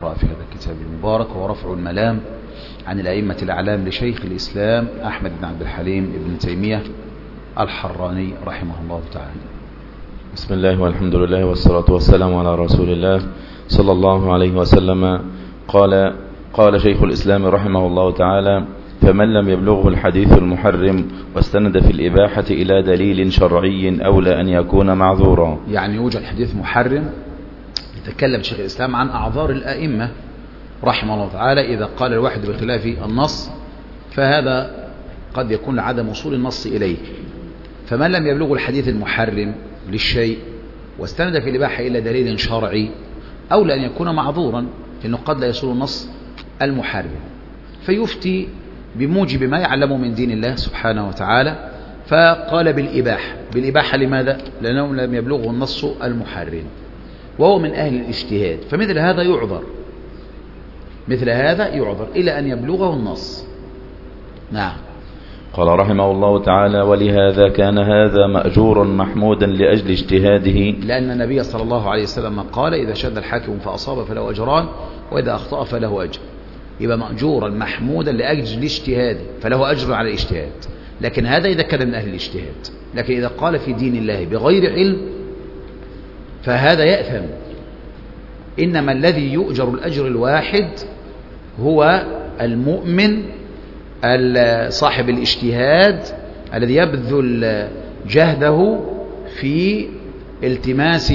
في هذا الكتاب المبارك ورفع الملام عن الأئمة الأعلام لشيخ الإسلام أحمد بن عبد الحليم ابن تيمية الحراني رحمه الله تعالى. بسم الله والحمد لله والصلاة والسلام على رسول الله صلى الله عليه وسلم. قال شيخ الإسلام رحمه الله تعالى: فمن لم يبلغه الحديث المحرم واستند في الإباحة إلى دليل شرعي أولى أن يكون معذورا. يعني يوجد حديث محرم يتكلم شيخ الإسلام عن أعذار الأئمة رحمه الله تعالى إذا قال الواحد بخلاف النص، فهذا قد يكون لعدم وصول النص إليه. فمن لم يبلغه الحديث المحرم للشيء واستند في الإباحة إلى دليل شرعي أولى أن يكون معذورا، لأنه قد لا يصل النص المحرم، فيفتي بموجب ما يعلمه من دين الله سبحانه وتعالى. فقال بالإباحة لماذا؟ لأنه لم يبلغه النص المحرم وهو من أهل الاجتهاد، فمثل هذا يعذر، مثل هذا يعذر إلى أن يبلغه النص. نعم. قال رحمه الله تعالى: ولهذا كان هذا مأجورا محمودا لأجل اجتهاده، لأن النبي صلى الله عليه وسلم قال: إذا شد الحاكم فأصاب فله أجران وإذا أخطأ فله أجر. يبقى مأجورا محمودا لأجل اجتهاده فله أجر على الاجتهاد، لكن هذا إذا كان من أهل الاجتهاد. لكن إذا قال في دين الله بغير علم فهذا يأثم. إنما الذي يؤجر الأجر الواحد هو المؤمن صاحب الاجتهاد الذي يبذل جهده في التماس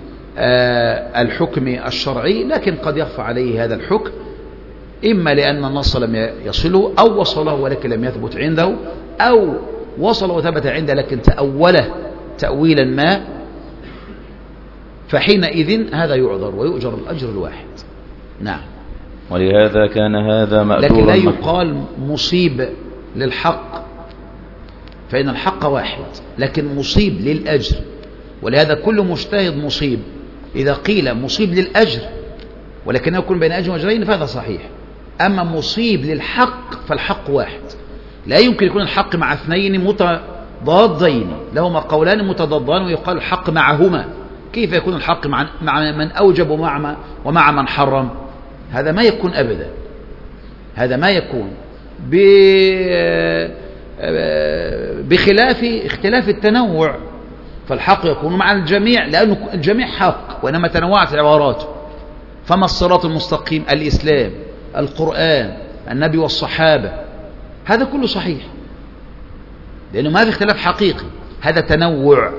الحكم الشرعي، لكن قد يخفى عليه هذا الحكم إما لأن النص لم يصله أو وصله ولكن لم يثبت عنده، أو وصل وثبت عنده لكن تأوله تأويلا ما، فحينئذ هذا يعذر ويؤجر الأجر الواحد. نعم. ولهذا كان هذا مأجورا، لكن لا يقال مصيب للحق، فإن الحق واحد، لكن مصيب للأجر. ولهذا كل مجتهد مصيب. إذا قيل مصيب للأجر ولكنه يكون بين أجر وأجرين فهذا صحيح. أما مصيب للحق فالحق واحد، لا يمكن يكون الحق مع اثنين متضادين لهما قولان متضادان ويقال الحق معهما. كيف يكون الحق مع من أوجب ومع من حرم؟ هذا ما يكون أبدا، هذا ما يكون بخلاف اختلاف التنوع، فالحق يكون مع الجميع لأنه الجميع حق، وإنما تنوعت عباراته. فما الصراط المستقيم؟ الإسلام، القرآن، النبي والصحابة، هذا كله صحيح لأنه ما في اختلاف حقيقي، هذا تنوع،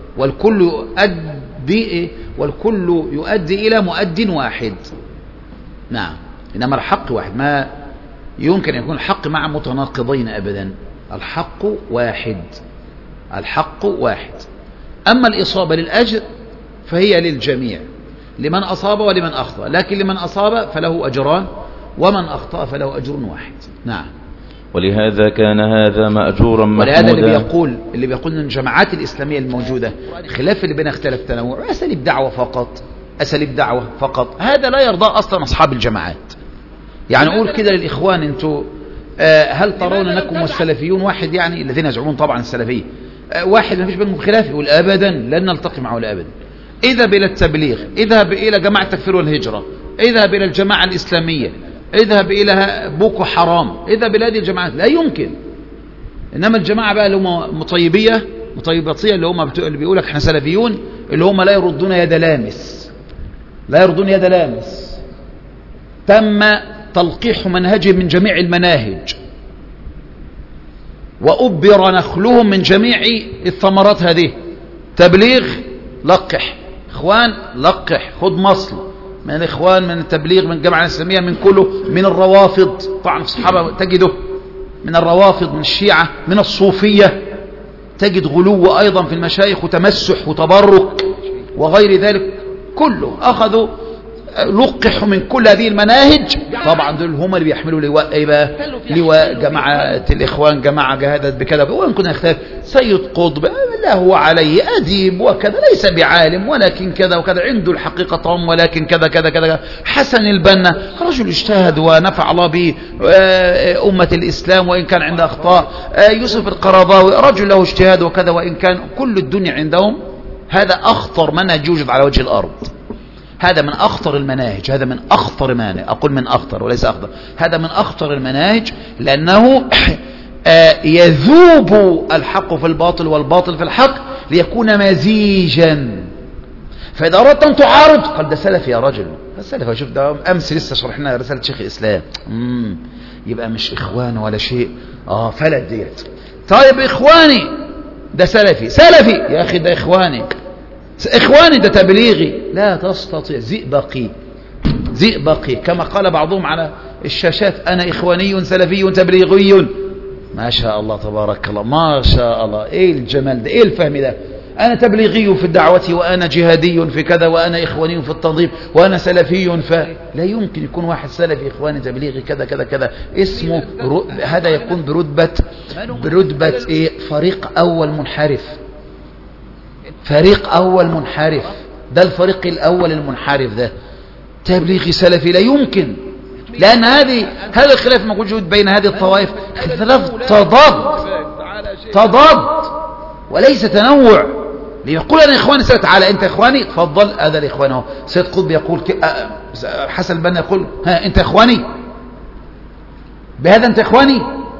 والكل يؤدي إلى مؤد واحد. نعم. إنما الحق واحد، ما يمكن أن يكون الحق مع متناقضين أبدا. الحق واحد، الحق واحد. أما الإصابة للأجر فهي للجميع، لمن أصاب ولمن أخطأ، لكن لمن أصاب فله أجران ومن أخطأ فله أجر واحد. نعم. ولهذا كان هذا مأجورا محمودا. ولهذا اللي بيقول ان الجماعات الإسلامية الموجودة خلاف اللي بين اختلاف التنوع أساليب دعوة فقط، هذا لا يرضى أصلا أصحاب الجماعات. يعني أقول كده للإخوان: أنتوا هل ترون أنكم والسلفيون واحد؟ يعني الذين يزعمون طبعا السلفية واحد ما فيش بينهم خلاف، يقول أبدا لن نلتقي معه أبدا. اذهب إلى التبليغ، اذهب إلى جماعة التكفير والهجرة، اذهب إلى الجماعة الإسلامية، اذهب إلى بوكو حرام، اذهب إلى هذه الجماعات، لا يمكن. إنما الجماعة بقى اللي هم مطيبطية اللي بيقول لك احنا سلفيون، اللي هم لا يردون يد لامس، تم تلقيح منهجهم من جميع المناهج وأبر نخلهم من جميع الثمرات هذه. تبليغ لقح، إخوان لقح، خذ مصل من الإخوان، من التبليغ، من الجماعة الإسلامية، من كله، من الروافض طبعا في الصحابة تجده، من الروافض، من الشيعة، من الصوفية تجد غلو أيضا في المشايخ وتمسح وتبرك وغير ذلك، كله أخذوا لقحوا من كل هذه المناهج. طبعا دول هم اللي بيحملوا لواء ايه بقى؟ لواء جماعة الإخوان، جماعة جهادت بكذا، وإن كنا نختلف. سيد قطب لا هو عليه أديب وكذا، ليس بعالم ولكن كذا وكذا، عنده الحقيقة طعم ولكن كذا كذا كذا. حسن البنا رجل اجتهد ونفع الله به أمة الإسلام وإن كان عنده أخطاء. يوسف القرضاوي رجل له اجتهاد وكذا، وإن كان كل الدنيا عندهم هذا أخطر منهج يوجد على وجه الأرض. هذا من أخطر المناهج، هذا من أخطر مانع، أقول من أخطر وليس أخطر، هذا من أخطر المناهج، لأنه يذوب الحق في الباطل والباطل في الحق ليكون مزيجا. فإذا أردت أن تعارض قال ده سلفي يا رجل، السلف شوف ده أمس لسه شرحنا رسالة شيخ الإسلام، يبقى مش إخوان ولا شيء، فلت ديت. طيب إخواني ده سلفي، سلفي يا أخي ده إخواني، إخواني ده تبليغي، لا تستطيع، زئبقي زئبقي كما قال بعضهم على الشاشات، أنا إخواني سلفي تبليغي. ما شاء الله تبارك الله، ما شاء الله، إيه الجمال ده، إيه الفهم ده، أنا تبليغي في الدعوة وأنا جهادي في كذا وأنا إخواني في التنظيم وأنا سلفي، فلا يمكن يكون واحد سلفي إخواني تبليغي كذا كذا كذا، اسمه هذا يكون برتبة إيه؟ فريق أول منحرف، فريق أول منحرف، ده الفريق الأول المنحرف ده، تبليغي سلفي لا يمكن، لأن هذا الخلاف موجود بين هذه الطوائف، خلاف تضاد وليس تنوع. ليقول أنا إخواني سلف، تعالى أنت إخواني تفضل، هذا الإخوان اهو، سيد قطب يقول حسن البنا يقول ها أنت إخواني بهذا، أنت إخواني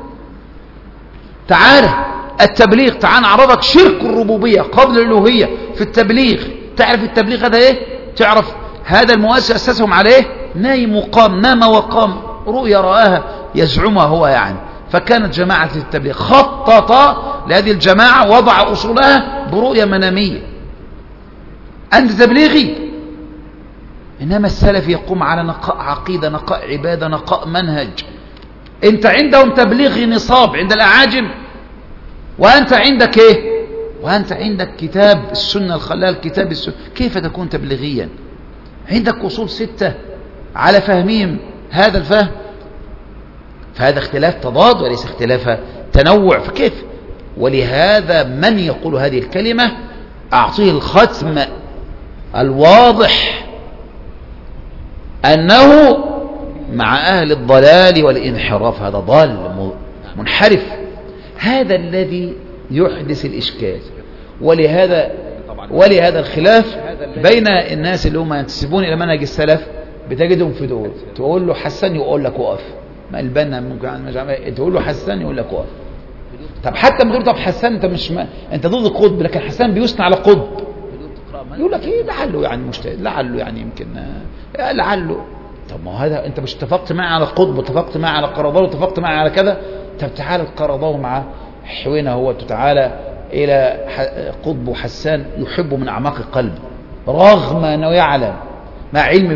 تعالى التبليغ، تعال نعرضك شرك الربوبية قبل الألوهية في التبليغ. تعرف التبليغ هذا إيه؟ تعرف هذا المؤسس أسسهم على إيه؟ نايم وقام، نام وقام، رؤيا رآها يزعمها هو يعني. فكانت جماعة التبليغ خطط لهذه الجماعة، وضع أصولها برؤية منامية. أنت تبليغي، إنما السلف يقوم على نقاء عقيدة، نقاء عبادة، نقاء منهج. أنت عندهم تبليغي نصاب عند الأعاجم، وأنت عندك إيه؟ وأنت عندك كتاب السنة الخلال، كتاب السنة، كيف تكون تبليغيا؟ عندك أصول 6 على فهمهم هذا الفهم، فهذا اختلاف تضاد وليس اختلاف تنوع، فكيف؟ ولهذا من يقول هذه الكلمة أعطيه الختم الواضح أنه مع أهل الضلال والانحراف، هذا ضال منحرف، هذا الذي يحدث الإشكال. ولهذا الخلاف بين الناس اللي هم ينتسبون إلى منهج السلف، بتجدهم في دول تقول له حسن يقول لك وقف، ما البنا ممكن تقول له حسن يقول لك وقف. طب حتى من غير طب حسن انت مش انت ضد القطب، لكن حسن بيثنى على قطب، يقول لك ايه لعله يعني مجتهد، لعله يعني يمكن لعله. طب ما هذا انت مش اتفقت معي على قطب واتفقت معي على قرضاوي واتفقت معي على كذا؟ طب تعالى القرضاوي مع حوينه هو، تعالى الى قطب وحسان يحب من اعماق القلب رغم انه يعلم مع علم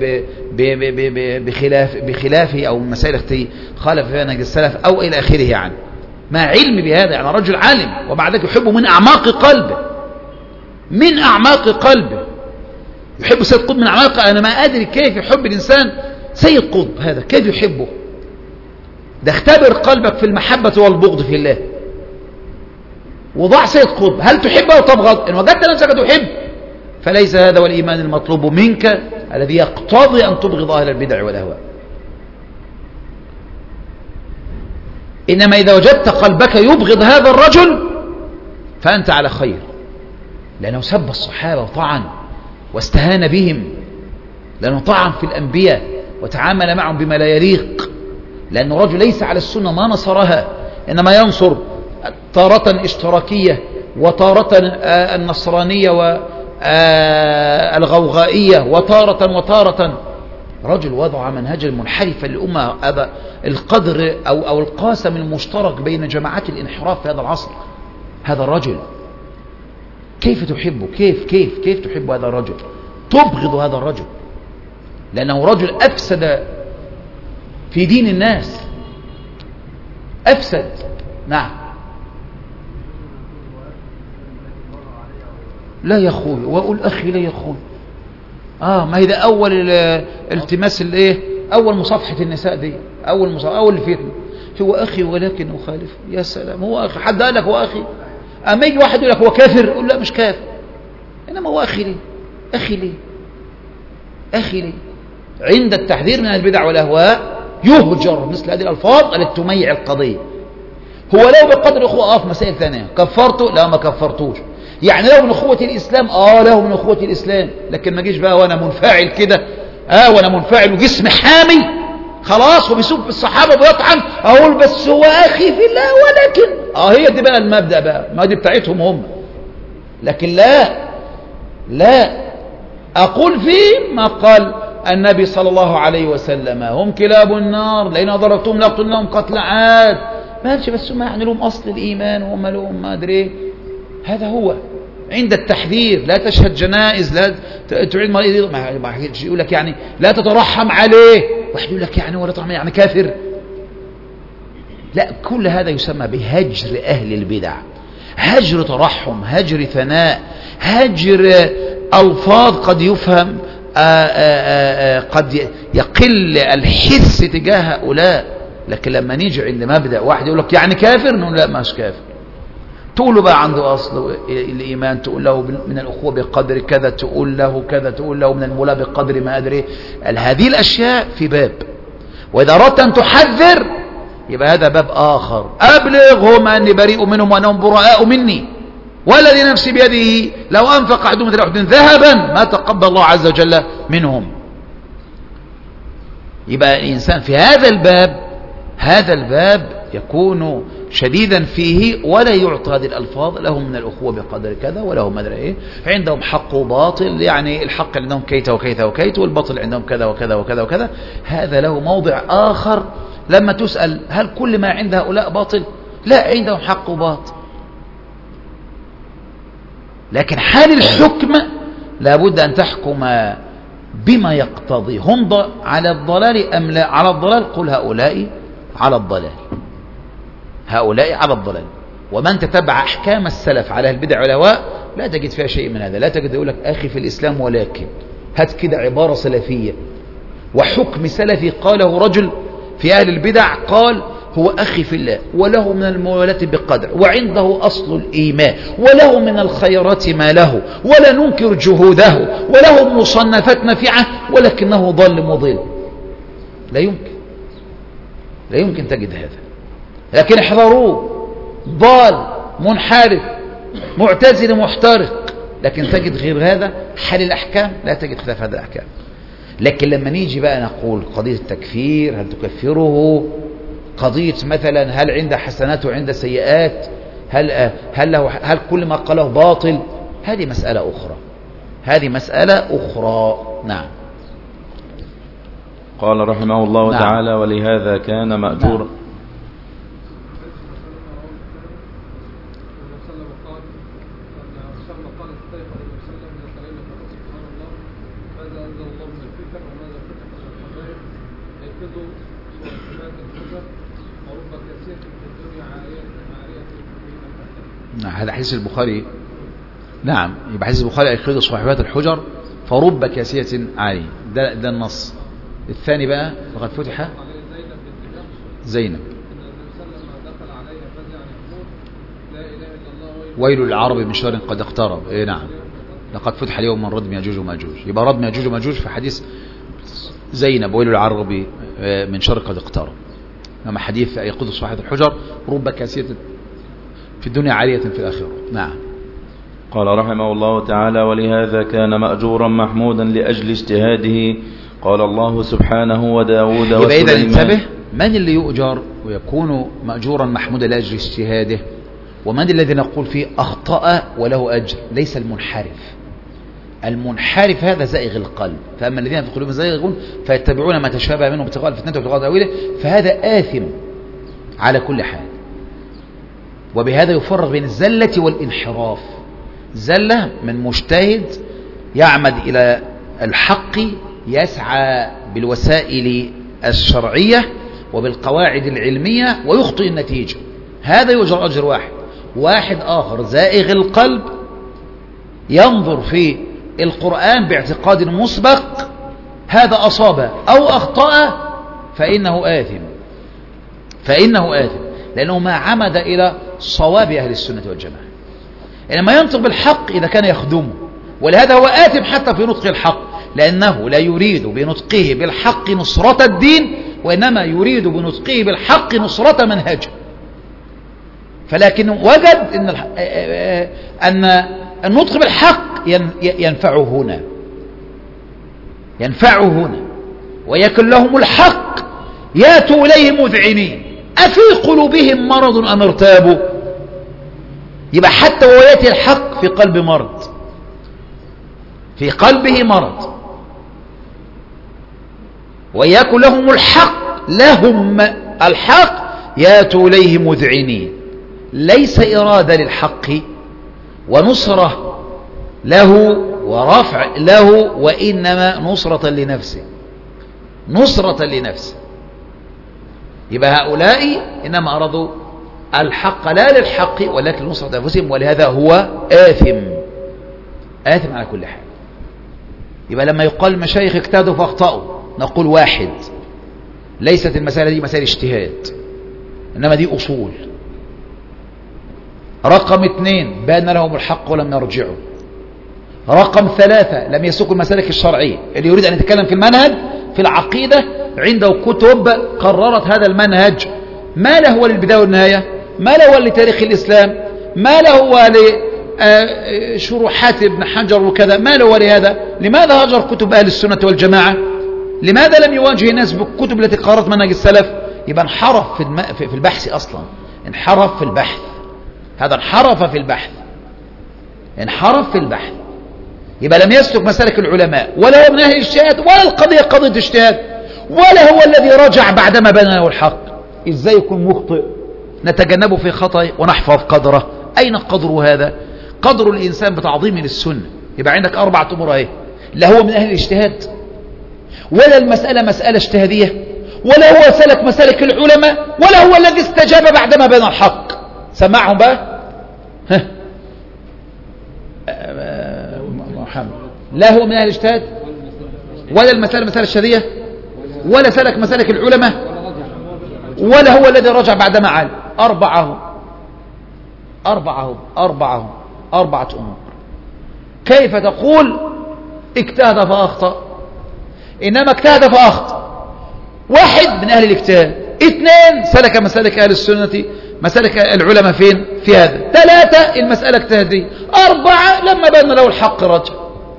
بخلافه او مسائل التي خالف فيها نهج السلف او الى اخره، يعني مع علم بهذا، يعني رجل عالم ومع ذلك يحبه من اعماق قلبه، من اعماق قلبه يحب سيد قطب من اعماق. انا ما ادري كيف يحب الانسان سيد قطب هذا، كيف يحبه؟ ده اختبر قلبك في المحبة والبغض في الله، وضع سيد قطب، هل تحب او تبغض؟ ان وجدت نفسك تحب فليس هذا هو الإيمان المطلوب منك الذي يقتضي أن تبغض أهل البدع والأهواء. إنما إذا وجدت قلبك يبغض هذا الرجل فأنت على خير، لأنه سب الصحابة وطعن واستهان بهم، لأنه طعن في الأنبياء وتعامل معهم بما لا يليق، لأنه رجل ليس على السنة ما نصرها، إنما ينصر تارة اشتراكية وتارة النصرانية والغوغائية وتارة رجل وضع منهجا منحرفا للأمة. هذا القدر أو القاسم المشترك بين جماعات الانحراف في هذا العصر. هذا الرجل كيف تحبه؟ كيف تحب هذا الرجل؟ تبغض هذا الرجل لأنه رجل أفسد في دين الناس، أفسد. نعم. لا يا أخوي، وأقول أخي لا يا أخوي. ما هي ده أول التماس الايه، أول مصافحة النساء دي، أول الفتنة. هو أخي ولكن أخالف. يا سلام، هو أخي؟ حد قال لك هو أخي؟ أما يجي واحد يقول لك هو كافر، قول لا مش كافر، إنما هو أخي ليه؟ أخي ليه؟ عند التحذير من البدع والأهواء يهجر مثل هذه الألفاظ التي تميع القضية. هو لو بقدر أخوة في مسائل ثانية كفرته، لا ما كفرتوش. يعني له من أخوة الإسلام، له من أخوة الإسلام، لكن ما جيش بقى وأنا منفعل كده، وأنا منفعل وجسم حامي خلاص وبيسب الصحابة وبيطعن، أقول بس هو أخي في الله، ولكن هي دي بقى المبدأ بقى، ما دي بتاعتهم هم. لكن لا أقول فيه ما قال النبي صلى الله عليه وسلم: هم كلاب النار لئن ضربتهم لأقتلنهم قتل عاد. ما قالش بس هم يعني لهم أصل الإيمان وهم لهم ما أدري. هذا هو عند التحذير: لا تشهد جنائز، لا تعيد مريض، ما يقول لك يعني لا تترحم عليه، واحد يقول لك يعني ولا ترحم يعني كافر. لا، كل هذا يسمى بهجر أهل البدع، هجر ترحم، هجر ثناء، هجر ألفاظ قد يفهم قد يقل الحس تجاه هؤلاء. لكن لما نيجي عند مبدأ واحد يقول لك يعني كافر، نقول لا مش كافر. تقول له بقى عنده أصل الإيمان، تقول له من الأخوة بقدر كذا، تقول له كذا، تقول له من المولاة بقدر ما أدري. هذه الأشياء في باب، وإذا أردت أن تحذر يبقى هذا باب آخر: أبلغهم أني بريء منهم وأنهم براء مني والذي نفسي بيده لو أنفق أحدهم مثل أحد ذهبا ما تقبل الله عز وجل منهم. يبقى الإنسان في هذا الباب يكون شديدا فيه، ولا يعطى هذه الألفاظ: لهم من الأخوة بقدر كذا ولهم مدري إيه، عندهم حق وباطل، يعني الحق عندهم كيت وكيت وكيت، والباطل عندهم كذا وكذا وكذا وكذا. هذا له موضع آخر. لما تسأل هل كل ما عند هؤلاء باطل؟ لا، عندهم حق وباطل، لكن حال الحكم لابد أن تحكم بما يقتضي. هم على الضلال أم لا؟ على الضلال، قل هؤلاء على الضلال، هؤلاء على الضلال. ومن تتبع أحكام السلف على البدع والهواء لا تجد فيها شيء من هذا. لا تجد يقول لك أخي في الإسلام، ولكن هات كده عبارة سلفية وحكم سلفي قاله رجل في أهل البدع، قال: هو أخي في الله وله من الموالاة بقدر وعنده أصل الإيمان وله من الخيرات ما له ولا ننكر جهوده وله مصنفات نافعة ولكنه ضل مضل. لا يمكن تجد هذا. لكن احذروه، ضال منحرف معتزل محترق. لكن تجد غير هذا حال الأحكام، لا تجد خلاف هذا الأحكام. لكن لما نيجي بقى نقول قضية التكفير، هل تكفره؟ قضية مثلا هل عنده حسنات وعنده سيئات؟ هل كل ما قاله باطل؟ هذه مسألة أخرى. نعم. قال رحمه الله تعالى: ولهذا كان مأجورا. هذا حديث البخاري. نعم، يبقى حديث البخاري: يخرج صاحبات الحجر فرب كاسية عالية. ده النص. الثاني بقى: فقد فتح زينب، ويل العرب من شر قد اقترب. نعم، لقد فتح اليوم من ردم ياجوج وماجوج. يبقى ردم ياجوج وماجوج في حديث زينب، ويل العرب من شر قد اقترب. أما حديث يقود صاحبات الحجر رب كاسية في الدنيا عالية في الآخرة. نعم. قال رحمه الله تعالى: ولهذا كان مأجورا محمودا لأجل اجتهاده. قال الله سبحانه: وداود وسليمان. يبقى إذا انتبه، من اللي يؤجر ويكون مأجورا محمودا لأجل اجتهاده؟ ومن الذي نقول فيه أخطأ وله أجر؟ ليس المنحرف هذا زائغ القلب. فأما الذين في قلوبهم زائغون فيتبعون ما تشابه منه ابتغاء الفتنة وابتغاء تأويله، فهذا آثم على كل حال. وبهذا يفرق بين الزلة والانحراف. زلة من مجتهد يعمد إلى الحق، يسعى بالوسائل الشرعية وبالقواعد العلمية ويخطئ النتيجة، هذا يؤجر أجر واحد آخر زائغ القلب ينظر في القرآن باعتقاد مسبق، هذا أصاب أو أخطأ فإنه آثم لأنه ما عمد إلى صواب أهل السنة والجماعة. إنما ينطق بالحق إذا كان يخدمه، ولهذا هو آثم حتى في نطق الحق، لأنه لا يريد بنطقه بالحق نصرة الدين، وإنما يريد بنطقه بالحق نصرة منهجه. فلكن وجد أن النطق بالحق ينفعه هنا، ينفعه هنا. ويكن لهم الحق ياتوا إليه مذعنين أفي قلوبهم مرض أم ارتابوا. يبقى حتى وياتي الحق في قلب مرض، في قلبه مرض. ويكن لهم الحق، لهم الحق ياتوا إليه مذعنين، ليس إرادة للحق ونصرة له ورفع له، وإنما نصرة لنفسه، نصرة لنفسه. يبقى هؤلاء إنما أرادوا الحق لا للحق ولكن نصرة أنفسهم، ولهذا هو آثم، آثم على كل حال. يبقى لما يقال المشايخ اجتهدوا فاخطأوا، نقول واحد، ليست المسألة دي مسألة اجتهاد، إنما دي أصول. رقم 2 بان لهم الحق ولم يرجعوا. رقم 3 لم يسلكوا المسالك الشرعية. اللي يريد أن يتكلم في المنهج في العقيدة عنده كتب قررت هذا المنهج، ما له للبداية والنهاية، ما له لتاريخ الإسلام، ما له لشروحات ابن حجر وكذا، ما له لهذا. لماذا هجر كتب أهل السنة والجماعة؟ لماذا لم يواجه الناس بالكتب التي قررت منهج السلف؟ يبقى انحرف في البحث أصلا، انحرف في البحث. هذا انحرف في البحث، انحرف في البحث. يبقى لم يسلك مسالك العلماء، ولا هو من أهل الاجتهاد، ولا القضية قضية اجتهاد، ولا هو الذي رجع بعدما بان له الحق. إزاي يكون مخطئ نتجنبه في خطأ ونحفظ قدره؟ أين قدر هذا؟ قدر الإنسان بتعظيم للسنة. يبقى عندك 4 أمور اهي، لا هو من أهل الاجتهاد، ولا المسألة مسألة اجتهادية، ولا هو سلك مسالك العلماء، ولا هو الذي استجاب بعدما بان الحق. سمعهم بقى محمد، لا هو من أهل الاجتهاد، ولا المسألة مسألة اجتهادية، ولا سلك مسالك العلماء، ولا هو الذي رجع بعدما عال. 4 أمور. كيف تقول اجتهد فأخطأ؟ إنما اجتهد فأخطأ 1 من أهل الاجتهاد، 2 سلك مسالك أهل السنة مسالك العلماء فين؟ في هذا. 3 المسألة اجتهادية. 4 لما بان له الحق رجع.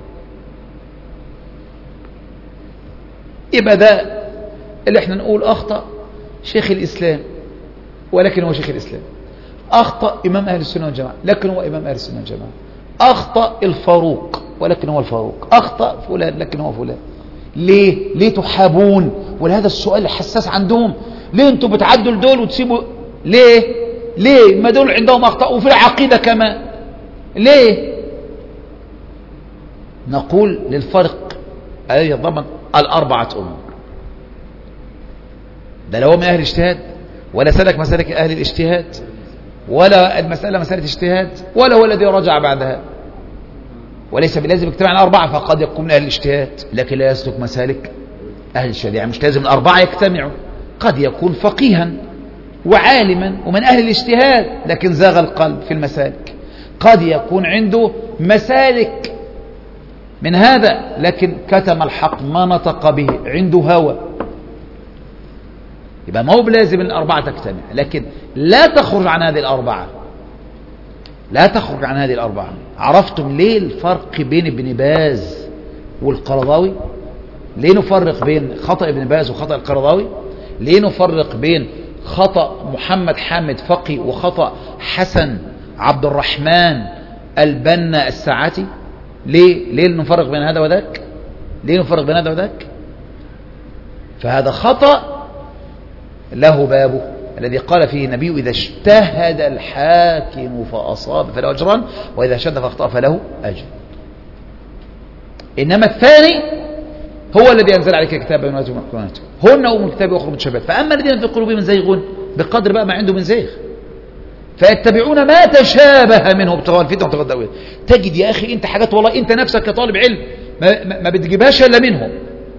يبقى ده اللي احنا نقول أخطأ شيخ الإسلام ولكن هو شيخ الإسلام، أخطأ إمام أهل السنة والجماعة لكن هو إمام أهل السنة والجماعة، أخطأ الفاروق ولكن هو الفاروق، أخطأ فلان لكن هو فلان. ليه تحابون؟ ولهذا السؤال الحساس عندهم، ليه انتوا بتعدوا لدول وتسيبوا؟ ليه ما دول عندهم أخطاء وفي العقيدة كمان؟ ليه؟ نقول للفرق الذي يتضمن 4 أمور. ده لو من أهل الاجتهاد، ولا سلك مسالك أهل الاجتهاد، ولا المسألة مسألة اجتهاد، ولا هو الذي رجع بعدها. وليس بلازم اجتماع 4، فقد يكون من أهل الاجتهاد لكن لا يسلك مسالك أهل الشريعة. مش لازم 4 يجتمعوا، قد يكون فقيها وعالما ومن أهل الاجتهاد لكن زاغ القلب في المسالك، قد يكون عنده مسالك من هذا لكن كتم الحق ما نطق به، عنده هوى. يبقى ما هو بلازم 4 تجتمع، لكن لا تخرج عن هذه 4، لا تخرج عن هذه 4. عرفتم ليه الفرق بين ابن باز والقرضاوي؟ ليه نفرق بين خطأ ابن باز وخطأ القرضاوي؟ ليه نفرق بين خطأ محمد حامد فقي وخطأ حسن عبد الرحمن البنا الساعتي؟ ليه نفرق بين هذا وذاك؟ ليه نفرق بين هذا وذاك؟ فهذا خطأ له بابه الذي قال فيه النبي: إذا اجتهد الحاكم فأصاب فله أجران، وإذا شد فأخطأ فله أجر. إنما الثاني هو الذي أنزل عليك الكتاب بينات ومحكمات هن أم الكتاب وأخر متشابهات، فأما الذين في قلوبهم زيغون بقدر بقى ما عنده من زيغ فيتبعون ما تشابه منه ابتغاء الفتنة وابتغاء التأويل. تجد يا أخي أنت حاجات والله أنت نفسك كطالب علم ما بتجيبهاش إلا منهم،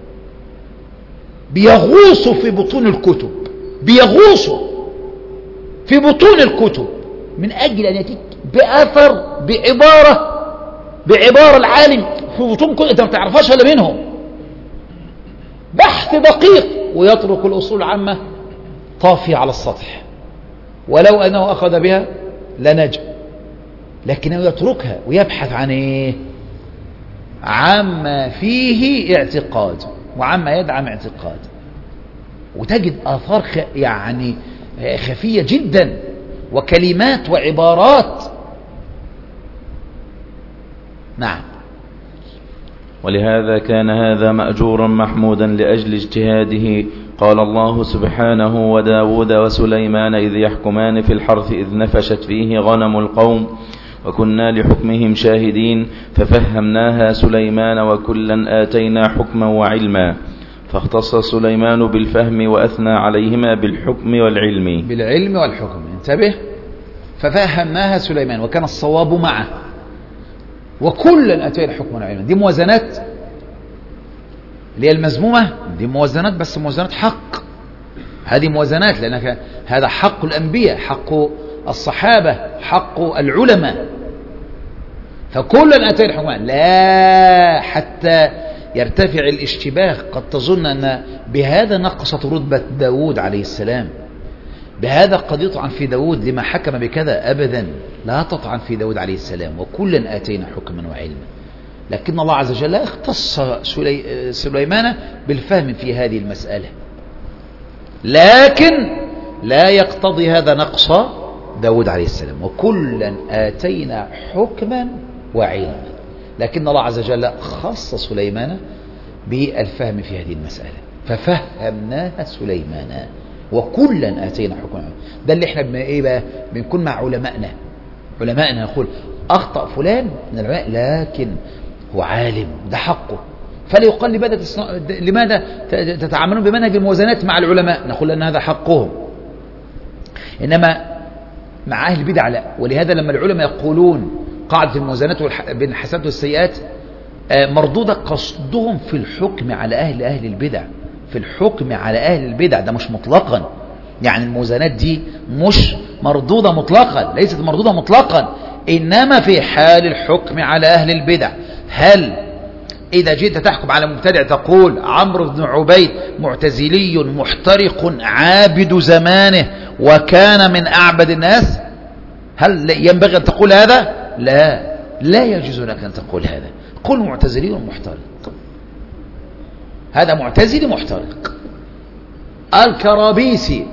بيغوصوا في بطون الكتب، بيغوصوا في بطون الكتب من أجل أن يأتيك بأثر بعبارة العالم في بطون كتب أنت ما تعرفهاش إلا منهم، بحث دقيق، ويترك الأصول العامة طافية على السطح ولو أنه أخذ بها لنجا. لكنه يتركها ويبحث عن إيه؟ عما فيه اعتقاد وعما يدعم اعتقاد، وتجد آثار يعني خفية جدا وكلمات وعبارات. نعم. ولهذا كان هذا مأجورا محمودا لأجل اجتهاده. قال الله سبحانه: وداود وسليمان إذ يحكمان في الحرث إذ نفشت فيه غنم القوم وكنا لحكمهم شاهدين ففهمناها سليمان وكلا آتينا حكما وعلما. فاختص سليمان بالفهم وأثنى عليهما بالحكم والعلم. بالعلم والحكم، انتبه. ففهمناها سليمان وكان الصواب معه وكلا آتينا حكما وعلما. دي موازنات اللي هي المذمومة، دي موازنات بس موازنات حق. هذه موازنات لأن هذا حق الأنبياء، حق الصحابة، حق العلماء. فكلا آتينا حكما، لا حتى يرتفع الاشتباه. قد تظن أن بهذا نقصت رتبة داود عليه السلام، بهذا قد يطعن في داود لما حكم بكذا. أبدا لا تطعن في داود عليه السلام، وكلا آتينا حكما وعلما. لكن الله عز وجل اختص سليمان بالفهم في هذه المسألة، لكن لا يقتضي هذا نقص داود عليه السلام. وكلا آتينا حكما وعلما، لكن الله عز وجل خص سليمان بالفهم في هذه المسألة. ففهمناها سليمان وكلا آتينا حكما. ده اللي احنا بنكون مع علمائنا نقول أخطأ فلان من العلماء لكن هو عالم، ده حقه. فلا يقال لماذا تتعاملون بمنهج الموازنات مع العلماء؟ نقول أن هذا حقهم. إنما مع أهل البدع لا. ولهذا لما العلماء يقولون قاعدة الموازنات بين الحسنات والسيئات مردودة، قصدهم في الحكم على أهل البدع، في الحكم على أهل البدع. ده مش مطلقا، يعني الموازنات دي مش مردودة مطلقا، ليست مردودة مطلقا، إنما في حال الحكم على أهل البدع. هل إذا جئت تحكم على مبتدع تقول عمرو بن عبيد معتزلي محترق عابد زمانه وكان من أعبد الناس؟ هل ينبغي أن تقول هذا؟ لا يجوز لك أن تقول هذا. قل معتزلي محترق، هذا معتزلي محترق. الكرابيسي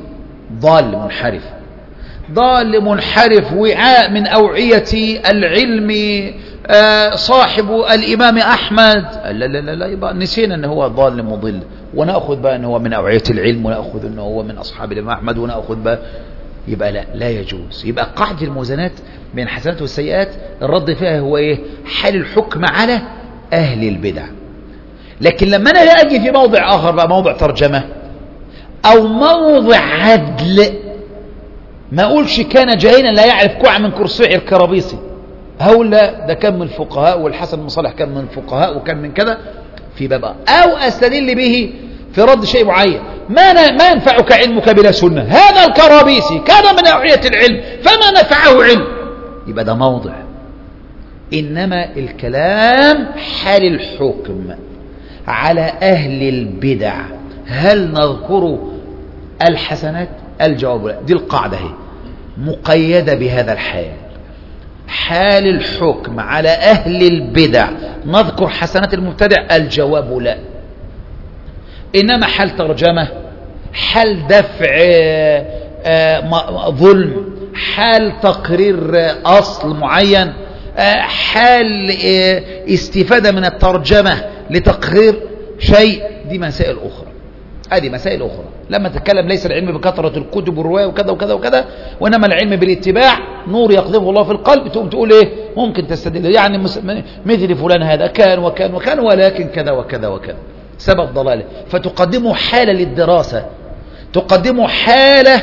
ضال منحرف وعاء من أوعية العلم، صاحب الإمام أحمد. لا يبقى نسينا أنه هو ضال مضل، ونأخذ بقى أنه هو من أوعية العلم، ونأخذ أنه هو من أصحاب الإمام أحمد، ونأخذ بقى. يبقى لا يجوز. يبقى قاعدة الموازنات بين الحسنات والسيئات الرد فيها هو إيه؟ حال الحكم على أهل البدع. لكن لما أنا أجي في موضع آخر بقى، موضع ترجمة أو موضع عدل، ما أقولش كان جاهلا لا يعرف كوع من كرسي الكرابيسي، هؤلاء ده كان من الفقهاء، والحسن بن صالح كان من الفقهاء، وكان من كذا في باب. أو أستدل به في رد شيء معين. ما ينفعك علمك بلا سنة، هذا الكرابيسي كان من أوعية العلم فما نفعه علم، يبقى ده موضع. إنما الكلام حال الحكم على أهل البدع، هل نذكر الحسنات؟ الجواب لا. دي القاعدة هي مقيدة بهذا الحال، حال الحكم على أهل البدع نذكر حسنات المبتدع؟ الجواب لا. إنما حال ترجمة، حال دفع ظلم، حال تقرير أصل معين، حال استفادة من الترجمة لتقرير شيء، دي مسائل أخرى. هذه مسائل أخرى. لما تتكلم ليس العلم بكثرة الكتب والرواية وكذا وكذا وكذا، وإنما العلم بالاتباع، نور يقذفه الله في القلب، تقول إيه؟ ممكن تستدل يعني مثل فلان هذا كان وكان وكان، ولكن كذا وكذا وكذا، سبب ضلاله. فتقدمه حالة للدراسة، تقدمه حالة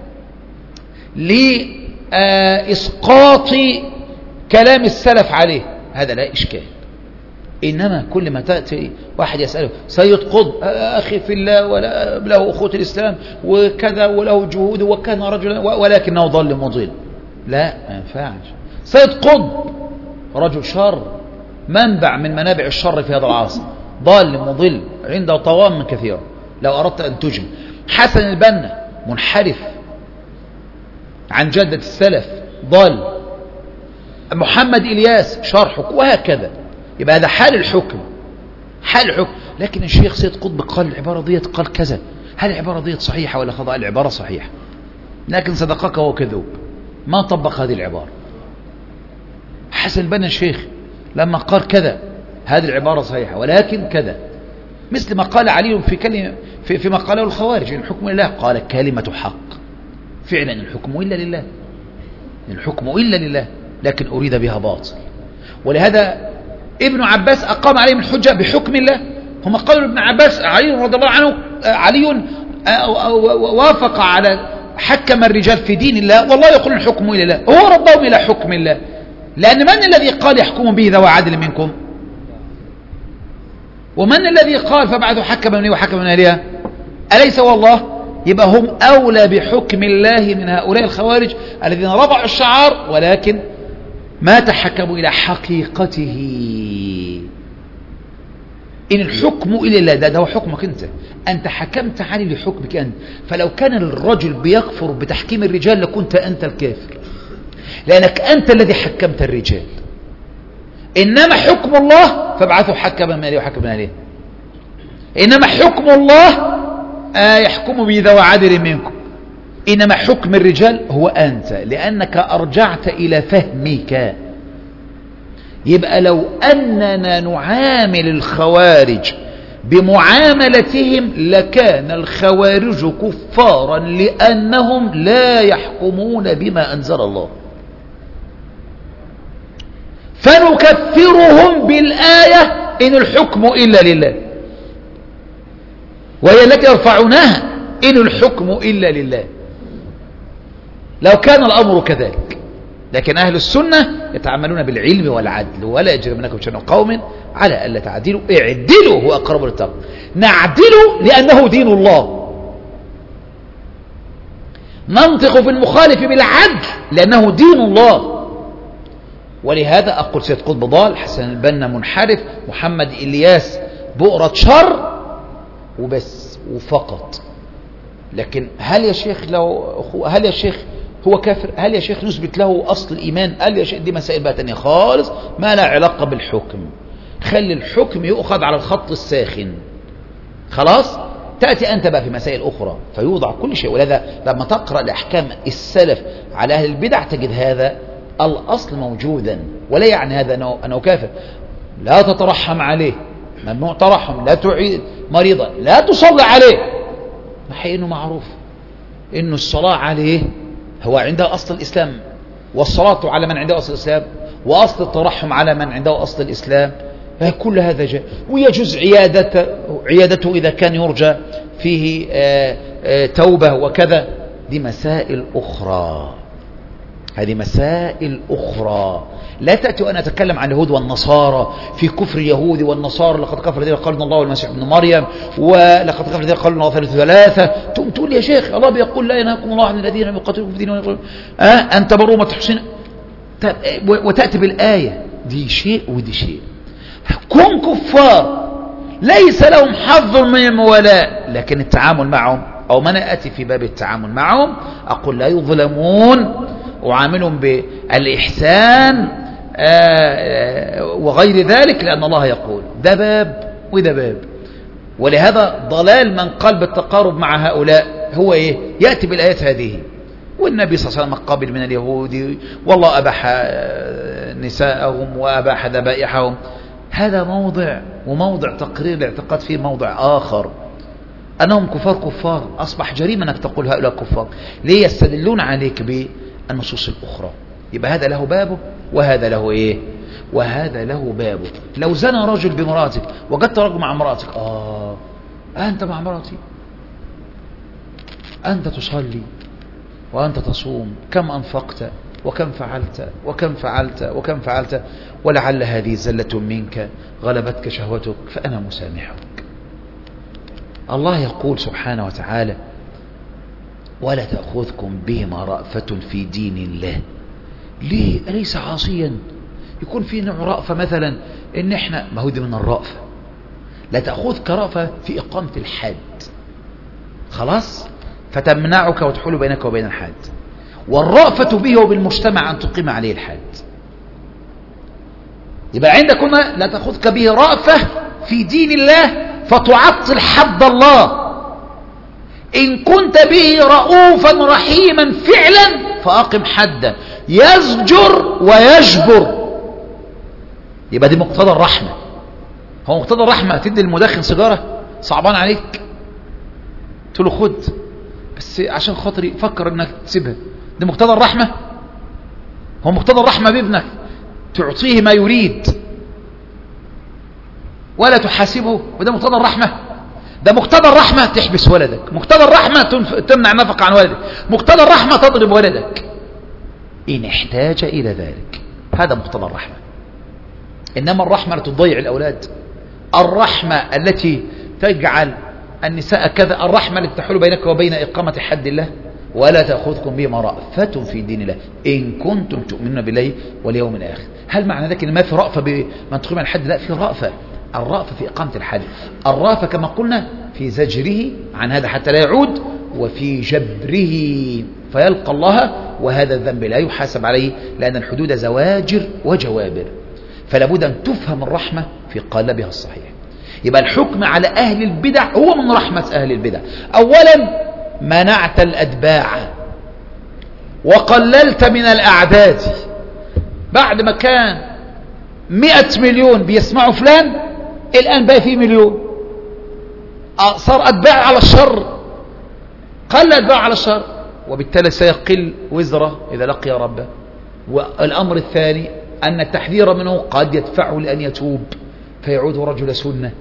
لإسقاط كلام السلف عليه، هذا لا إشكال. إنما كل ما تأتي واحد يسأله سيد قطب أخي في الله ولا له أخوة الإسلام وكذا وله جهود وكان رجلا ولكنه ضل مضل، لا ما ينفعش. سيد قطب رجل شر، منبع من منابع الشر في هذا العصر، ضال مضل عنده طوام كثيرة لو أردت أن تجمع. حسن البنا منحرف عن جدة السلف، ضال. محمد إلياس شرحك، وهكذا. يبقى هذا حال الحكم، حال الحكم. لكن الشيخ سيد قطب قال العبارة ديت قال كذا، هل العبارة ديت صحيحة ولا خطأ؟ العبارة صحيحة، لكن صدقك هو كذوب، ما طبق هذه العبارة. حسن البنا الشيخ لما قال كذا، هذه العبارة صحيحة ولكن كذا، مثل ما قال علي في كلمة فيما قاله الخوارج: الحكم لله. قال كلمة حق، فعلا الحكم إلا لله، الحكم إلا لله، لكن أريد بها باطل. ولهذا ابن عباس أقام عليهم الحجة بحكم الله. هم قالوا ابن عباس علي رضي الله عنه، علي وافق على حكم الرجال في دين الله، والله يقول الحكم إلا الله، هو ردهم إلى حكم الله. لأن من الذي قال يحكم به ذوى عدل منكم؟ ومن الذي قال فبعثوا حكما لي وحكما عليها؟ أليس والله؟ يبقى هم أولى بحكم الله من هؤلاء الخوارج الذين رفعوا الشعار ولكن ما تحكموا إلى حقيقته. إن الحكم إلا الله، ده هو حكمك أنت حكمت عليه لحكمك أنت. فلو كان الرجل بيكفر بتحكيم الرجال لكنت أنت الكافر، لأنك أنت الذي حكمت الرجال. إنما حكم الله فابعثوا حكما من عليه وحكما عليه. إنما حكم الله يحكم به ذوى عدل منكم. إنما حكم الرجال هو أنت، لأنك أرجعت إلى فهمك. يبقى لو أننا نعامل الخوارج بمعاملتهم لكان الخوارج كفارا، لأنهم لا يحكمون بما أنزل الله، فنكفرهم بالآية إن الحكم إلا لله، وهي التي يرفعونها: إن الحكم إلا لله. لو كان الأمر كذلك. لكن أهل السنة يتعاملون بالعلم والعدل: ولا يجرمنكم شنآن قوم على ألا تعدلوا اعدلوا هو أقرب للتقوى. نعدل لأنه دين الله، ننطق في المخالف بالعدل لأنه دين الله. ولهذا أقول سيد قطب ضال، حسن البنا منحرف، محمد إلياس بؤرة شر وبس وفقط. لكن هل يا شيخ هو كافر؟ هل يا شيخ نثبت له أصل الإيمان؟ هل يا شيخ؟ دي مسائل بقى تانية خالص ما لا علاقة بالحكم. خلي الحكم يؤخذ على الخط الساخن، خلاص. تأتي أنت بقى في مسائل أخرى فيوضع كل شيء. ولذا لما تقرأ الأحكام السلف على أهل البدع تجد هذا الأصل موجودا، ولا يعني هذا أنه كافر. لا تترحم عليه، ممنوع ترحم. لا تعيد مريضا، لا تصلي عليه، محي إنه معروف إنه الصلاة عليه هو عنده أصل الإسلام، والصلاة على من عنده أصل الإسلام، وأصل الترحم على من عنده أصل الإسلام. كل هذا جاء. ويجوز عيادته إذا كان يرجى فيه توبة وكذا. دي مسائل أخرى، هذه مسائل أخرى. لا تأتي وأنا أتكلم عن اليهود والنصارى في كفر اليهود والنصارى: لقد كفر الذين قالوا الله والمسيح ابن مريم، ولقد كفر الذين قالوا الله ثالث ثلاثة. تقول يا شيخ الله بيقول لا ينهاكم الله عن الذين لم يقاتلوكم في دينهم أن تبروا ما تحسنوا، وتأتي بالآية. دي شيء ودي شيء. كن كفار ليس لهم حظ من الموالاة، لكن التعامل معهم، أو من أتي في باب التعامل معهم أقول لا يظلمون، أعاملهم بالإحسان وغير ذلك، لأن الله يقول. ده باب وده باب. ولهذا ضلال من قال بالتقارب مع هؤلاء هو إيه؟ يأتي بالآيات هذه: والنبي صلى الله عليه وسلم قابل من اليهود، والله أباح نساءهم وأباح ذبائحهم. هذا موضع، وموضع تقرير الاعتقاد فيه موضع آخر. أنهم كفار أصبح جريمة أنك تقول هؤلاء كفار. ليه؟ يستدلون عليك بالنصوص الأخرى. يبقى هذا له بابه وهذا له إيه؟ وهذا له بابه. لو زنى رجل بمراتك، وجدت رجل مع مراتك، أنت مع مراتي، أنت تصلي وأنت تصوم، كم أنفقت وكم فعلت وكم فعلت وكم فعلت، ولعل هذه زلة منك غلبتك شهوتك فأنا مسامحك. الله يقول سبحانه وتعالى: ولا تأخذكم بهما رأفة في دين الله. ليه؟ أليس عاصيا؟ يكون في نوع رأفة مثلا إن إحنا، ما هو دي من الرأفة. لا تأخذك رأفة في إقامة الحد، خلاص، فتمنعك وتحول بينك وبين الحد. والرأفة به وبالمجتمع أن تقيم عليه الحد. يبقى عندك هنا لا تأخذك به رأفة في دين الله فتعطل حد الله. إن كنت به رؤوفا رحيما فعلا فأقم حدا يزجر ويجبر. يبقى دي مقتضى الرحمة. هو مقتضى الرحمة تدي المدخن سيجارة صعبان عليك تقول له خد بس عشان خاطري فكر انك تسيبها، دي مقتضى الرحمة؟ هو مقتضى الرحمة بابنك تعطيه ما يريد ولا تحاسبه، وده مقتضى الرحمة؟ ده مقتضى الرحمة تحبس ولدك، مقتضى الرحمة تمنع نفقة عن ولدك، مقتضى الرحمة تضرب ولدك إن احتاج إلى ذلك. هذا مقتضى الرحمة. إنما الرحمة لا تضيع الأولاد، الرحمة التي تجعل النساء كذا، الرحمة التي تحول بينك وبين إقامة حد الله. ولا تأخذكم بما رأفة في دين الله إن كنتم تؤمنون بالله واليوم الآخر. هل معنى ذلك إن ما في رأفة بمن تقيم الحد؟ لا، في رأفة. الرأفة في إقامة الحد، الرأفة كما قلنا في زجره عن هذا حتى لا يعود، وفي جبره فيلقى الله وهذا الذنب لا يحاسب عليه، لأن الحدود زواجر وجوابر. فلا بد أن تفهم الرحمة في قالبها الصحيح. يبقى الحكم على أهل البدع هو من رحمة أهل البدع. أولا منعت الأتباع وقللت من الأعداد. بعد ما كان 100 مليون بيسمعوا فلان، الآن بقى فيه مليون، صار أتباع على الشر، قل أتباع على الشر، وبالتالي سيقل وزره إذا لقي ربه. والأمر الثاني أن التحذير منه قد يدفعه لأن يتوب فيعود رجل سنة.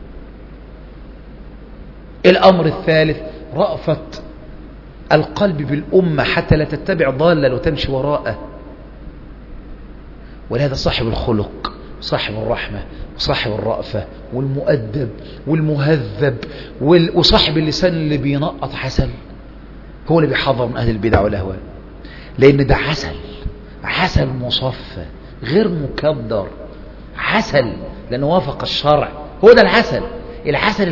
الأمر الثالث رأفة القلب بالأمة حتى لا تتبع ضالا وتمشي وراءه. ولهذا صاحب الخلق صاحب الرحمة وصاحب الرأفة والمؤدب والمهذب وصاحب اللسان اللي بينقط عسل هو اللي بيحذر من أهل البدع والأهواء، لأن ده عسل مصفى غير مكدر، عسل لأنه وافق الشرع. هو ده العسل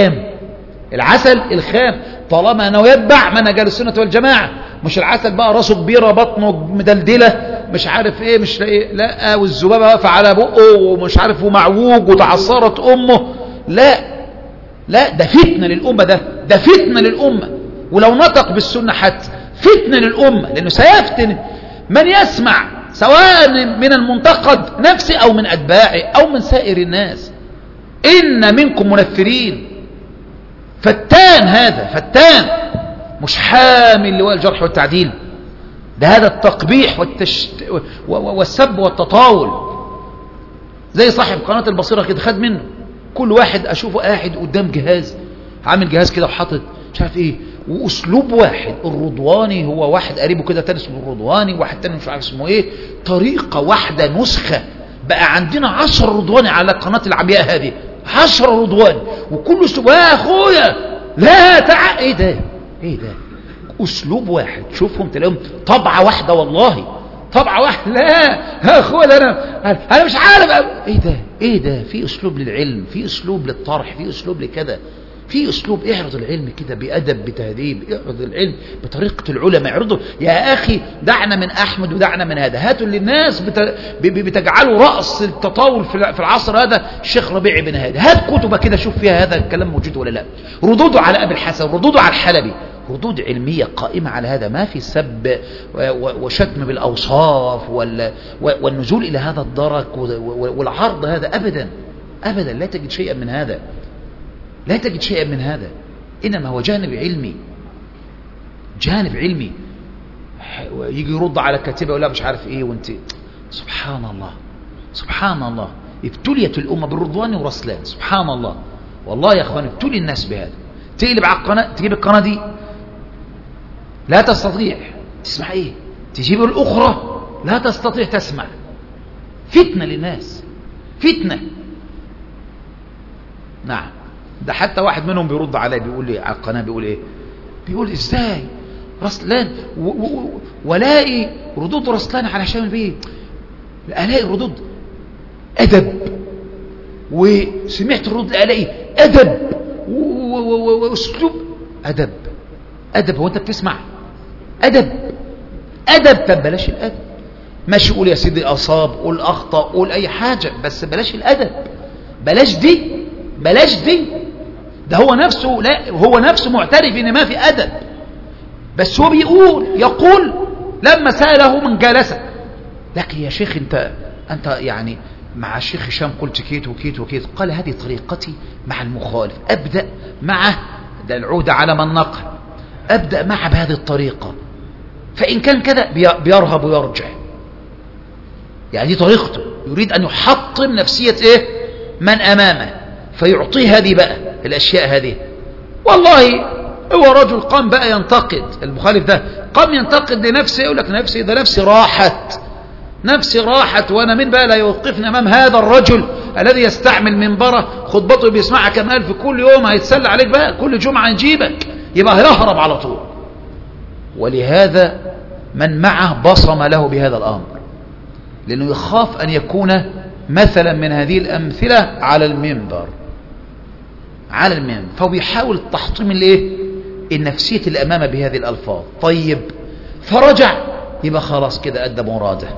الخام، طالما أنه يتبع منهج السنة والجماعة. مش العسل بقى راسه كبيرة بطنه مدلدلة مش عارف ايه مش لا والذبابة واقفة على بقه ومش عارف ومعوج وتعصرت أمه. لا ده فتنة للأمة، ده فتنة للأمة. ولو نطق بالسنة حتى فتنة للأمة، لأنه سيفتن من يسمع سواء من المنتقد نفسه أو من أتباعه أو من سائر الناس. إن منكم منفرين. فتان مش حامل لواء الجرح والتعديل، ده هذا التقبيح والسب والتطاول. زي صاحب قناة البصيرة كده خد منه، كل واحد أشوفه قاعد قدام جهاز، عامل جهاز كده وحاطط مش عارف ايه، وأسلوب واحد. الرضواني هو واحد قريبه كده تاني اسمه الرضواني، واحد تاني مش عارف اسمه ايه، طريقة واحدة نسخة. بقى عندنا 10 رضواني على قناة العمياء هذه، 10 رضواني، وكل اسلوب يا اخويا لا ايه ده اسلوب واحد. شوفهم تلاقيهم طبعة واحدة، والله طبعة واحدة. لا يا اخويا انا مش عارف ايه ده في اسلوب للعلم، في اسلوب للطرح، في اسلوب لكذا، في اسلوب اعرض العلم كده بأدب بتهذيب، اعرض العلم بطريقة العلماء. اعرضوا يا اخي، دعنا من احمد ودعنا من هذا. هاتوا للناس بتجعلوا رأس التطاول في العصر هذا الشيخ ربيع بن هادي، هات كتبه كده شوف فيها هذا الكلام موجود ولا لا. ردوده على ابي الحسن، ردوده على الحلبي، ردود علمية قائمة على هذا، ما في سب وشتم بالأوصاف والنزول إلى هذا الدرك والعرض هذا أبدا لا تجد شيئا من هذا. إنما هو جانب علمي. يجي يرد على كاتبه ولا مش عارف إيه، وانت سبحان الله ابتليت الأمة بالرضوان ورسلان. سبحان الله، والله يا أخوان ابتلي الناس بهذا. تقلب على القناة، تجيب القناة دي لا تستطيع تسمع ايه، تجيب الأخرى لا تستطيع تسمع. فتنة للناس، فتنة. نعم، ده حتى واحد منهم بيرد علي بيقول لي على القناة، بيقول ايه، بيقول ازاي رسلان ولاقي ردود رسلان على هشام البيت، الاقي ردود ادب، وسمعت الردود الاقي ادب واسلوب ادب. هو انت بتسمع ادب؟ طب بلاش الادب، ماشي قول يا سيدي أصاب، قول أخطأ، قول أي حاجة، بس بلاش الأدب، بلاش دي، بلاش دي. ده هو نفسه، لا هو نفسه معترف إن ما في أدب، بس هو يقول لما سأله من جالسه، لكن يا شيخ أنت يعني مع الشيخ هشام قلت كيت وكيت وكيت. قال هذه طريقتي مع المخالف، أبدأ معه، ده العودة على من نقل، أبدأ معه بهذه الطريقة، فإن كان كذا بيرهب ويرجع. يعني دي طريقته، يريد أن يحطم نفسية من أمامه، فيعطيه هذه بقى الأشياء هذه. والله هو رجل قام بقى ينتقد المخالف ده، قام ينتقد لنفسه، يقول لك نفسي ده نفسي راحت، وأنا من بقى لا يوقفني أمام هذا الرجل الذي يستعمل منبره، خطبته بيسمعها كم ألف كل يوم، هيتسلى عليك بقى كل جمعة نجيبك، يبقى هيهرب على طول. ولهذا من معه بصم له بهذا الأمر، لأنه يخاف أن يكون مثلا من هذه الأمثلة على المنبر، فهو بيحاول تحطيم النفسية الأمامة بهذه الألفاظ. طيب فرجع، يبقى خلاص كده أدى مراده،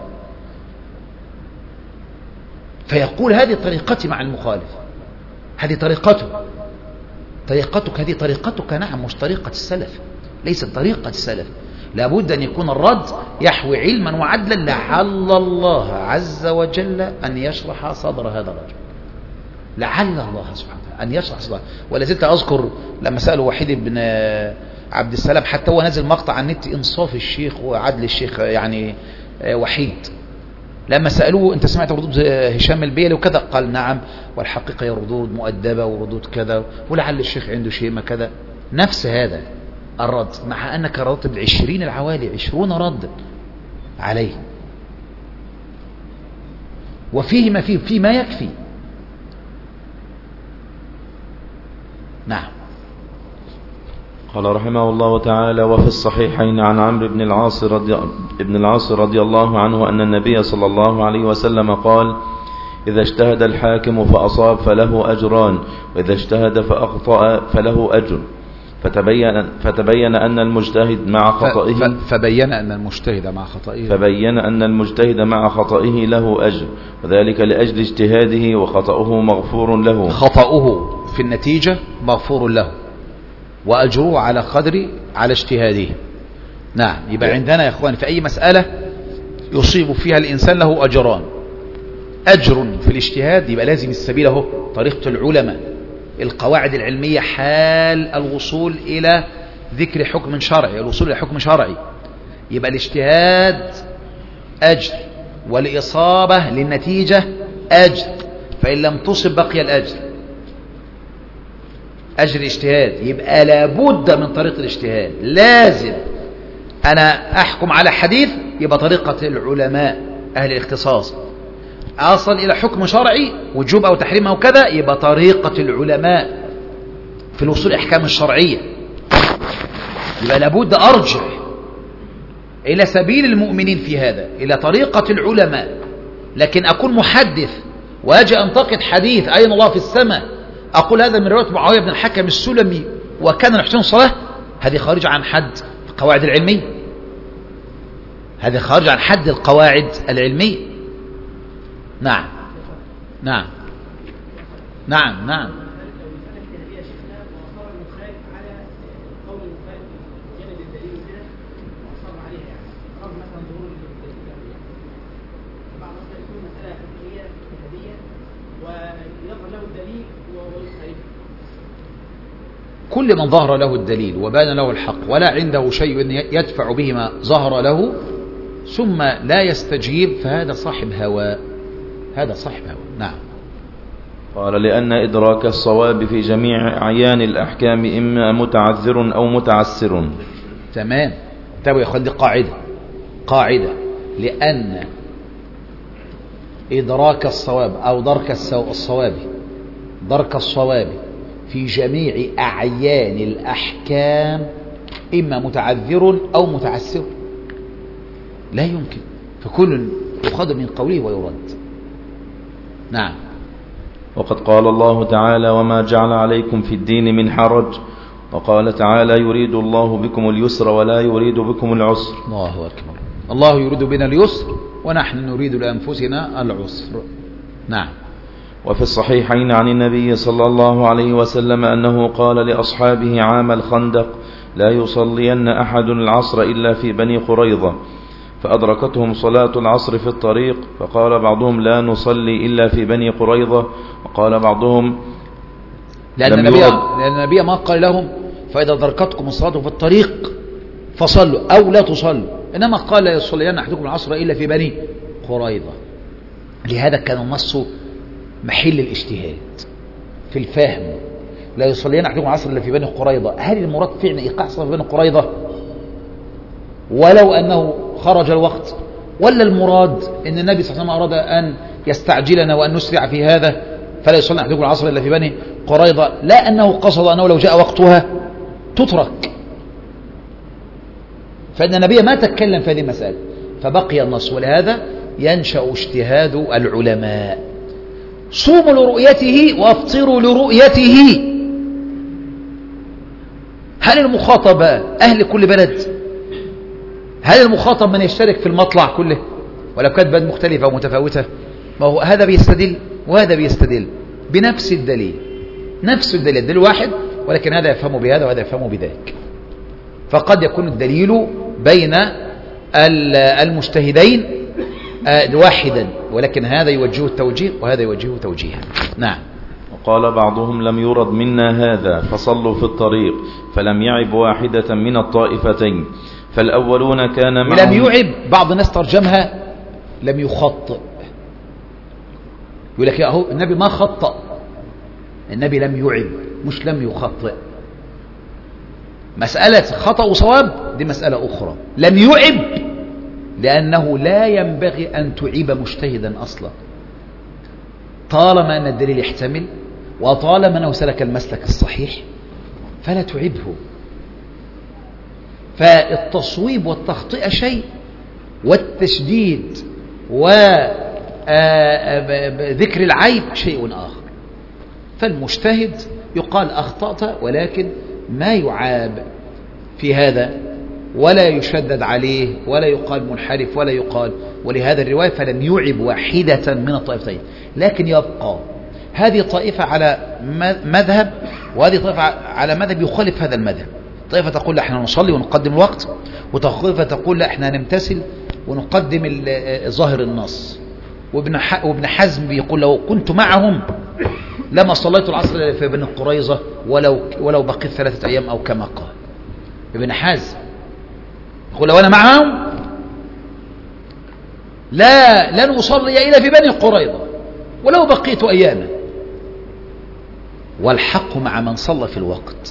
فيقول هذه طريقتي مع المخالف، هذه طريقتك، هذه طريقتك، نعم، مش طريقة السلف، ليست طريقة السلف. لابد أن يكون الرد يحوي علما وعدلا، لعل الله عز وجل أن يشرح صدر هذا الرجل، لعل الله سبحانه وتعالى أن يشرح صدره. ولا زلت أذكر لما سألوا وحيد بن عبد السلام، حتى هو نزل مقطع عن النت، إنصاف الشيخ وعدل الشيخ يعني وحيد، لما سألوه أنت سمعت ردود هشام البيلي وكذا، قال نعم، والحقيقة هي ردود مؤدبة وردود كذا، ولعل الشيخ عنده شيء ما كذا، نفس هذا الرد، مع أنك ردت ب20 العوالي، 20 رد عليه، وفيه ما فيه ما يكفي. نعم. قال رحمه الله تعالى: وفي الصحيحين عن عمرو بن العاص رضي الله عنه أن النبي صلى الله عليه وسلم قال: إذا اجتهد الحاكم فأصاب فله أجران، وإذا اجتهد فأخطأ فله أجر. فتبين أن المجتهد مع خطئه فبين أن المجتهد مع خطئه له أجر، وذلك لأجل اجتهاده، وخطأه مغفور له. خطأه في النتيجة مغفور له، وأجره على اجتهاده. نعم. يبقى عندنا يا إخوان في أي مسألة يصيب فيها الإنسان له أجران: أجر في الاجتهاد، يبقى لازم السبيل اهو طريقة العلماء، القواعد العلمية حال الوصول إلى ذكر حكم شرعي، الوصول إلى حكم شرعي، يبقى الاجتهاد أجر، والإصابة للنتيجة أجر، فإن لم تصب بقي الأجر، أجر الاجتهاد. يبقى لابد من طريق الاجتهاد، لازم أنا أحكم على حديث، يبقى طريقة العلماء أهل الاختصاص، أصل إلى حكم شرعي وجوب أو تحريم أو كذا، يبقى طريقة العلماء في الوصول الأحكام الشرعية. يبقى لابد أرجع إلى سبيل المؤمنين في هذا، إلى طريقة العلماء. لكن أكون محدث وأجي أنتقد حديث أين الله في السماء، أقول هذا من رواية معاوية بن الحكم السلمي وكان يحسن الصلاة، هذه خارج عن حد القواعد العلمية، هذه خارج عن حد القواعد العلمية. نعم نعم نعم نعم. كل من ظهر له الدليل وبان له الحق ولا عنده شيء يدفع به ما ظهر له ثم لا يستجيب، فهذا صاحب هوى، هذا صاحب هوى. نعم. قال: لأن إدراك الصواب في جميع أعيان الأحكام إما متعذر أو متعسر. تمام. تابعوا يا أخوان، دي قاعدة، لأن إدراك الصواب أو درك الصواب في جميع أعيان الأحكام إما متعذر أو متعسر، لا يمكن، فكل يخاض من قوله ويرد. نعم. وقد قال الله تعالى: وما جعل عليكم في الدين من حرج، وقال تعالى: يريد الله بكم اليسر ولا يريد بكم العسر. الله أكبر. الله يريد بنا اليسر ونحن نريد لأنفسنا العسر. نعم. وفي الصحيحين عن النبي صلى الله عليه وسلم أنه قال لأصحابه عام الخندق: لا يصلين أحد العصر إلا في بني قريظة، فأدركتهم صلاة العصر في الطريق، فقال بعضهم: لا نصلي إلا في بني قريظة، وقال بعضهم: لأن النبي ما قال لهم فإذا أدركتكم الصلاة في الطريق فصلوا أو لا تصلوا، إنما قال: لا يصلين أحدكم العصر إلا في بني قريظة. لهذا كان النص محل الاجتهاد في الفهم. لا يصلين أحدكم العصر إلا في بني قريظة، هل المراد فعلا إيقاع الصلاة في بني قريظة ولو أنه خرج الوقت، ولا المراد أن النبي صلى الله عليه وسلم أراد أن يستعجلنا وأن نسرع في هذا فلا يصلين أحدكم العصر إلا في بني قريظة، لا أنه قصد أنه لو جاء وقتها تترك، فإن النبي ما تكلم في هذه المسألة فبقي النص. ولهذا ينشأ اجتهاد العلماء: صوموا لرؤيته وافطروا لرؤيته. هل المخاطب أهل كل بلد؟ هل المخاطب من يشترك في المطلع كله ولو كانت بلد مختلفة ومتفاوتة؟ ما هو هذا بيستدل وهذا بيستدل بنفس الدليل، نفس الدليل، الدليل واحد، ولكن هذا يفهم بهذا وهذا يفهم بذاك. فقد يكون الدليل بين المجتهدين واحدا، ولكن هذا يوجهه التوجيه وهذا يوجهه توجيها. نعم. وقال بعضهم: لم يرد منا هذا فصلوا في الطريق، فلم يعب واحدة من الطائفتين، فالأولون كان معهم. لم يعب، بعض الناس ترجمها لم يخطئ، يقول لك يا هو النبي ما خطأ، النبي لم يعب مش لم يخطئ. مسألة خطأ وصواب دي مسألة أخرى. لم يعب لأنه لا ينبغي أن تعيب مجتهدا أصلا، طالما أن الدليل يحتمل وطالما أنه سلك المسلك الصحيح فلا تعبه. فالتصويب والتخطئة شيء، والتشديد وذكر العيب شيء آخر. فالمجتهد يقال أخطأت، ولكن ما يعاب في هذا ولا يشدد عليه ولا يقال منحرف ولا يقال. ولهذا الرواية فلم يعب واحدة من الطائفتين، لكن يبقى هذه طائفة على مذهب وهذه طائفة على مذهب يخالف هذا المذهب. طائفة تقول لا احنا نصلي ونقدم الوقت، وطائفة تقول لا احنا نمتثل ونقدم ظاهر النص. وابن حزم بيقول لو كنت معهم لما صليت العصر في بني قريظة ولو بقيت 3 أيام أو كما قال ابن حزم. يقول لو أنا معهم لن أصلي إلا في بني قريظة ولو بقيت أياما. والحق مع من صلى في الوقت،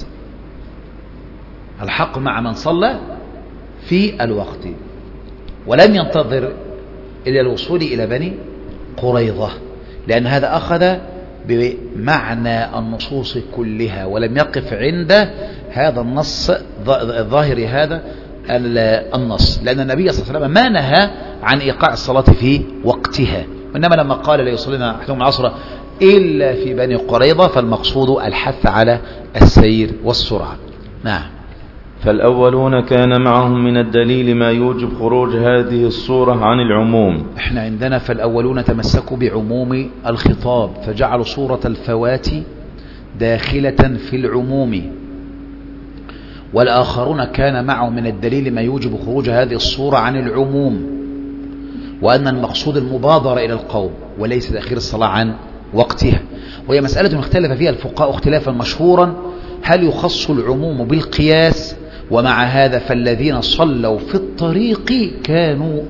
الحق مع من صلى في الوقت ولم ينتظر إلى الوصول إلى بني قريظة، لأن هذا أخذ بمعنى النصوص كلها ولم يقف عند هذا النص ظاهر هذا النص، لأن النبي صلى الله عليه وسلم ما نهى عن إيقاع الصلاة في وقتها، وإنما لما قال لا يصلينا أحدهم العصر إلا في بني قريظة فالمقصود الحث على السير والسرعة. نعم. فالأولون كان معهم من الدليل ما يوجب خروج هذه الصورة عن العموم. احنا عندنا فالأولون تمسكوا بعموم الخطاب فجعلوا صورة الفوات داخلة في العموم، والآخرون كان معهم من الدليل ما يوجب خروج هذه الصورة عن العموم، وأن المقصود المبادرة إلى القوم وليس تأخير الصلاة عن وقتها. وهي مسألة اختلف فيها الفقهاء اختلافا مشهورا: هل يخص العموم بالقياس؟ ومع هذا فالذين صلوا في الطريق كانوا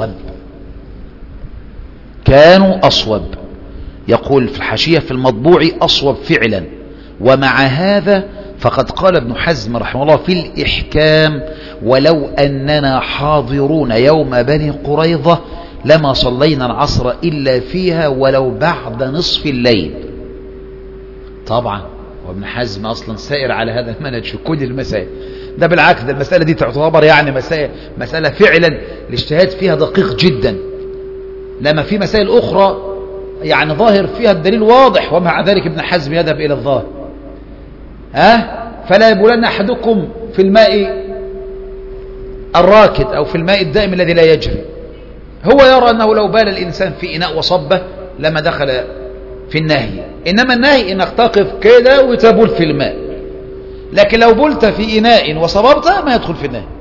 أصوب. يقول في الحاشية في المطبوع أصوب فعلا. ومع هذا فقد قال ابن حزم رحمه الله في الإحكام: ولو أننا حاضرون يوم بني قريظة لما صلينا العصر إلا فيها ولو بعد نصف الليل. طبعا وابن حزم أصلا سائر على هذا المنهج في كل المسائل. ده بالعكس، ده المسألة دي تعتبر يعني مسألة فعلا الاجتهاد فيها دقيق جدا، لما في مسائل أخرى يعني ظاهر فيها الدليل واضح ومع ذلك ابن حزم يذهب إلى الظاهر. فلا يبولن أحدكم في الماء الراكد أو في الماء الدائم الذي لا يجري. هو يرى أنه لو بال الإنسان في إناء وصبه لما دخل في النهي، إنما النهي إنك تقف كده وتبول في الماء، لكن لو بلت في إناء وصببت ما يدخل في النهي.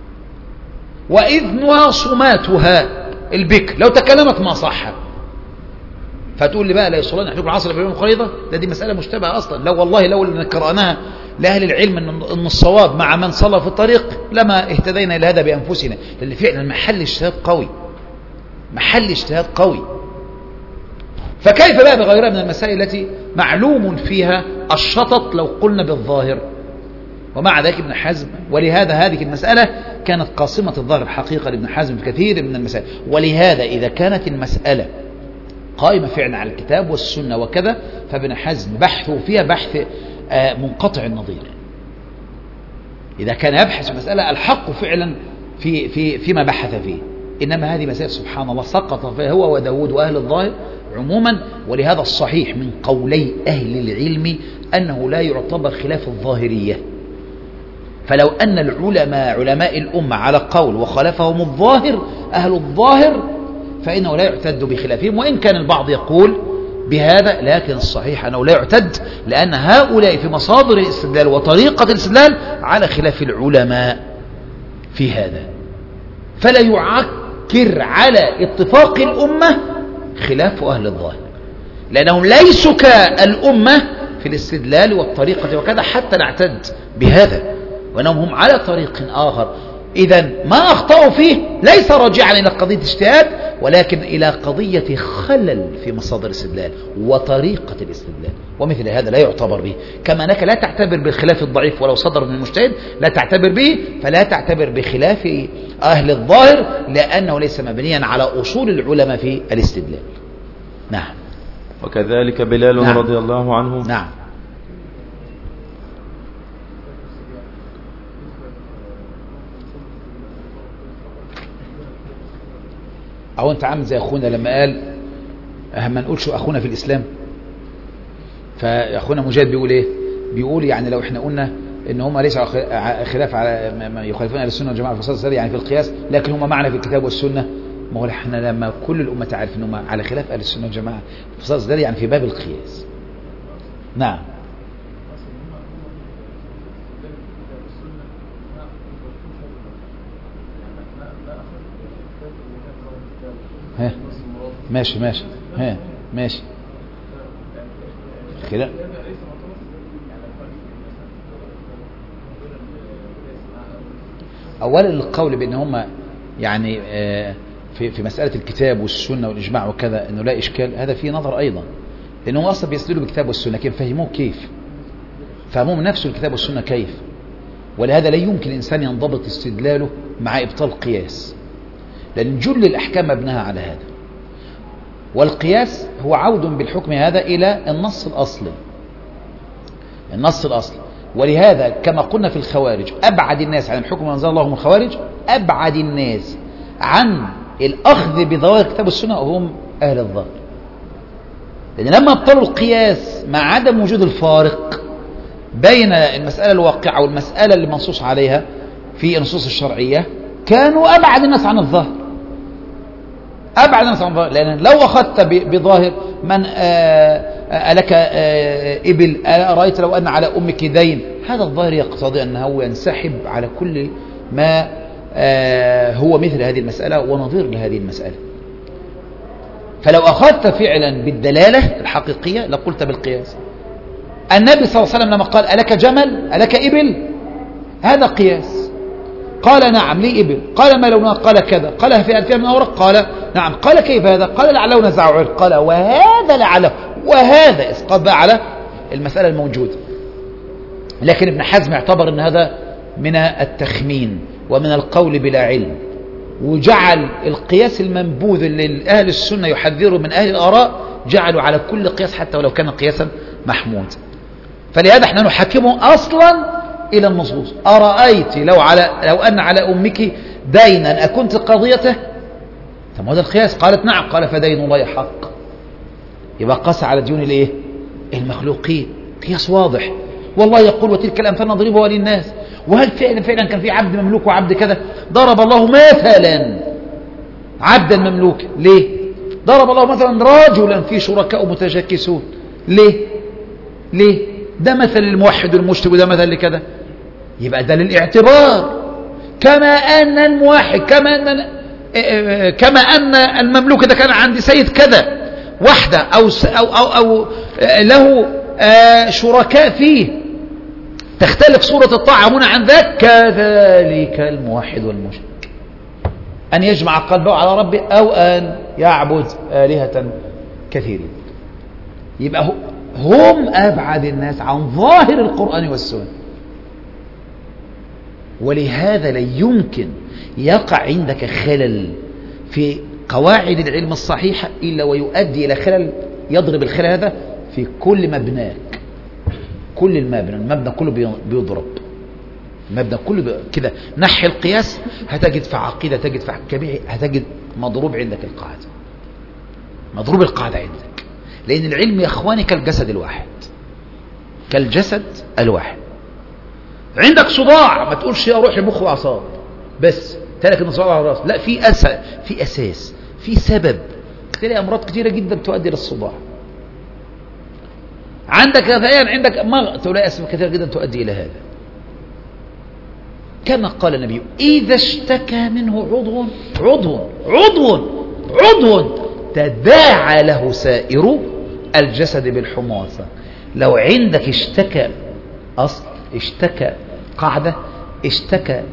وإذنها صماتها البكر لو تكلمت ما صح. فتقول لي بقى لا يصلون أحدكم العصر في يوم الخريضة، دي مسألة مشتبهة أصلا. لو والله لو قرأناها لأهل العلم أن الصواب مع من صلى في الطريق لما اهتدينا إلى هذا بأنفسنا، لأن فعلا محل اجتهاد قوي، محل اجتهاد قوي. فكيف بقى بغيرها من المسائل التي معلوم فيها الشطط لو قلنا بالظاهر؟ ومع ذلك ابن حزم، ولهذا هذه المسألة كانت قاصمة الظاهر الحقيقة لابن حزم في كثير من المسائل. ولهذا إذا كانت المسألة قائمة فعلا على الكتاب والسنة وكذا، فابن حزم بحثه فيها بحث منقطع النظير. إذا كان يبحث المسألة الحق فعلا فيما بحث فيه. إنما هذه مسائل سبحان الله سقط فيها هو وداود وأهل الظاهر عموما. ولهذا الصحيح من قولي أهل العلم أنه لا يعتبر خلاف الظاهرية. فلو أن العلماء علماء الأمة على قول وخالفهم الظاهر أهل الظاهر فإنه لا يعتد بخلافهم، وإن كان البعض يقول بهذا، لكن الصحيح أنه لا يعتد، لأن هؤلاء في مصادر الاستدلال وطريقة الاستدلال على خلاف العلماء في هذا. فلا يعكر على اتفاق الأمة خلاف أهل الظاهر، لأنهم ليسوا كالأمة في الاستدلال والطريقة وكذا حتى نعتد بهذا، وأنهم هم على طريق آخر. إذن ما أخطأوا فيه ليس راجعا إلى قضية اجتهاد، ولكن إلى قضية خلل في مصادر الاستدلال وطريقة الاستدلال، ومثل هذا لا يعتبر به. كما أنك لا تعتبر بالخلاف الضعيف ولو صدر من المجتهد لا تعتبر به، فلا تعتبر بخلاف أهل الظاهر لأنه ليس مبنيا على أصول العلماء في الاستدلال. نعم. وكذلك بلال نعم. رضي الله عنه. نعم. أو أنت عامل زي أخونا لما قال ما نقولش أخونا في الإسلام، فأخونا مجاهد بيقول إيه؟ بيقول يعني لو إحنا قلنا إن هم ليس خلاف على ما يخالفون أهل السنة والجماعة في الفصل السري يعني في القياس، لكن هم معنا في الكتاب والسنة. ما هو إحنا لما كل الأمة تعرف إن هم على خلاف أهل السنة والجماعة في الفصل السري يعني في باب القياس. نعم. ها ماشي ماشي ها ماشي كده. اولا القول بان هم يعني في مسألة الكتاب والسنة والإجماع وكذا انه لا اشكال، هذا فيه نظر ايضا، لانهم اصلا بيستدلوا بالكتاب والسنة، كيف فهموه؟ كيف فهموه من نفسه الكتاب والسنة كيف؟ ولهذا لا يمكن الانسان ينضبط استدلاله مع ابطال القياس، لأن جل الأحكام مبناها على هذا. والقياس هو عود بالحكم هذا إلى النص الأصلي، النص الأصلي. ولهذا كما قلنا في الخوارج أبعد الناس عن الحكم ما أنزل الله من الخوارج، أبعد الناس عن الأخذ بظواهر الكتاب والسنة هم أهل الظاهر، لأن لما ابطلوا القياس مع عدم وجود الفارق بين المسألة الواقعة والمسألة اللي منصوص عليها في النصوص الشرعية كانوا أبعد الناس عن الظاهر، أبعد الناس عن الظاهر. لأن لو أخذت بظاهر من ألك إبل أرأيت لو أن على أمك دين، هذا الظاهر يقتضي أنه ينسحب على كل ما هو مثل هذه المسألة ونظير لهذه المسألة. فلو أخذت فعلا بالدلالة الحقيقية لقلت بالقياس. النبي صلى الله عليه وسلم لما قال ألك جمل ألك إبل، هذا قياس. قال نعم لي إبل، قال ما لونها، قال كذا، قال فيها من أورق، قال نعم، قال كيف هذا، قال لعله نزع عرق، قال وهذا لعله، وهذا إسقاط بقى على المسألة الموجودة. لكن ابن حزم اعتبر أن هذا من التخمين ومن القول بلا علم، وجعل القياس المنبوذ اللي أهل السنة يحذروا من أهل الآراء جعلوا على كل قياس حتى ولو كان قياسا محمود. فلهذا احنا نحكمه أصلا إلى النصوص. أرأيت لو أن على أمك دينا أكنت قضيته؟ طب هذا القياس. قالت نعم، قال فدين الله حق. يبقى قاس على ديون الايه؟ المخلوقين. قياس واضح. والله يقول وتلك الأمثال نضربها للناس. وهل فعلا كان في عبد مملوك وعبد كذا؟ ضرب الله مثلا عبدا مملوكا. ليه؟ ضرب الله مثلا رجلا في شركاء متشاكسون. ليه؟ ده مثل الموحد والمشرك وده مثل لكذا. يبقى ده للاعتبار، كما أن الموحد كما أن المملوك ده كان عند سيد كذا وحده أو له شركاء فيه تختلف صورة الطاعة هنا عن ذاك، كذلك الموحد والمشرك أن يجمع قلبه على ربه أو أن يعبد آلهة كثيرين. يبقى هم أبعد الناس عن ظاهر القرآن والسنة. ولهذا لا يمكن يقع عندك خلل في قواعد العلم الصحيحة إلا ويؤدي إلى خلل، يضرب الخلل هذا في كل مبناك. كل المبنى كله بيضرب، المبنى كله كده. نحي القياس هتجد في عقيدة، تجد في كبير، هتجد مضروب عندك القاعدة، مضروب القاعدة عندك. لأن العلم يا أخواني كالجسد الواحد، كالجسد الواحد. عندك صداع ما تقولش يا روحي مخ وأعصاب بس تلاقي ان صداع على الراس، لا، في أساس، في سبب. تلاقي أمراض كثيرة جدا تؤدي للصداع. عندك غثيان، عندك مغص، تلاقي أسباب كثيرة جدا تؤدي إلى هذا. كما قال النبي: إذا اشتكى منه عضو تداعى له سائر الجسد بالحمى والسهر. لو عندك اشتكى أصل، اشتكى قاعدة، اشتكى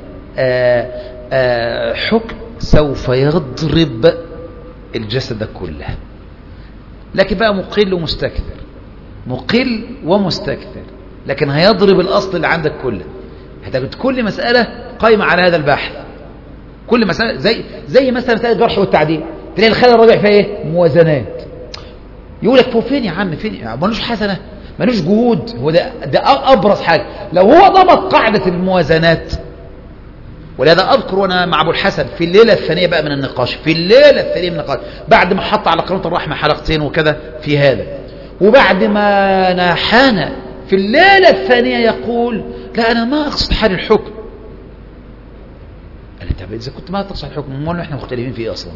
حكم، سوف يضرب الجسد كله. لكن بقى مقل ومستكثر، لكن هيضرب الأصل اللي عندك كله. هتجد كل مسألة قائمة على هذا البحث. كل مسألة زي مثلا مسألة الجرح والتعديل، تلاقي الخلل الرابع فيها ايه؟ موازنات. يقول لك هو فين يا عم، فين؟ ملوش حسنة، ملوش جهود. هو ده أبرز حاجة. لو هو ضبط قاعدة الموازنات، ولهذا أذكر وأنا مع أبو الحسن في الليلة الثانية بقى من النقاش، بعد ما حط على قناة الرحمة حلقتين وكذا في هذا، وبعد ما ناحانا في الليلة الثانية يقول: لا، أنا ما أقصد حال الحكم. قال: طب إذا كنت ما تقصد الحكم، امال احنا مختلفين في إيه أصلا؟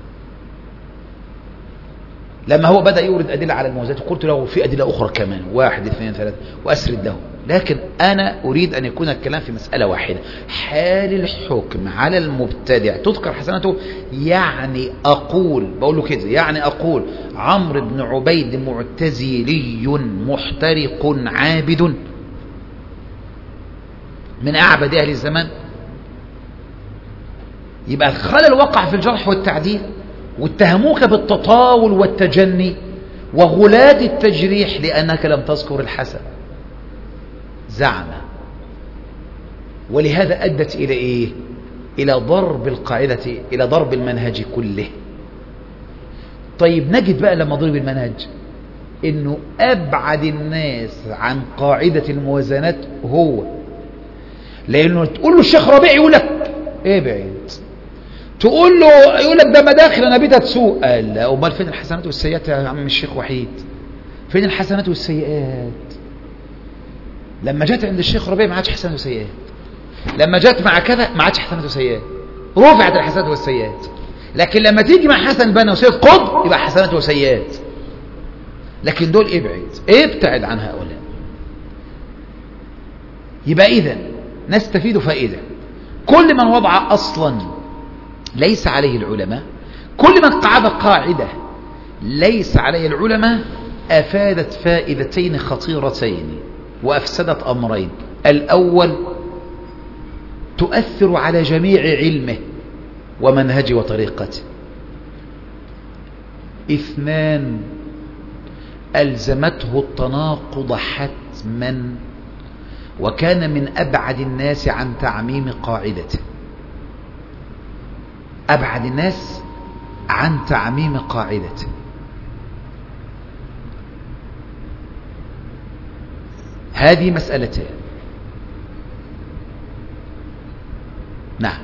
لما هو بدأ يورد أدلة على الموازنات، قلت له في أدلة أخرى كمان، 1 2 3، وأسرد له. لكن أنا أريد أن يكون الكلام في مسألة واحدة: حال الحكم على المبتدع تذكر حسناته. يعني بقول له كده، يعني أقول عمرو بن عبيد معتزلي محترق عابد من أعبد أهل الزمان. يبقى الخلل وقع في الجرح والتعديل، واتهموك بالتطاول والتجني وغلاة التجريح لأنك لم تذكر الحسن، زعم. ولهذا أدت إلى إيه؟ إلى ضرب القاعدة، إلى ضرب المنهج كله. طيب نجد بقى لما ضرب المنهج إنه أبعد الناس عن قاعدة الموازنات هو. لأنه تقول له الشيخ ربيع يقول لك إيه بعيد، تقول له يقول لك ده مداخل أنا بدها تسوق. قال: لا، أمال فين الحسنات والسيئات يا عم الشيخ وحيد؟ فين الحسنات والسيئات؟ لما جت عند الشيخ ربيع ما عادش حسنات وسيئات، لما جت مع كذا ما عادش حسنات وسيئات، رفعت الحسنات والسيئات. لكن لما تيجي مع حسن البنا وسيد قطب يبقى حسنات وسيئات. لكن دول ابتعد عن هؤلاء. يبقى إذن نستفيد فائدة: كل من وضع أصلا ليس عليه العلماء، كل من قعد قاعدة ليس عليه العلماء، أفادت فائدتين خطيرتين وأفسدت أمرين. الأول: تؤثر على جميع علمه ومنهجه وطريقته. 2: ألزمته التناقض حتما، وكان من أبعد الناس عن تعميم قاعدته. أبعد الناس عن تعميم قاعدته. هذه مسألتين. نعم.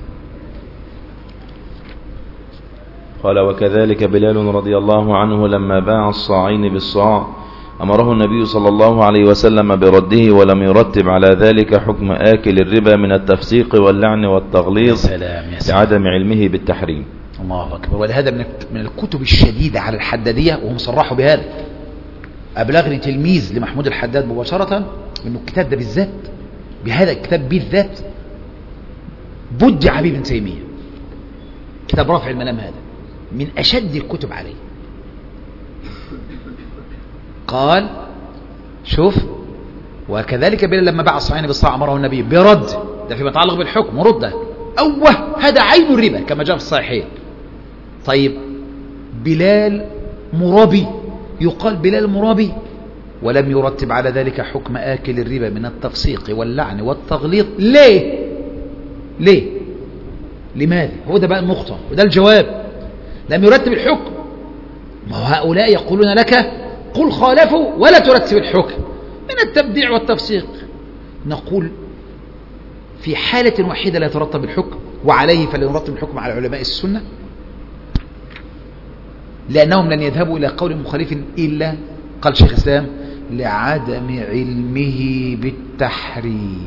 قال: وكذلك بلال رضي الله عنه لما باع الصاعين بالصاع أمره النبي صلى الله عليه وسلم برده، ولم يرتب على ذلك حكم آكل الربا من التفسيق واللعن والتغليظ لعدم علمه بالتحريم. الله أكبر. ولهذا من الكتب الشديدة على الحدادية، وهم صرحوا بهذا. أبلغني تلميذ لمحمود الحداد مباشرة أنه الكتاب ده بالذات، بهذا الكتاب بالذات، بدع به ابن تيمية. كتاب رافع الملام هذا من أشد الكتب عليه. قال شوف، وكذلك بلال لما باع الصحيحين بالصاع أمره النبي برد، ده فيما يتعلق بالحكم، ورده هذا عين الربا كما جاء في الصحيحين. طيب بلال مرابي، يقال بلال مرابي، ولم يرتب على ذلك حكم آكل الربا من التفسيق واللعن والتغليظ. ليه؟ لماذا؟ هو ده بقى النقطة وده الجواب. لم يرتب الحكم. ما هؤلاء يقولون لك قل خالفوا ولا ترتب الحكم من التبديع والتفسيق. نقول في حالة واحدة لا يترتب الحكم، وعليه فلنرتب الحكم على علماء السنة، لأنهم لن يذهبوا إلى قول مخالف إلا، قال شيخ الإسلام، لعدم علمه بالتحريم.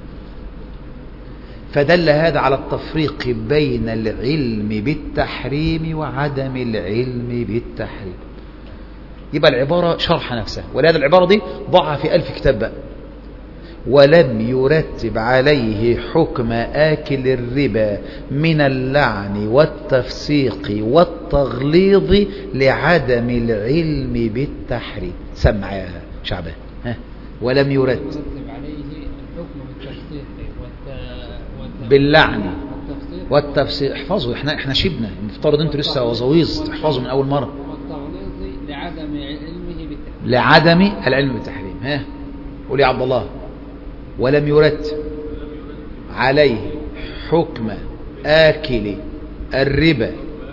فدل هذا على التفريق بين العلم بالتحريم وعدم العلم بالتحريم. يبقى العبارة شرح نفسها، ولهذا العبارة دي ضعها في 1000 كتاب بقى. ولم يرتب عليه حكم آكل الربا من اللعن والتفسيق والتغليظ لعدم العلم بالتحريم. سمع يا شعبان. ولم يرتب عليه الحكم بالتفسيق باللعن والتفسيق. احفظوا، احنا شبنا، نفترض انتوا لسه وزويز تحفظوا من اول مرة. والتغليظ لعدم علمه بالتحريم. لعدم العلم بالتحريم. قول يا عبد الله. ولم يرتب عليه حكم آكل الربا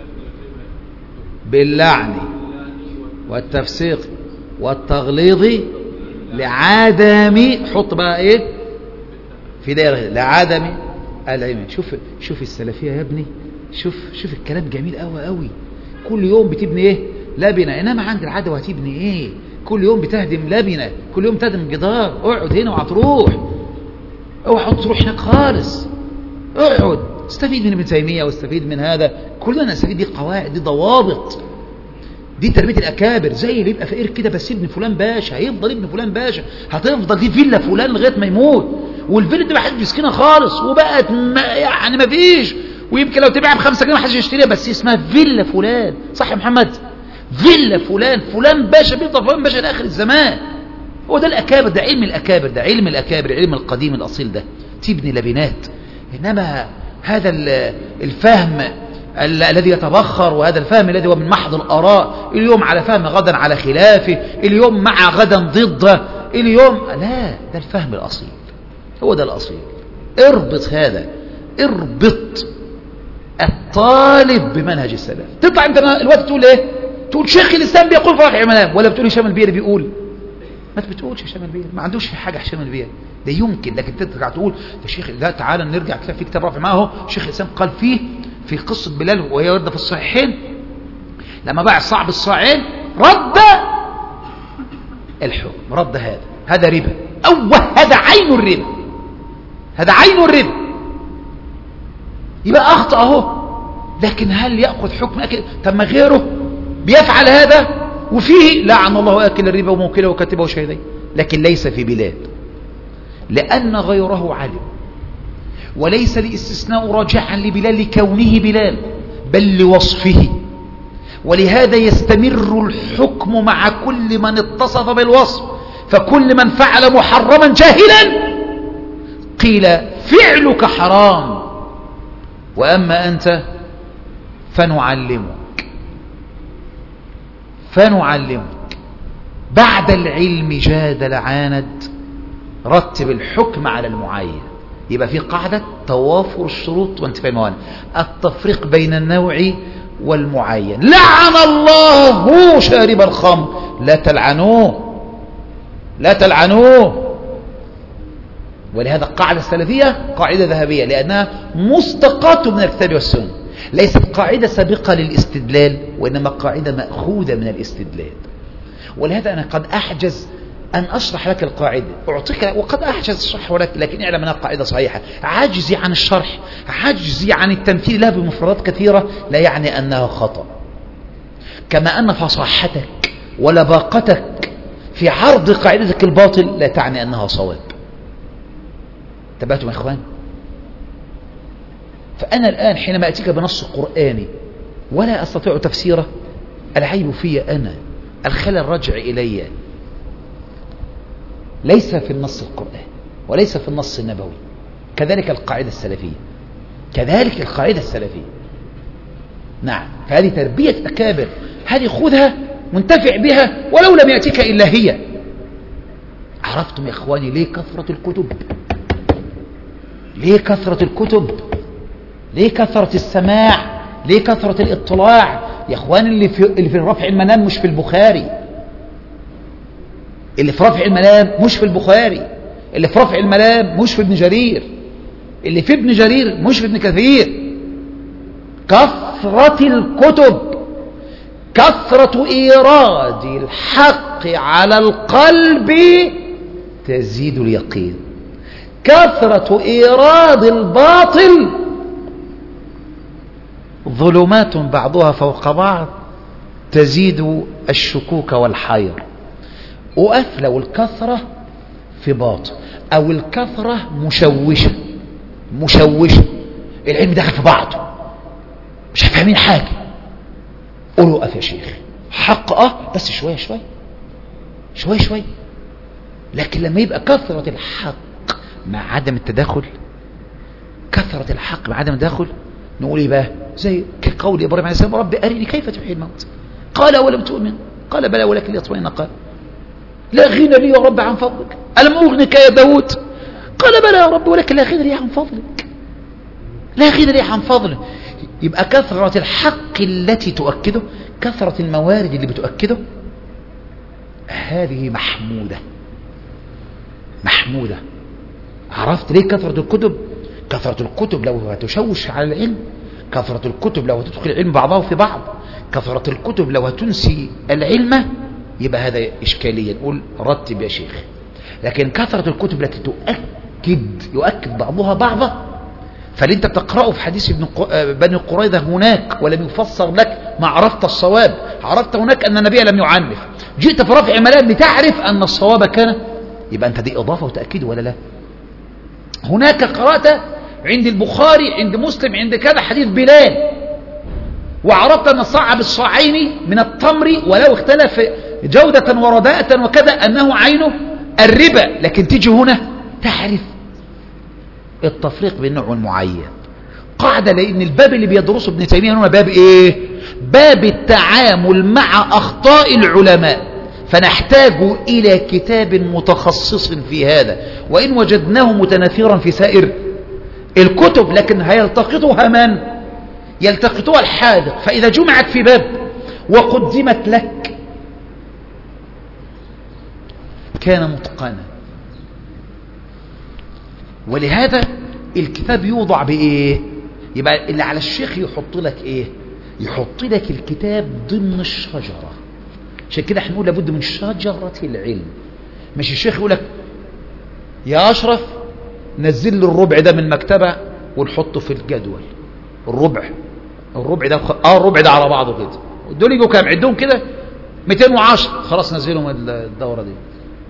باللعن والتفسيق والتغليظ لعدم، حط بقى ايه في دايره، لعدم العلم. شوف السلفيه يا ابني، شوف الكلام جميل قوي قوي. كل يوم بتبني ايه؟ لبنه. انما عند العدوى هتبني ايه؟ كل يوم بتهدم لبنه، كل يوم تهدم جدار. اقعد هنا وهتروح، اوعى تروح هناك خالص. اقعد استفيد من ابن تيميه واستفيد من هذا، كلنا نستفيد. دي قواعد، دي ضوابط، دي تربيه الاكابر. زي اللي يبقى فقير كده بس ابن فلان باشا، هيفضل ابن فلان باشا، هتفضل دي فيلا فلان لغايه ما يموت. والفيلا دي ما حدش بيسكنها خالص، وبقت يعني ما فيش، ويمكن لو تبيعها ب5 جنيه ما حدش يشتريها، بس اسمها فيلا فلان. صح يا محمد؟ فيلا فلان باشا، بيفضل فلان باشا لاخر الزمان. هو ده الأكابر، ده علم الأكابر، ده علم الأكابر، علم القديم الأصيل ده، تبني لبنات. إنما هذا الفهم الذي يتبخر، وهذا الفهم الذي هو من محض الآراء، اليوم على فهم غدا على خلافه، اليوم مع غدا ضده، اليوم لا، ده الفهم الأصيل، هو ده الأصيل. اربط هذا، اربط الطالب بمنهج السلف. تطلع انت الوقت تقول ايه؟ تقول شيخ الإسلام بيقول في رافع الملام، ولا بتقول هشام البيري بيقول؟ ما بتقولش هشام البيري، ما عندوش في حاجه هشام البيري ده يمكن، لكن ترجع تقول ده شيخ، لا تعالى نرجع كده في كتاب رافع معه شيخ الاسلام قال فيه في قصه بلال وهي ورده في الصحيحين، لما باع الصاع بالصاعين رد الحكم، رد هذا ربا، هذا عين الربا، هذا عين الربا، يبقى اخطا اهو. لكن هل ياخذ حكم اكل؟ طب ما غيره بيفعل هذا وفيه لعن الله آكل الربا وموكله وكاتبه وشهديه، لكن ليس في بلال، لأن غيره علم، وليس الاستثناء راجعا لبلال لكونه بلال، بل لوصفه. ولهذا يستمر الحكم مع كل من اتصف بالوصف، فكل من فعل محرما جاهلا قيل فعلك حرام، وأما أنت فنعلمك بعد العلم جادل عاند، رتب الحكم على المعين. يبقى في قاعدة توافر الشروط وانتفاء الموانع، التفريق بين النوع والمعين. لعن الله شارب الخمر، لا تلعنوه. ولهذا القاعدة السلفية قاعدة ذهبية، لأنها مستقاة من الكتاب والسنة، ليست قاعدة سابقة للاستدلال، وإنما قاعدة مأخوذة من الاستدلال. ولهذا أنا قد أحجز أن أشرح لك القاعدة أعطيك، وقد أحجز الشرح لكن اعلم أنها قاعدة صحيحة. عجزي عن الشرح، عجزي عن التمثيل لها بمفردات كثيرة لا يعني أنها خطأ. كما أن فصاحتك ولباقتك في عرض قاعدتك الباطل لا تعني أنها صواب. انتبهتم يا إخوان؟ فأنا الآن حينما أتيك بنص قرآني ولا أستطيع تفسيره، العيب في أنا، الخلل رجع إلي، ليس في النص القرآني وليس في النص النبوي. كذلك القاعدة السلفية، كذلك القاعدة السلفية. نعم، فهذه تربية أكابر، هذه خذها منتفع بها ولو لم يأتيك إلا هي. عرفتم يا إخواني ليه كثرة الكتب؟ ليه كثرة الكتب؟ ليه كثرة السماع؟ ليه كثرة الاطلاع؟ يا إخواني اللي في رفع المنام مش في البخاري، اللي في رفع المنام مش في البخاري، اللي في رفع المنام مش في ابن جرير، اللي في ابن جرير مش في ابن كثير. كثرة الكتب، كثرة إيراد الحق على القلب تزيد اليقين، كثرة إيراد الباطل ظلمات بعضها فوق بعض تزيد الشكوك والحير. وقف لو الكثرة في باطل أو الكثرة مشوشة، العلم داخل في بعضه مش فاهمين حاجة، قولوا وقف يا شيخ، حق بس شوية. لكن لما يبقى كثرة الحق مع عدم التداخل، كثرة الحق مع عدم التداخل، نقول ايه بقى؟ زي كقول ابراهيم عليه السلام: رب ارني كيف تحيي الموت، قال اولم تؤمن، قال بلى ولكن ليطمئن قال لا غنى لي يا رب عن فضلك، الم اغنك يا داود، قال بلى يا رب ولكن لا غنى لي عن فضلك، لا غنى لي عن فضلك. يبقى كثرة الحق التي تؤكده، كثرة الموارد اللي بتؤكده، هذه محمودة. عرفت ليه كثرة الكتب؟ كثرة الكتب لو هتشوش على العلم، كثرة الكتب لو هتدخل العلم بعضه في بعض، كثرة الكتب لو هتنسي العلم، يبقى هذا إشكالية، نقول رتب يا شيخ. لكن كثرة الكتب التي يؤكد بعضها بعضا، فاللي انت بتقرأه في حديث بني قريظة هناك ولم يفسر لك ما عرفت الصواب، عرفت هناك أن النبي لم يعنف، جئت في رفع ملام لتعرف أن الصواب كان، يبقى أنت دي إضافة وتأكيد ولا لا؟ هناك قرأت عند البخاري عند مسلم عند كذا حديث بلال، وعرفت أن الصاع بالصاعين من التمر ولو اختلف جودة ورداءة وكذا أنه عينه الربا، لكن تيجي هنا تعرف التفريق بين نوع معين. قاعدة، لأن الباب اللي بيدرسه ابن تيمية هنا باب إيه؟ باب التعامل مع أخطاء العلماء، فنحتاج إلى كتاب متخصص في هذا، وإن وجدناه متناثرا في سائر الكتب، لكن هيلتقطها من؟ يلتقطها الحاذق. فإذا جمعت في باب وقدمت لك كان متقنا. ولهذا الكتاب يوضع بإيه؟ يبقى اللي على الشيخ يحط لك إيه؟ يحط لك الكتاب ضمن الشجرة. عشان كده احنا نقول لابد من شجرة العلم. مش الشيخ يقول لك يا أشرف نزل لي الربع ده من مكتبة ونحطه في الجدول، الربع ده الربع ده على بعضه كده، دول يجوا كام؟ عدهم كده 210، خلاص نزلهم الدورة دي.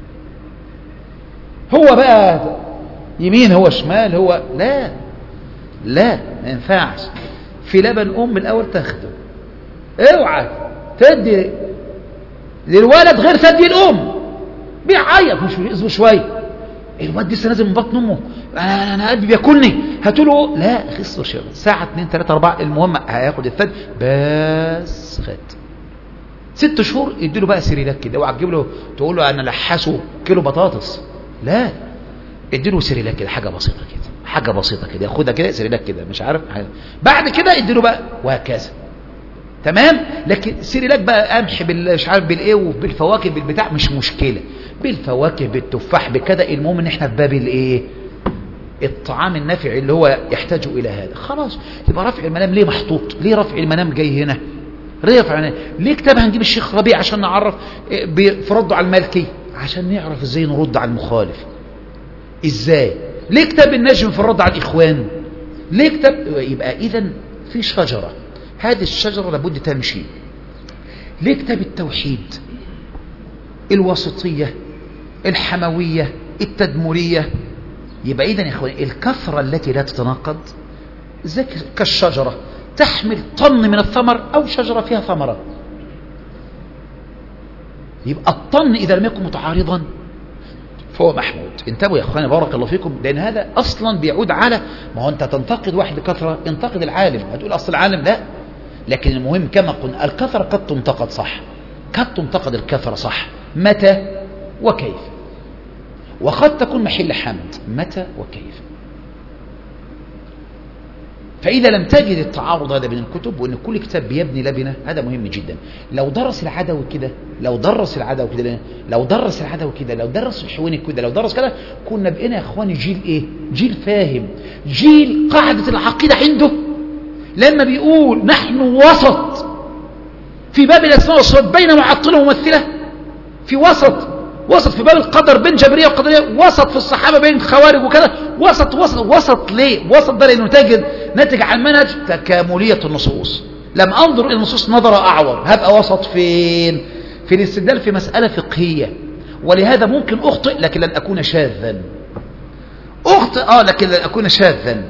هو بقى يمين، هو شمال، هو لا ما ينفعش. في لبن الأول تاخده، اوعى تدي للولد غير ثدي الأم، بيعيط مش بيقصبه شوية، الواد لسه نازل من بطن أمه، أنا قلبي بياكلني، هاتوا لا خسر شوية، ساعة 2 3 4 المهم هياخد الثدي بس. خد 6 شهور يديله بقى سيريلاك كده، اوعى تجيب له تقول له أنا لحسه كيلو بطاطس، لا اديله سيريلاك كده، حاجة بسيطة كده، ياخدها كده سيريلاك كده، مش عارف حاجة. بعد كده اديله بقى وهكذا، تمام. لكن سيريلاك بقى قمح مش عارف بالايه وبالفواكه بالبتاع، مش مشكله، بالفواكه بالتفاح بكذا، المهم ان احنا في باب الايه؟ الطعام النافع اللي هو يحتاج الى هذا. خلاص يبقى رفع المنام ليه محطوط؟ ليه رفع المنام جاي هنا؟ ليه كتاب هنجيب الشيخ ربيع عشان نعرف في رده على المالكي؟ عشان نعرف ازاي نرد على المخالف. ازاي؟ ليه كتاب النجم في الرد على الإخوان؟ ليه كتاب؟ يبقى إذن في شجرة، هذه الشجرة لابد تمشي. ليه كتاب التوحيد، الوسطية، الحموية، التدمرية؟ يبقى إذن يا إخواني الكثرة التي لا تتناقض زي كالشجرة تحمل طن من الثمر أو شجرة فيها ثمرة. يبقى الطن إذا لم يكن متعارضا فهو محمود. انتبهوا يا اخواني بارك الله فيكم، لان هذا اصلا بيعود على، ما هو انت تنتقد واحد بكثره انتقد العالم، هتقول اصل العالم لا، لكن المهم كما قلنا الكثره قد تنتقد صح، قد تنتقد الكثره صح، متى وكيف، وقد تكون محل حمد، متى وكيف. فإذا لم تجد التعارض هذا بين الكتب، وإن كل كتاب بيبني لبنة، هذا مهم جدا. لو درس العدوي كده، لو درس العدوي كده، لو درس العدوي كده، لو درس الحويني كده، لو درس كده، كنا بقينا يا إخواني جيل إيه؟ جيل فاهم، جيل قاعدة العقيدة عنده. لما بيقول نحن وسط في باب الأسماء والصفات بين معطلة وممثلة، في وسط في باب القدر بين جبرية وقدرية، وسط في الصحابة بين خوارج وكذا، وسط ليه؟ وسط ده لأنه ناتج عن منهج تكاملية النصوص. لم أنظر إلى النصوص نظر أعور، هبقى وسط فين؟ في الاستدلال في مسألة فقهية، ولهذا ممكن أخطئ لكن لن أكون شاذا. أخطئ لكن لن أكون شاذا،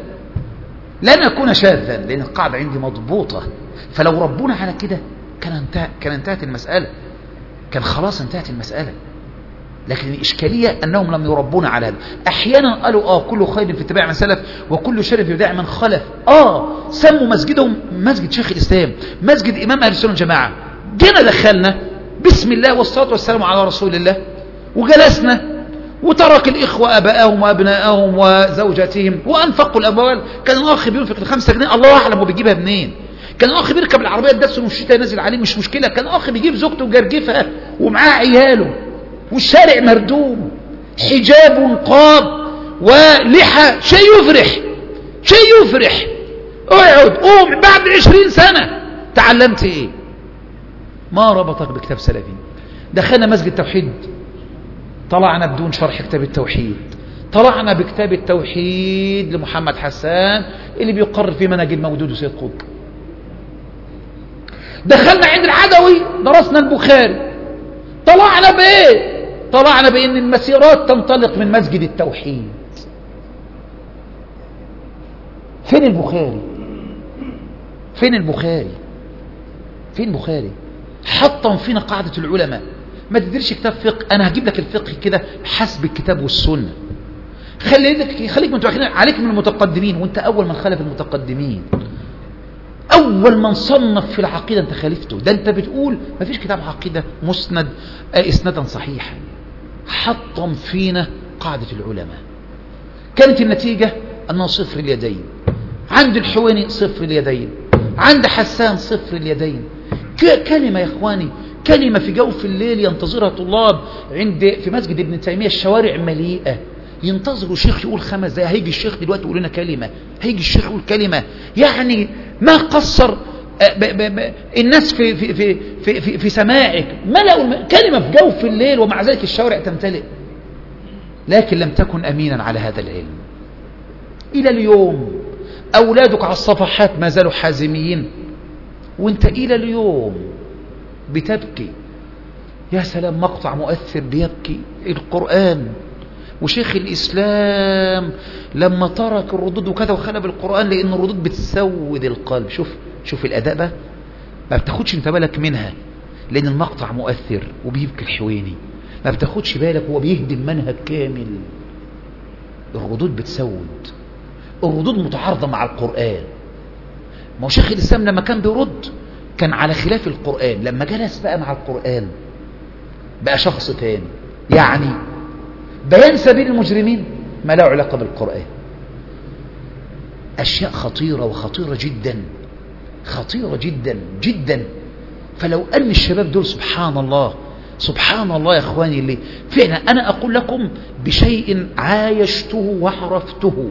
لأن القاعدة عندي مضبوطة. فلو ربنا على كده كان انتهت المسألة، كان خلاص انتهت المسألة. لكن الإشكالية أنهم لم يربون على هذا. أحيانا قالوا كل خير في اتباع من سلف وكل شر في ابتداع من خلف. سموا مسجدهم مسجد شيخ الإسلام، مسجد إمام أهل السنة والجماعة. جينا دخلنا بسم الله والصلاة والسلام على رسول الله، وجلسنا وترك الإخوة أباءهم وأبناءهم وزوجاتهم وأنفقوا الأموال. كان الأخ بينفق 5 جنيه الله أعلم هو بيجيبها منين. كان الأخ بيركب العربية الدرس والشتاء نازل عليه مش مشكلة. كان الأخ بيجيب زوجته وجرجفها ومعاه عياله، والشارع مردوم، حجاب ونقاب ولحى، شيء يفرح. اقعد قوم بعد 20 سنة تعلمت ايه؟ ما ربطك بكتاب سلفي؟ دخلنا مسجد توحيد، طلعنا بدون شرح كتاب التوحيد، طلعنا بكتاب التوحيد لمحمد حسان اللي بيقرر في منهج المودود وسيد قطب. دخلنا عند العدوي درسنا البخاري، طلعنا بايه؟ طلعنا بأن المسيرات تنطلق من مسجد التوحيد. فين البخاري؟ حطم فينا قاعدة العلماء. ما تدريش كتاب فقه، أنا هجيب لك الفقه كده حسب الكتاب والسنة. خليك متوخين عليك من المتقدمين، وانت أول من خالف المتقدمين، أول من صنف في العقيدة أنت خالفته. ده أنت بتقول ما فيش كتاب عقيدة مسند إسنادا صحيحا. حطم فينا قاعدة العلماء. كانت النتيجة أنه صفر اليدين. عند الحويني صفر اليدين، عند حسان صفر اليدين. كلمة يا إخواني، كلمة في جوف الليل ينتظرها طلاب في مسجد ابن تيمية، الشوارع مليئة ينتظروا شيخ يقول 5 دقايق. هيجي الشيخ دلوقتي يقول لنا كلمة، هيجي الشيخ يقول كلمة. يعني ما قصر الناس في سماعك، ملأوا كلمة في جوف الليل، ومع ذلك الشوارع تمتلئ. لكن لم تكن أمينا على هذا العلم. إلى اليوم أولادك على الصفحات ما زالوا حازمين، وانت إلى اليوم بتبكي. يا سلام، مقطع مؤثر بيبكي القرآن، وشيخ الإسلام لما ترك الردود وكذا وخلب القرآن لأن الردود بتسود القلب. شوف الأداء بقى، ما بتاخدش انت بالك منها لأن المقطع مؤثر وبيبكي الحويني، ما بتاخدش بالك هو بيهدم منهج كامل. الردود بتسود، الردود متعارضة مع القرآن. ما هو شيخ الإسلام لما كان بيرد كان على خلاف القرآن، لما جلس بقى مع القرآن بقى شخص تاني. يعني بيان سبيل المجرمين ما له علاقة بالقرآن. أشياء خطيرة وخطيرة جدا، خطيرة جدا جدا. فلو أن الشباب دول سبحان الله يا أخواني، اللي فعلا أنا أقول لكم بشيء عايشته وعرفته.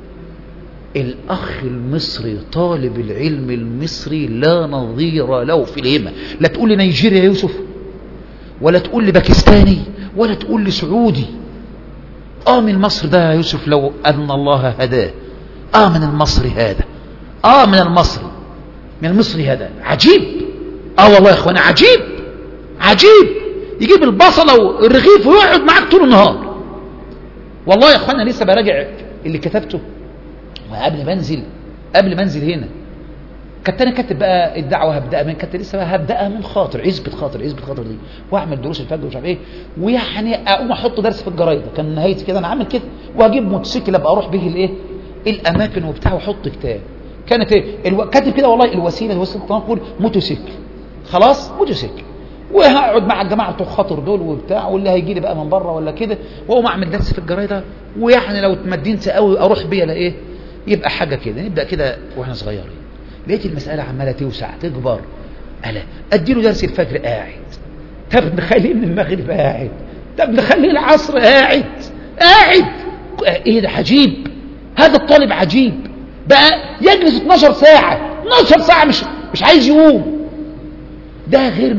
الأخ المصري، طالب العلم المصري لا نظير له في الهمة. لا تقول لي نيجيريا يا يوسف، ولا تقول لي باكستاني ولا تقول لي سعودي. من المصري ده يا يوسف لو أن الله هداه. من المصري هذا، من المصري، من المصري هذا عجيب. والله يا اخوانا عجيب عجيب. يجيب البصلة والرغيف ويقعد معاك طول النهار. والله يا اخوانا لسه براجع اللي كتبته وقبل ما انزل هنا. كنت انا كاتب بقى الدعوه هبدأها من، كنت لسه بقى هبدأها من خاطر عزبة خاطر دي، واعمل دروس الفجر ومش عارف ايه، ويعني اقوم احط درس في الجرايد. كان نهايتي كده انا عامل كده، واجيب موتوسيكل ابقى اروح به الايه الاماكن وبتاع واحط كتاب. كانت كاتب كده والله الوسيله تنقل موتوسيكل، خلاص موتوسيكل، وهقعد مع الجماعه بتوع خاطر دول وبتاع، واللي هيجي لي بقى من بره ولا كده، واقوم اعمل درس في الجرايد. ويعني لو اتمدنت قوي اروح بيها لايه، يبقى حاجه كده. نبدا كده واحنا صغيرين. لقيت المساله عماله توسع تكبر. الا اديله درس الفجر قاعد، طب نخليه من المغرب قاعد، طب نخليه العصر قاعد. ايه ده عجيب. هذا الطالب عجيب بقى يجلس 12 ساعه مش عايز يقوم. ده غير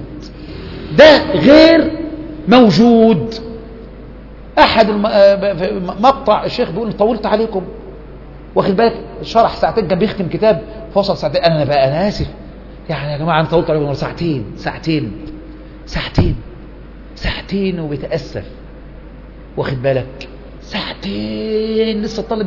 موجود. احد مقطع الشيخ بيقول طولت عليكم، واخد بالك، شرح ساعتين كان بيختم كتاب فوصل ساعتين. انا اسف يعني يا جماعه انا طولت عليكم ساعتين وبيتاسف، واخد بالك، ساعتين لسه الطالب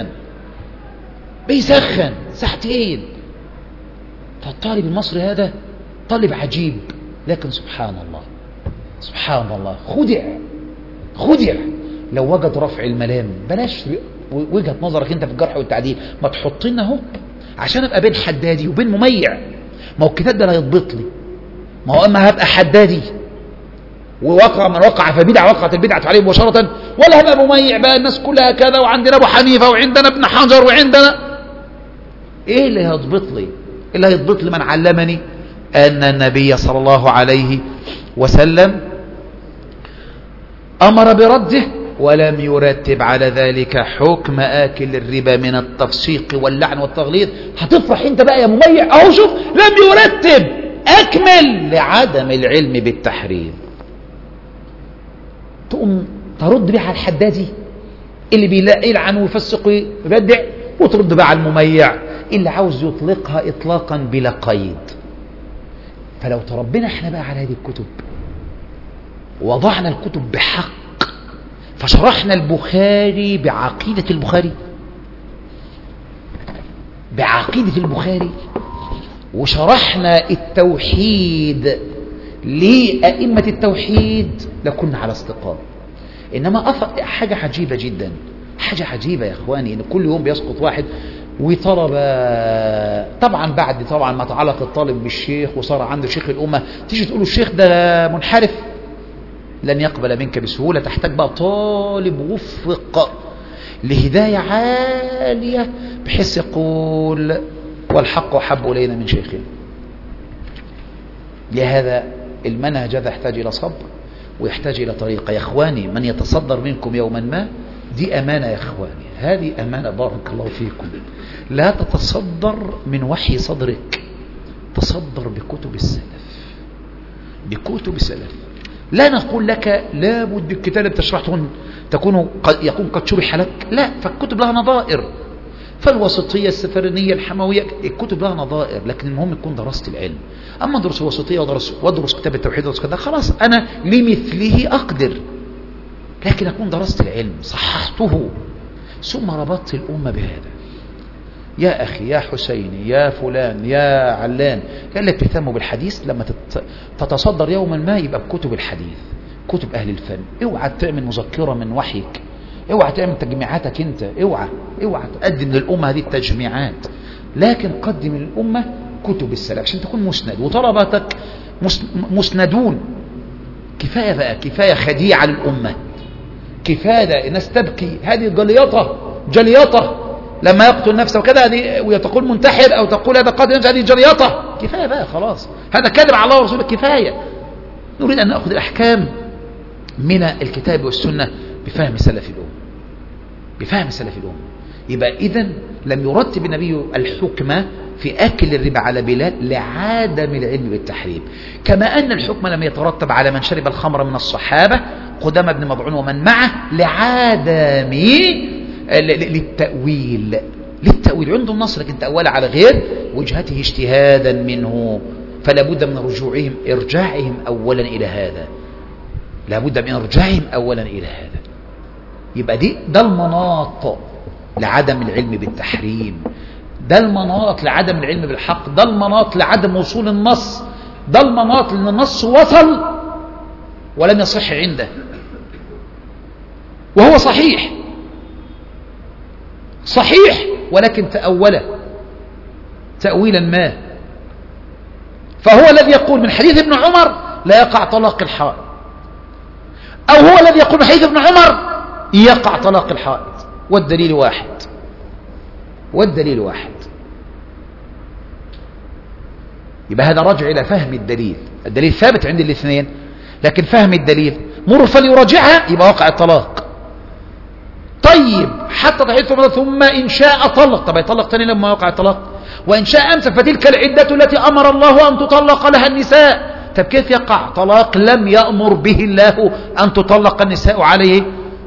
بيسخن ساعتين. فالطالب المصري هذا طالب عجيب، لكن سبحان الله خدع. لو وجد رفع الملام، بلاش وجهة نظرك انت في الجرح والتعديل، ما تحطنا اهو عشان ابقى بين حدادي وبين مميع. ما هو الكتاب ده لا يضبط لي، ما هو اما هبقى حدادي ووقع من وقع فبدع وقعت البدعة عليه مباشرة، ولا هبقى مميع بقى الناس كلها كذا، وعندنا ابو حنيفة وعندنا ابن حجر وعندنا ايه اللي هيضبط لي من علمني ان النبي صلى الله عليه وسلم امر برده ولم يرتب على ذلك حكم آكل الربا من التفسيق واللعن والتغليظ. هتفرح انت بقى يا مميع، اهو شوف لم يرتب، اكمل لعدم العلم بالتحريم. تقوم ترد بقى على الحدادي اللي بيلعن ويفسق ويبدع، وترد بقى على المميع اللي عاوز يطلقها اطلاقا بلا قيد. فلو تربينا احنا بقى على هذه الكتب، وضعنا الكتب بحق، فشرحنا البخاري بعقيدة البخاري، وشرحنا التوحيد لأئمة التوحيد، لكنا على استقامة. إنما حاجة عجيبة جدا، حاجة عجيبة يا إخواني، إن كل يوم بيسقط واحد. وطلب طبعا بعد ما تعلق الطالب بالشيخ وصار عنده شيخ الأمة، تيجي تقول الشيخ ده منحرف، لن يقبل منك بسهولة. تحتاج بقى طالب وفق لهداية عالية بحيث يقول والحق أحب إلينا من شيخنا. لهذا المنهج هذا يحتاج إلى صبر ويحتاج إلى طريقة. يا إخواني من يتصدر منكم يوما ما، دي أمانة يا إخواني، هذه أمانة، بارك الله فيكم. لا تتصدر من وحي صدرك، تصدر بكتب السلف. لا نقول لك لابد الكتاب اللي بتشرحه يكون قد شرح لك، لا، فالكتب لها نظائر، فالوسطية السفرينية الحموية، الكتب لها نظائر، لكن المهم يكون درست العلم. أما درس الوسطية وادرس كتاب التوحيد ودرس كذا، خلاص أنا لمثله أقدر، لكن أكون درست العلم صححته ثم ربطت الأمة بهذا. يا أخي يا حسيني يا فلان يا علان، قال لك تهتموا بالحديث، لما تتصدر يوما ما يبقى بكتب الحديث، كتب أهل الفن. اوعى تعمل مذكرة من وحيك، اوعى تعمل تجميعاتك انت، اوعى تقدم للأمة هذه التجميعات، لكن قدم للأمة كتب السلف عشان تكون مسند وطلباتك مسندون. كفاية بقى، كفاية خديعة للأمة، كفاية الناس تبكي، هذه جليطة لما يقتل نفسه وكذا، وتقول منتحر أو تقول هذا قاتل نفسه، هذه جليطة. كفاية بقى خلاص، هذا كذب على الله ورسوله، كفاية. نريد أن نأخذ الأحكام من الكتاب والسنة بفهم سلف الأمة. يبقى إذن لم يرتب النبي الحكم في أكل الربا على بلال لعدم العلم بالتحريم، كما أن الحكم لم يترتب على من شرب الخمر من الصحابة قدامى بن مضعون ومن معه لعدم للتأويل عنده النص، لكن تأول على غير وجهته اجتهادا منه، فلا بد من إرجاعهم أولا إلى هذا، لا بد من إرجاعهم أولا إلى هذا. يبقى ده المناط لعدم العلم بالتحريم، ده المناط لعدم العلم بالحق، ده المناط لعدم وصول النص، ده المناط لأن النص وصل ولم يصح عنده، وهو صحيح ولكن تأوله تأويلا ما، فهو الذي يقول من حديث ابن عمر لا يقع طلاق الحائض، أو هو الذي يقول من حديث ابن عمر يقع طلاق الحائض، والدليل واحد. يبقى هذا راجع إلى فهم الدليل ثابت عند الاثنين، لكن فهم الدليل مر فليراجعها يبقى وقع الطلاق. طيب حتى تحيث ثم إن شاء طلق، طب يطلق تاني لما وقع الطلاق، وإن شاء أمسك فتلك العدة التي أمر الله أن تطلق لها النساء. طب كيف يقع طلاق لم يأمر به الله أن تطلق النساء عليه؟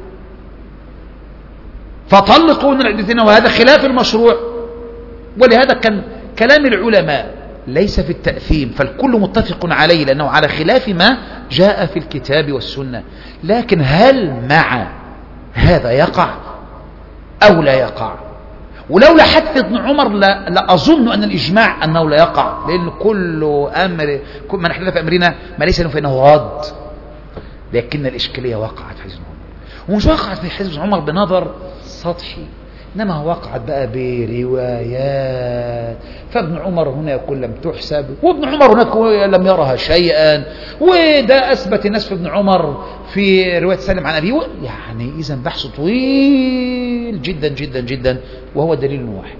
فطلقوا من العدتين، وهذا خلاف المشروع. ولهذا كان كلام العلماء ليس في التأثيم، فالكل متفق عليه لأنه على خلاف ما جاء في الكتاب والسنة، لكن هل مع هذا يقع أو لا يقع؟ ولولا حدث ابن عمر لا أظن أن الإجماع أنه لا يقع، لأن كل من أحدث في أمرنا ما ليس فإنه رد، لكن الإشكالية وقعت في حديث عمر، ومش وقعت في حديث عمر بنظر سطحي، إنما وقعت بقى بروايات. فابن عمر هنا يقول لم تحسب، وابن عمر هناك لم يرها شيئا، وده أثبت الناس في ابن عمر في رواية سالم عن أبيه، يعني إذا بحث طويل جدا جدا جدا، وهو دليل واحد.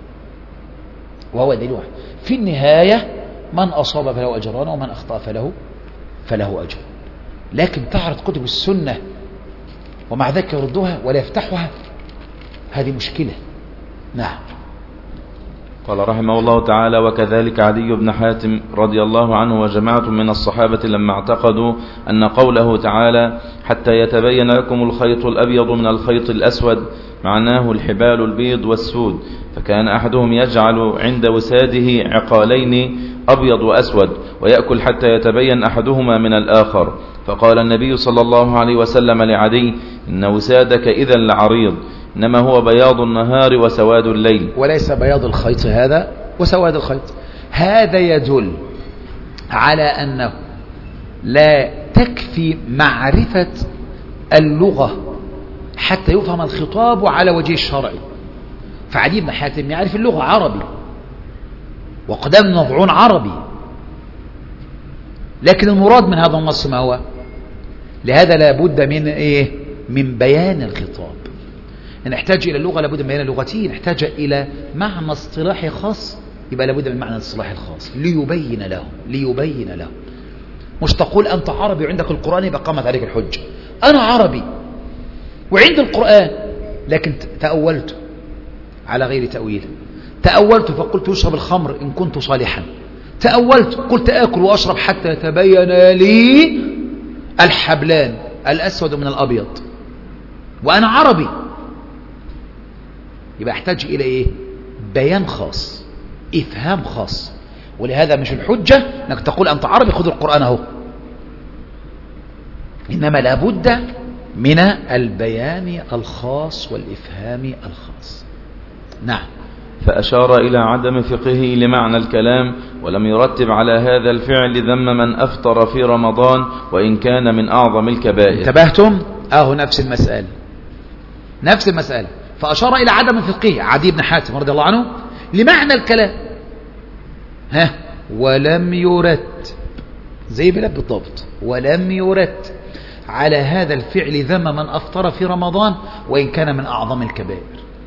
في النهاية من أصاب فله أجران ومن أخطأ فله أجر. لكن تعرض كتب السنة ومع ذلك يردوها ولا يفتحوها، هذه مشكلة. نعم. قال رحمه الله تعالى: وكذلك عدي بن حاتم رضي الله عنه وجماعة من الصحابة لما اعتقدوا أن قوله تعالى حتى يتبين لكم الخيط الأبيض من الخيط الأسود معناه الحبال البيض والسود، فكان أحدهم يجعل عند وساده عقالين أبيض وأسود ويأكل حتى يتبين أحدهما من الآخر، فقال النبي صلى الله عليه وسلم لعدي: إن وسادك إذا لعريض، إنما هو بياض النهار وسواد الليل، وليس بياض الخيط هذا وسواد الخيط. هذا يدل على أنه لا تكفي معرفة اللغة حتى يفهم الخطاب على وجه الشرعي. فعدي بن حاتم يعرف اللغة عربي، وقدام بن مضعون عربي، لكن المراد من هذا النص ما هو؟ لهذا لابد من إيه؟ من بيان الخطاب. نحتاج إلى اللغة لابد من بيان لغتين، نحتاج إلى معنى اصطلاحي خاص، يبقى لابد من معنى الاصطلاحي الخاص ليبين له. مش تقول أنت عربي وعندك القرآن يبقى قامت عليك الحجة. أنا عربي وعند القرآن، لكن تأولت على غير تأويل. تأولت فقلت يشرب الخمر إن كنت صالحا، تأولت قلت آكل وأشرب حتى يتبين لي الحبلان الأسود من الأبيض، وأنا عربي. يبقى احتاج إلى إيه؟ بيان خاص، إفهام خاص. ولهذا مش الحجة أنك تقول أنت عربي خذ القرآن اهو، إنما لابد من البيان الخاص والإفهام الخاص. نعم. فأشار إلى عدم فقهه لمعنى الكلام، ولم يرتب على هذا الفعل ذم من أفطر في رمضان وإن كان من أعظم الكبائر. انتبهتم؟ نفس المسألة. فأشار إلى عدم فقهه عدي بن حاتم رضي الله عنه لمعنى الكلام، ولم يرتب زي بلاد بالضبط، ولم يرتب على هذا الفعل ذم من أفطر في رمضان وإن كان من أعظم الكبائر.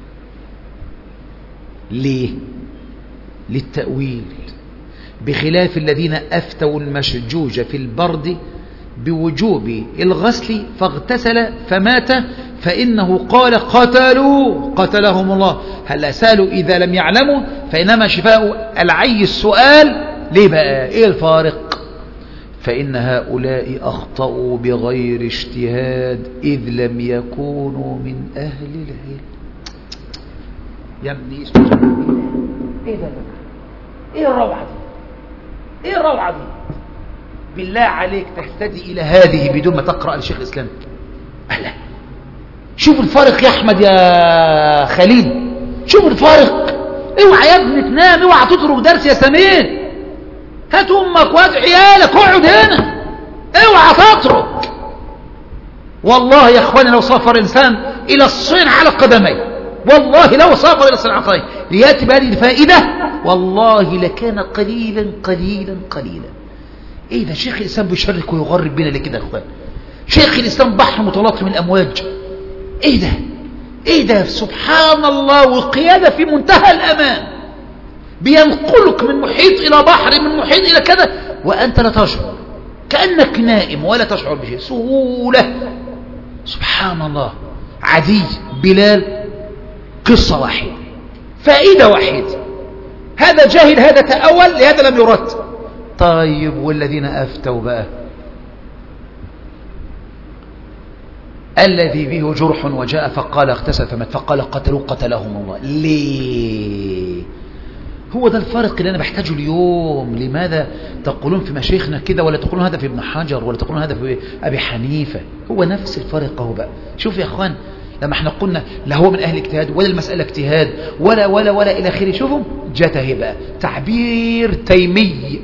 ليه؟ للتأويل، بخلاف الذين أفتوا المشجوج في البرد بوجوب الغسل فاغتسل فمات فإنه قال قتلهم الله. هل سألوا إذا لم يعلموا؟ فإنما شفاء العي السؤال. ليه بقى؟ إيه الفارق؟ فإن هؤلاء أخطأوا بغير اجتهاد إذ لم يكونوا من أهل العلم. يا ابني إيه ده؟ إيه الروعة دي؟ إيه الروعة دي؟ بالله عليك تهتدي إلى هذه بدون ما تقرأ لشيخ الإسلام؟ أهلا، شوف الفارق يا أحمد يا خليل، شوف الفارق. اوعى يا ابني تنام، اوعى تترك درس يا سمير، هات أمك وهات عيالك اقعد هنا، اوعى تترك. والله يا اخواني لو سافر إنسان إلى الصين على قدميه، والله لو سافر إلى الصين على قدميه ليأتي بهذه الفائدة والله لكان قليلا قليلا قليلا. ايه ده؟ شيخ الإسلام بيشرك ويغرب بنا لكده يا اخوان. شيخ الإسلام بحر متلاطم الأمواج. ايه ده؟ ايه ده؟ سبحان الله، والقيادة في منتهى الأمان، بينقلك من محيط إلى بحر، من محيط إلى كذا وأنت لا تشعر، كأنك نائم ولا تشعر بشيء، سهولة. سبحان الله. عدي، بلال، قصة واحدة، فائدة واحدة. هذا جاهل، هذا تأول، لهذا لم يرد. طيب والذين أفتوا بقى؟ الذي به جرح وجاء فقال اغتسل فمات فقال قتلهم الله. ليه؟ هو ده الفرق اللي أنا بحتاجه اليوم. لماذا تقولون في مشايخنا كده ولا تقولون هذا في ابن حجر ولا تقولون هذا في أبي حنيفة؟ هو نفس الفرق اهو بقى. شوف يا أخوان، لما احنا قلنا لا هو من أهل اجتهاد ولا المسألة اجتهاد ولا إلى آخره، شوفوا جاءت اهي بقى تعبير تيمي.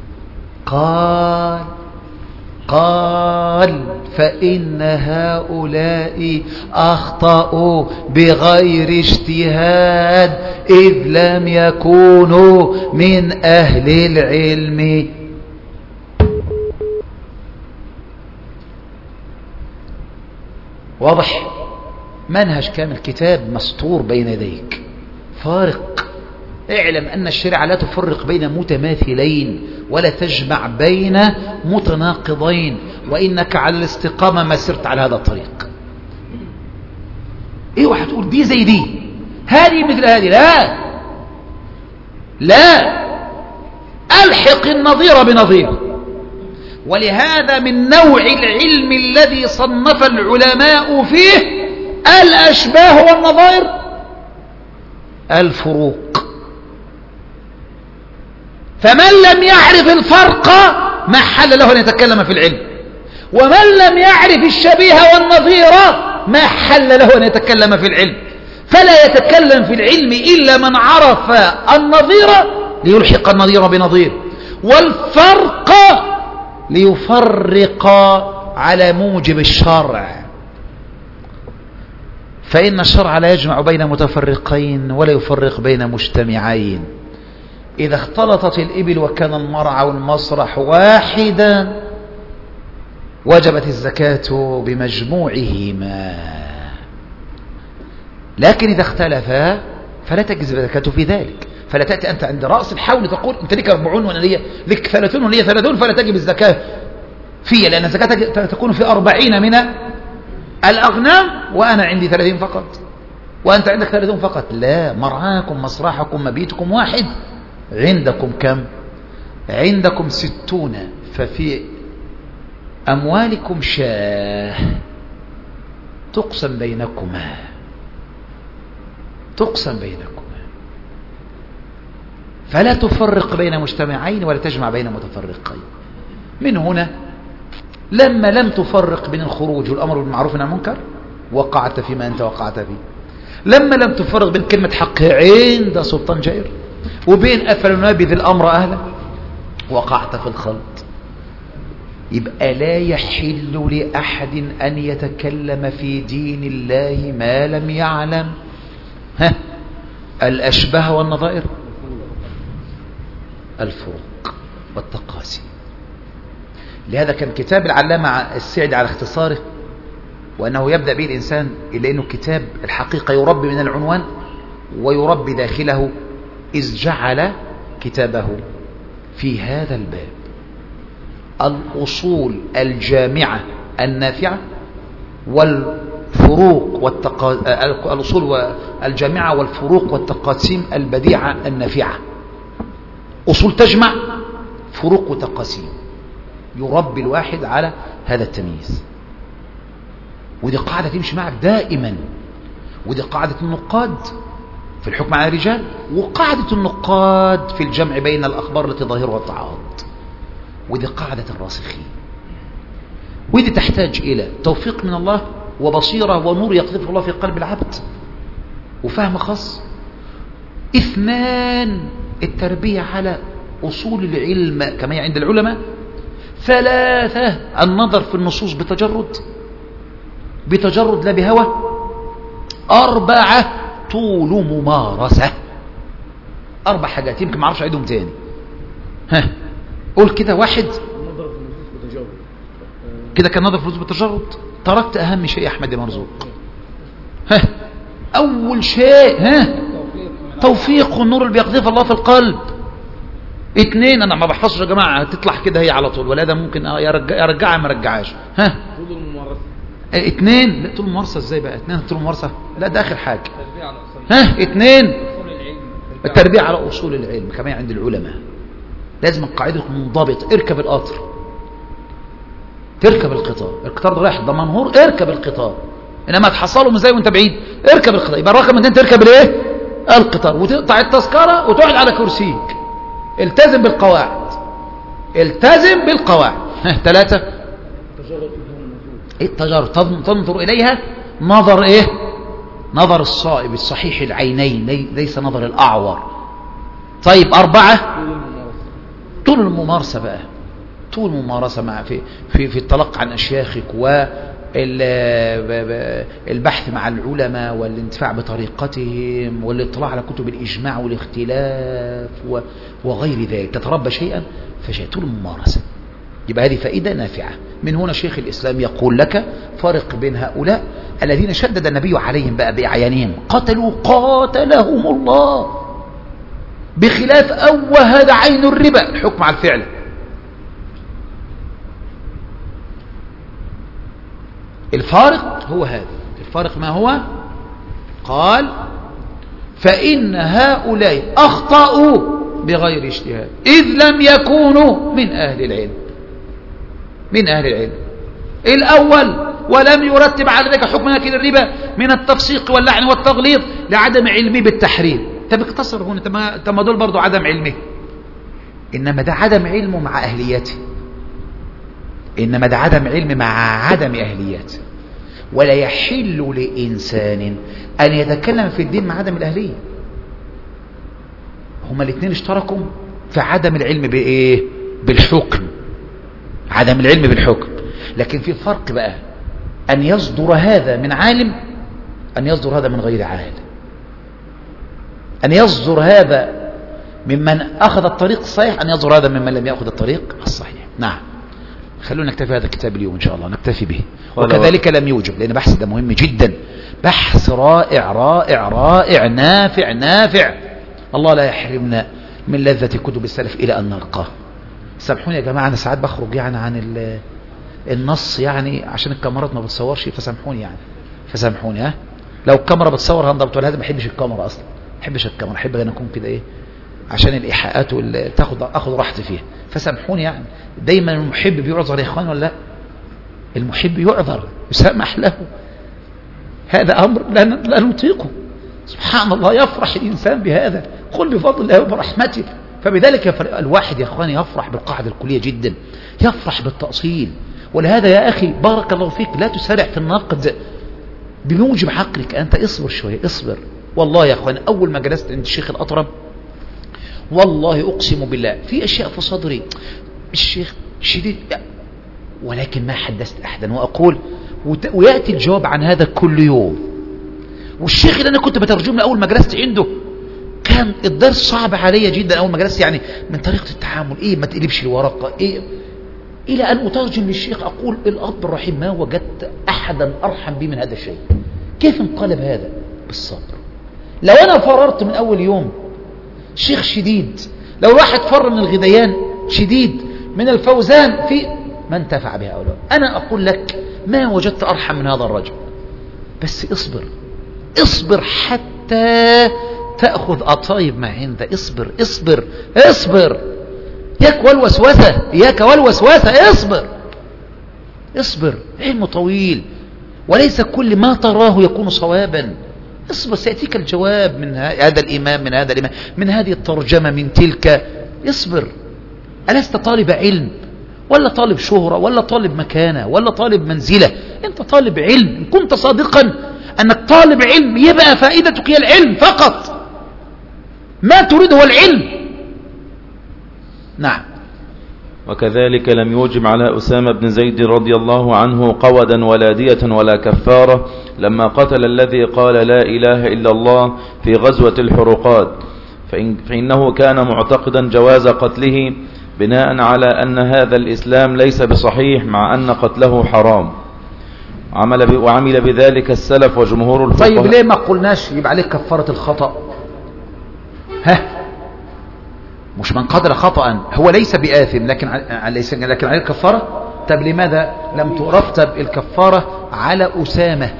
قال فإن هؤلاء أخطأوا بغير اجتهاد إذ لم يكونوا من أهل العلم. واضح؟ منهج كامل، كتاب مسطور بين يديك. فارق. اعلم أن الشريعة لا تفرق بين متماثلين ولا تجمع بين متناقضين، وإنك على الاستقامة ما سرت على هذا الطريق. ايه واحد تقول دي زي دي، هذه مثل هذه، لا ألحق النظير بنظير. ولهذا من نوع العلم الذي صنف العلماء فيه الأشباه والنظائر الفروق. فمن لم يعرف الفرق ما حل له أن يتكلم في العلم، ومن لم يعرف الشبيه والنظير ما حل له أن يتكلم في العلم. فلا يتكلم في العلم إلا من عرف النظير ليلحق النظير بنظير، والفرق ليفرق على موجب الشرع. فإن الشرع لا يجمع بين متفرقين ولا يفرق بين مجتمعين. إذا اختلطت الإبل وكان المرعى والمسرح واحدا وجبت الزكاة بمجموعهما، لكن إذا اختلفا فلا تجب الزكاة في ذلك. فلا تأتي أنت عند رأس الحول تقول أنت لك 40 وأنا لك 30 ولي 30 فلا تجب الزكاة فيها، لأن الزكاة تكون في 40 من الأغنام وأنا عندي 30 فقط وأنت عندك 30 فقط. لا، مرعاكم مسرحكم مبيتكم واحد، عندكم كم؟ عندكم 60، ففي أموالكم شاه تقسم بينكما، فلا تفرق بين مجتمعين ولا تجمع بين متفرقين. من هنا لما لم تفرق بين الخروج والأمر بالمعروف والنهي عن المنكر وقعت فيما أنت وقعت فيه. لما لم تفرق بين كلمة حق عند سلطان جائر وبين أفلنابذ الأمر أهله وقعت في الخلط. يبقى لا يحل لأحد أن يتكلم في دين الله ما لم يعلم الأشباه والنظائر الفروق والتقاسي. لهذا كان كتاب العلامة السعدي على اختصاره، وأنه يبدأ به الإنسان إلا أنه كتاب الحقيقة يربي من العنوان ويربي داخله، إذ جعل كتابه في هذا الباب الأصول الجامعة النافعة فروق الأصول والجامعة والفروق والتقاسيم البديعة النافعة. أصول تجمع، فروق وتقاسيم، يربي الواحد على هذا التمييز. ودي قاعدة تمشي معك دائما، ودي قاعدة النقاد في الحكم على الرجال، وقاعدة النقاد في الجمع بين الأخبار التي ظاهرها التعارض، ودي قاعدة الراسخين. ودي تحتاج إلى توفيق من الله وبصيرة ونور يقذفه الله في قلب العبد وفهم خاص. 2 التربية على أصول العلم كما عند العلماء. 3 النظر في النصوص بتجرد لا بهوى. 4 طول ممارسة. 4 حاجات يمكن ما اعرفش اعيدهم تاني. قول كده. 1 كده كان نظر في النصوص بتجرد. تركت اهم شيء يا احمد يا مرزوق. اول شيء توفيق النور اللي بيقذف الله في القلب. 2 انا ما بحفظش يا جماعه، تطلع كده هي على طول، ولا ده ممكن يرجعها ما رجعهاش. طول الممارسه. 2 لا طول الممارسه ازاي بقى؟ 2 طول الممارسه لا ده اخر حاجه. 2 التربيه على اصول العلم كمان عند العلماء. لازم القاعده تكون منضبطه. اركب القطر، تركب القطار ده رايح دمنهور، اركب القطار. انما تحصله من زي وانت بعيد، اركب القطار. يبقى الرقم 2 تركب الايه؟ القطار، وتقطع التذكره وتقعد على كرسيك. التزم بالقواعد، التزم بالقواعد. 3 التجارب تنظر اليها نظر ايه؟ نظر الصائب الصحيح العينين، ليس نظر الاعور. طيب 4 طول الممارسه بقى، طول الممارسه مع في التلقي عن اشياخك والبحث مع العلماء والانتفاع بطريقتهم والاطلاع على كتب الاجماع والاختلاف وغير ذلك. تتربى شيئا فشيء، طول الممارسه. يبقى هذه فائدة نافعة. من هنا شيخ الإسلام يقول لك فرق بين هؤلاء الذين شدد النبي عليهم بقى بأعيانهم، قاتلهم الله، بخلاف هذا عين الربا، الحكم على الفعل. الفارق هو هذا. الفارق ما هو؟ قال فإن هؤلاء أخطأوا بغير اجتهاد إذ لم يكونوا من أهل العلم. من أهل العلم الأول، ولم يرتب على ذلك حكم أكل الربا من التفسيق واللعن والتغليظ لعدم علمه بالتحريم. طب اقتصر هنا، طب دول برضو عدم علمه، إنما ده عدم علمه مع أهليته، إنما ده عدم علم مع عدم أهليته. ولا يحل لإنسان أن يتكلم في الدين مع عدم الأهلية. هما الاثنين اشتركوا في عدم العلم بإيه؟ بالحكم، عدم العلم بالحكم. لكن في فرق بقى، أن يصدر هذا من عالم، أن يصدر هذا من غير عالم، أن يصدر هذا ممن أخذ الطريق الصحيح، أن يصدر هذا ممن لم يأخذ الطريق الصحيح. نعم. خلونا نكتفي هذا الكتاب اليوم إن شاء الله، نكتفي به. وكذلك لم يوجب، لأن بحث ده مهم جدا، بحث رائع رائع رائع، نافع نافع. الله لا يحرمنا من لذة كتب السلف إلى أن نلقاه. سامحوني يا جماعة، أنا ساعات بخرج يعني عن النص يعني عشان الكاميرات ما بتصورش، فسامحوني يعني، فسامحوني. لو الكاميرا بتصور هنضبط، ولا هذا ما بحبش الكاميرا أصلا، ما بحبش الكاميرا، أحب أن أكون كده إيه عشان الإيحاءات أخذ راحتي فيها، فسامحوني يعني. دايما المحب بيعذر يا إخوان ولا لا؟ المحب يعذر يسامح له، هذا أمر لا نطيقه. سبحان الله، يفرح الإنسان بهذا، قل بفضل الله وبرحمته. فبذلك الواحد يا إخواني يفرح بالقاعدة الكلية جدا، يفرح بالتأصيل. ولهذا يا أخي بارك الله فيك لا تسارع في النقد بموجب عقلك، أنت اصبر شوية، اصبر. والله يا أخواني أول ما جلست عند الشيخ الأطرم، والله أقسم بالله في أشياء في صدري الشيخ شديد، ولكن ما حدثت أحدا وأقول، ويأتي الجواب عن هذا كل يوم. والشيخ اللي أنا كنت بترجم له أول ما جلست عنده كان الدرس صعب علي جدا أول ما جلست، يعني من طريقة التعامل، إيه ما تقلبش الورقة، إيه، إلى أن أترجم للشيخ أقول الأب الرحيم ما وجدت أحدا أرحم بي من هذا الشيء. كيف انقلب هذا؟ بالصبر. لو أنا فررت من أول يوم شيخ شديد، لو واحد فر من الغديان شديد، من الفوزان في ما انتفع بها أولا. أنا أقول لك ما وجدت أرحم من هذا الرجل، بس اصبر، اصبر حتى تأخذ أطايب ما عنده. اصبر اصبر اصبر، إياك والوسوسة، إياك والوسوسة، اصبر اصبر. علم طويل وليس كل ما تراه يكون صوابا. اصبر، سيأتيك الجواب من هذا الإمام، من هذا الإمام، من هذه الترجمة، من تلك. اصبر. ألست طالب علم ولا طالب شهرة ولا طالب مكانة ولا طالب منزلة؟ أنت طالب علم. إن كنت صادقا أنك طالب علم يبقى فائدتك هي العلم فقط، ما تريد هو العلم. نعم. وكذلك لم يوجب على أسامة بن زيد رضي الله عنه قودا ولا دية ولا كفارة لما قتل الذي قال لا إله إلا الله في غزوة الحروقات، فإنه كان معتقدا جواز قتله بناء على أن هذا الإسلام ليس بصحيح مع أن قتله حرام، وعمل بذلك السلف وجمهور الفقهاء. طيب ليه ما قلناش يبقى عليه كفارة الخطأ؟ مش من قتل خطأ هو ليس بآثم لكن عليه الكفارة. طب لماذا لم ترتب الكفارة على أسامة؟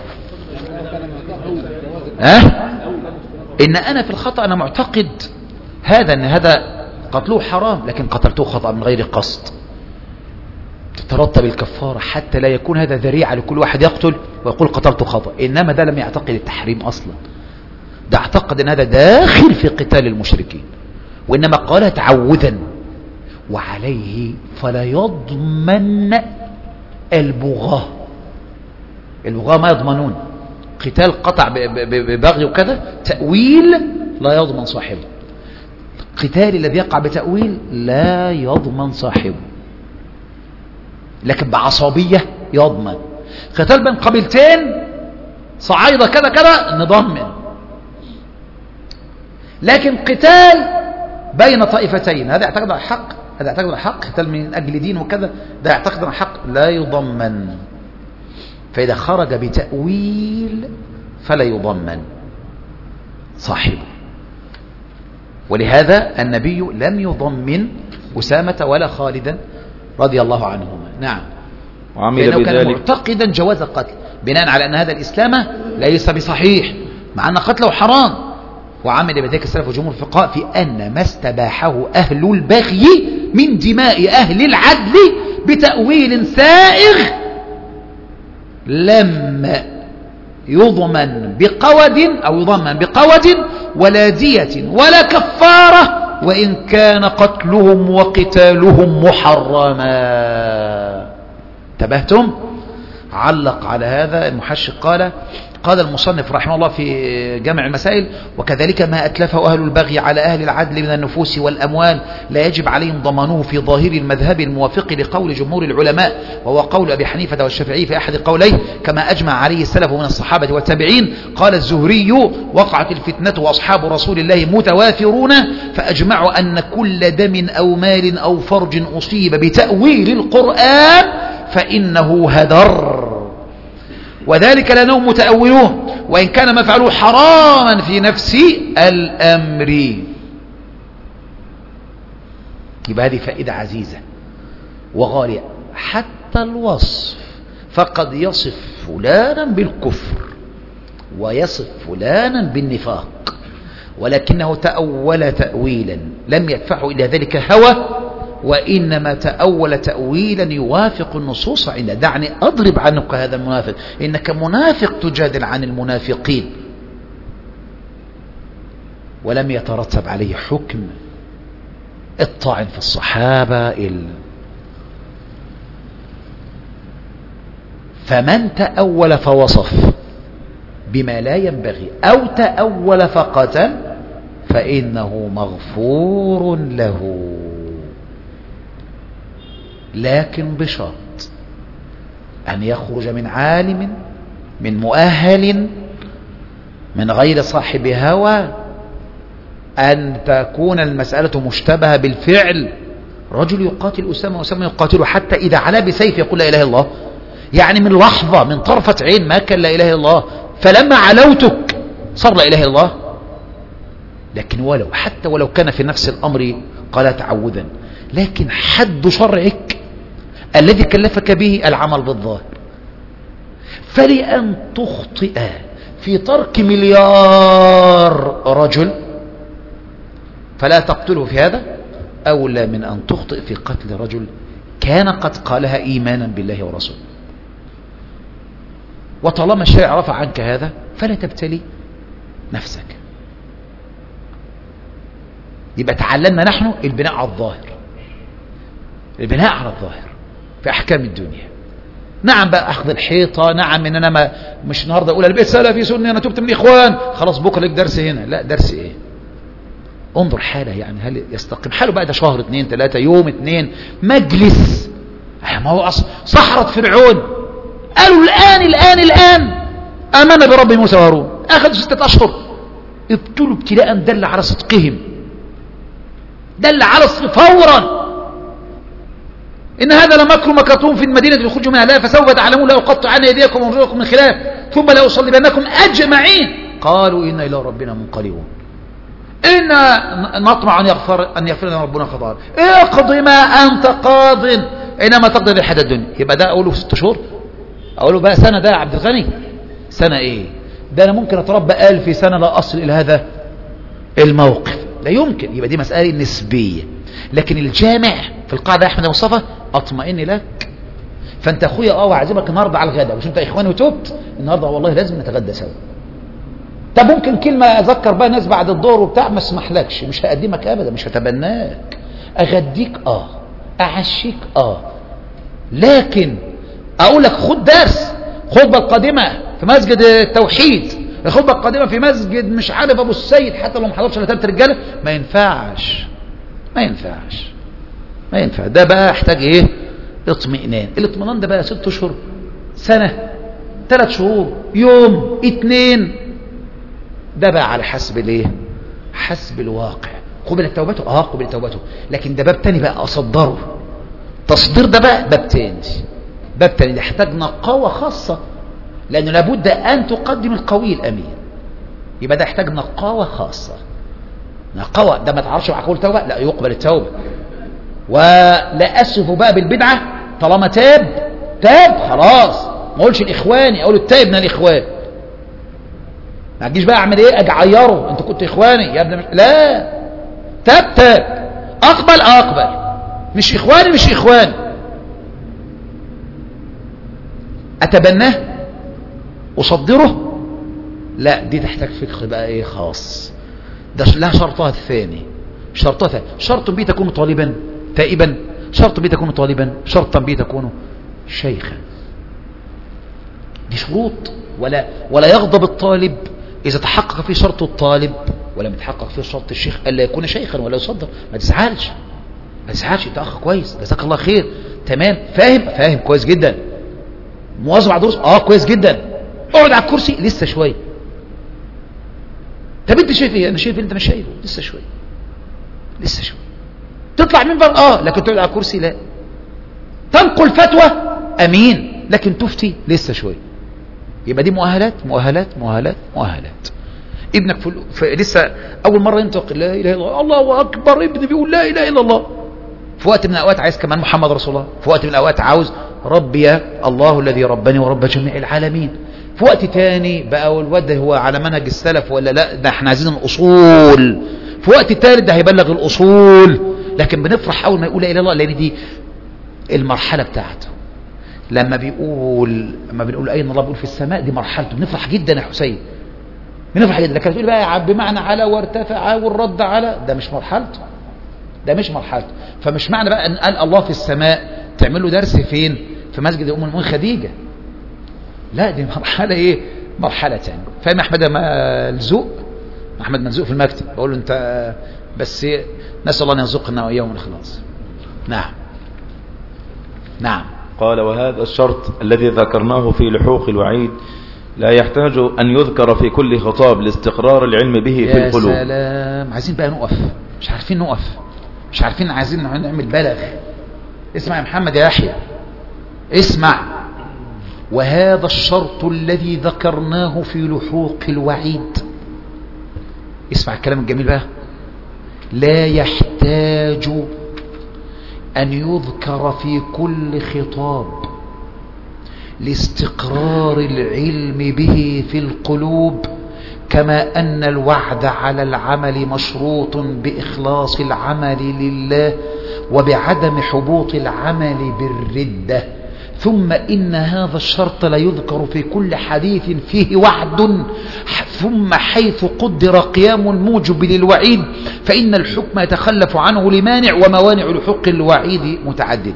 إن أنا في الخطأ أنا معتقد أن هذا قتله حرام لكن قتلته خطأ من غير قصد، تترتب الكفارة حتى لا يكون هذا ذريعة لكل واحد يقتل ويقول قتلته خطأ. إنما ده لم يعتقد التحريم أصلا، ده اعتقد أن هذا داخل في قتال المشركين، وإنما قال تعوذا. وعليه فلا يضمن البغاة. البغاة ما يضمنون قتال قطع ببغي وكذا، تأويل لا يضمن صاحبه. قتال الذي يقع بتأويل لا يضمن صاحبه، لكن بعصبية يضمن. قتال بين قبيلتين صعايدة كذا كذا نضمن، لكن قتال بين طائفتين هذا يعتقد على حق، هذا يعتقد على حق، قتال من أجل دين وكذا، ده يعتقد على حق، لا يضمن. فإذا خرج بتأويل فلا يضمن صاحبه. ولهذا النبي لم يضمن أسامة ولا خالدا رضي الله عنهما. نعم. لأنه كان معتقدا جواز القتل بناء على أن هذا الإسلام ليس بصحيح مع أن قتله حرام، وعمل بذلك السلف وجمهور الفقهاء في أن ما استباحه أهل البغي من دماء أهل العدل بتأويل سائغ لم يضمن بقود ولا دية ولا كفارة، وإن كان قتلهم وقتالهم محرما. انتبهتم؟ علق على هذا المحشق قال المصنف رحمه الله في جامع المسائل: وكذلك ما أتلفه أهل البغي على أهل العدل من النفوس والأموال لا يجب عليهم ضمانه في ظاهر المذهب الموافق لقول جمهور العلماء، وهو قول أبي حنيفة والشافعي في أحد قوليه، كما أجمع عليه السلف من الصحابة والتابعين. قال الزهري: وقعت الفتنة وأصحاب رسول الله متوافرون فأجمعوا أن كل دم أو مال أو فرج أصيب بتأويل القرآن فإنه هدر، وذلك لأنهم متأولون وإن كان ما فعلوه حراما في نفس الأمر. يبقى هذه فائدة عزيزة وغالية. حتى الوصف فقد يصف فلانا بالكفر ويصف فلانا بالنفاق، ولكنه تأول تأويلا لم يدفعه إلى ذلك هوى، وإنما تأول تأويلا يوافق النصوص عنده. دعني أضرب عنك هذا المنافق، إنك منافق تجادل عن المنافقين، ولم يترتب عليه حكم الطعن في الصحابة فمن تأول فوصف بما لا ينبغي أو تأول فقتل فإنه مغفور له، لكن بشرط أن يخرج من عالم من مؤهل من غير صاحب هوى، أن تكون المسألة مشتبهة بالفعل. رجل يقاتل أسامة وأسامة يقاتله حتى إذا علا بسيف يقول لا إله إلا الله، يعني من لحظة من طرفة عين ما كان لا إله إلا الله، فلما علوتك صار لا إله إلا الله. لكن حتى ولو كان في نفس الأمر قال تعوذا، لكن حد شرعك الذي كلفك به العمل بالظاهر. فلأن تخطئ في ترك مليار رجل فلا تقتله في هذا أولى من أن تخطئ في قتل رجل كان قد قالها إيمانا بالله ورسوله. وطالما الشرع رفع عنك هذا فلا تبتلي نفسك. يبقى تعلمنا نحن البناء على الظاهر، البناء على الظاهر في أحكام الدنيا. نعم بقى أخذ الحيطة، نعم إن أنا مش النهاردة أقول البيت سلفي سني أنا تبت من إخوان خلاص بكرة لك درس هنا. لا، درس إيه؟ انظر حاله، يعني هل يستقيم حاله بقى؟ ده شهر 2 3 يوم 2 مجلس. ما هو صحرة فرعون قالوا الآن آمنا برب موسى وهارون، أخذوا 6 أشهر ابتلوا ابتلاء دل على صدقهم، دل على فورا إن هذا لمكر مكرتم في المدينة لتخرجوا منها لا فسوف تعلمون لا أقطع عن أيديكم وأرجلكم من خلاف ثم لا أصلبنكم أجمعين قالوا إنا إلى ربنا منقلبون إنا نطمع أن يغفر لنا ربنا خطايانا اقض ما أنت قاض إنما تقضي لحد الدنيا. يبقى ده أقوله 6 شهور؟ أقوله بقى سنة؟ ده يا عبد الغني سنة إيه؟ ده أنا ممكن أتربى 1000 سنة لا أصل إلى هذا الموقف، لا يمكن. يبقى دي مسألة نسبية. لكن الجامع في القاعدة يا أحمد يا مصطفى أطمئن لك. فأنت أخويا وعزمك النهاردة على الغداء، مش أنت إخواني وتوبت النهاردة والله لازم نتغدى سوا. طب ممكن كلمة أذكر بقى ناس بعد الظهر وبتاع ما اسمحلكش، مش هقدمك أبدا، مش هتبناك، أغديك أعشيك لكن أقول لك خد درس، خطبة القادمة في مسجد التوحيد، الخطبة القادمة في مسجد مش عارف أبو السيد حتى لو ما حضرش إلا 3 رجالة، ما ينفعش. ده بقى يحتاج إيه؟ اطمئنان. الاطمئنان ده بقى 6 أشهر، سنة، 3 شهور، يوم، 2، ده بقى على حسب الايه؟ حسب الواقع. قبلت توبته؟ قبلت توبته، لكن ده باب تاني بقى أصدره. تصدير ده بقى باب تاني ده يحتاج نقاوة خاصة، لأنه لابد أن تقدم القوي الأمين. يبقى ده يحتاج نقاوة خاصة. نقاوة ده ما تعرفش مع قول توبة، لا يقبل التوبة. ولا أسف بقى بالبدعة، طالما تاب خلاص. ما اقولش الإخواني، أقول التائب من الإخوان. ما تجيش بقى أعمل إيه؟ أجي أعيره، أنت كنت إخواني يا ابني. لا، تاب أقبل، مش إخواني أتبناه أصدره؟ لا، دي تحتاج فقه بقى إيه خاص. ده لها شرطها الثاني. شرط بي تكون طالبا تائبا، شرط بي تكون طالبا، شرطا بي تكون شيخا. دي شروط. ولا يغضب الطالب إذا تحقق في شرط الطالب ولم يتحقق في شرط الشيخ ألا يكون شيخا ولا يصدر. ما تزعلش أنت أخ كويس، جزاك الله خير، تمام، فاهم كويس جدا، مواظب على دروس كويس جدا، اقعد على الكرسي لسه شويه. طب انت شايف ايه؟ انا شايف انت مش شايفه، لسه شويه. تطلع منبر لكن تقعد على الكرسي لا. تنقل فتوى امين لكن تفتي لسه شويه. يبقى دي مؤهلات. ابنك لسه اول مره ينطق لا اله الا الله، الله اكبر، ابني بيقول لا اله الا الله. في وقت من الاوقات عايز كمان محمد رسول الله، في وقت من الاوقات عاوز ربي الله الذي ربني ورب جميع العالمين، في وقت تاني بقى الواد ده هو على منهج السلف ولا لا، ده احنا عايزين الاصول، في وقت تالت ده هيبلغ الاصول. لكن بنفرح اول ما يقول لا اله الا الله، لان دي المرحله بتاعته. لما بنقول اين الله بيقول في السماء، دي مرحلته، بنفرح جدا يا حسين، بنفرح جدا. لكن تقول بقى بمعنى على وارتفع والرد على، ده مش مرحلته. فمش معنى بقى ان قال الله في السماء تعمل له درس فين؟ في مسجد ام المؤمنين خديجه. لا، دي مرحله ايه؟ مرحله ثانيه. فاهم احمد احمد منزوق في المكتب، بقول له انت بس نسال الله ان يرزقنا واياهم الخلاص. نعم. قال وهذا الشرط الذي ذكرناه في لحوق الوعيد لا يحتاج أن يذكر في كل خطاب لاستقرار العلم به في القلوب. يا سلام، عايزين بقى نقف، مش عارفين عايزين نعمل بلغ. اسمع يا محمد يا يحيى، اسمع. وهذا الشرط الذي ذكرناه في لحوق الوعيد، اسمع الكلام الجميل بقى، لا يحتاج أن يذكر في كل خطاب لاستقرار العلم به في القلوب، كما أن الوعد على العمل مشروط بإخلاص العمل لله وبعدم حبوط العمل بالردة. ثم إن هذا الشرط لا يذكر في كل حديث فيه وعد، ثم حيث قدر قيام الموجب للوعيد فإن الحكم يتخلف عنه لمانع، وموانع لحق الوعيد متعدد.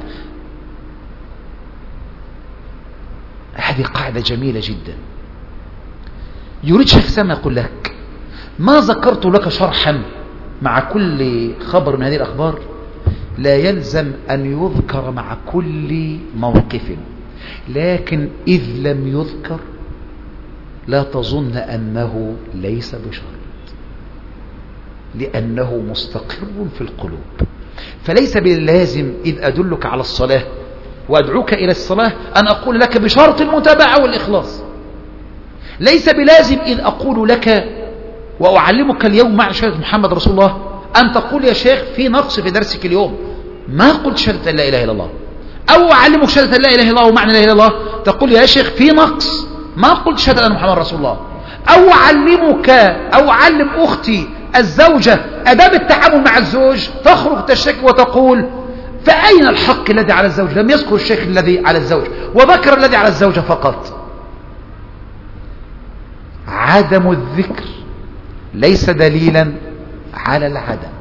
هذه قاعدة جميلة جدا. يريد شيخ سامي يقول لك ما ذكرت لك شرحا مع كل خبر من هذه الأخبار لا يلزم أن يذكر مع كل موقف، لكن إذ لم يذكر لا تظن أنه ليس بشرط، لأنه مستقر في القلوب. فليس باللازم إذ أدلك على الصلاة وأدعوك إلى الصلاة أن أقول لك بشرط المتابعة والإخلاص. ليس بلازم إذ أقول لك وأعلمك اليوم مع شهادة محمد رسول الله أن تقول يا شيخ في نقص في درسك اليوم، ما قلت شهادة لا إله إلا الله، أو أعلمك شهادة لا إله إلا الله ومعنى لا إله إلا الله تقول يا شيخ في نقص، ما قلت شهادة أن محمد رسول الله. أو أعلمك أو أعلم أختي الزوجة أداب التعامل مع الزوج تخرج تشتكي وتقول فأين الحق الذي على الزوج؟ لم يذكر الشيخ الذي على الزوج وذكر الذي على الزوجة فقط. عدم الذكر ليس دليلا على العدم،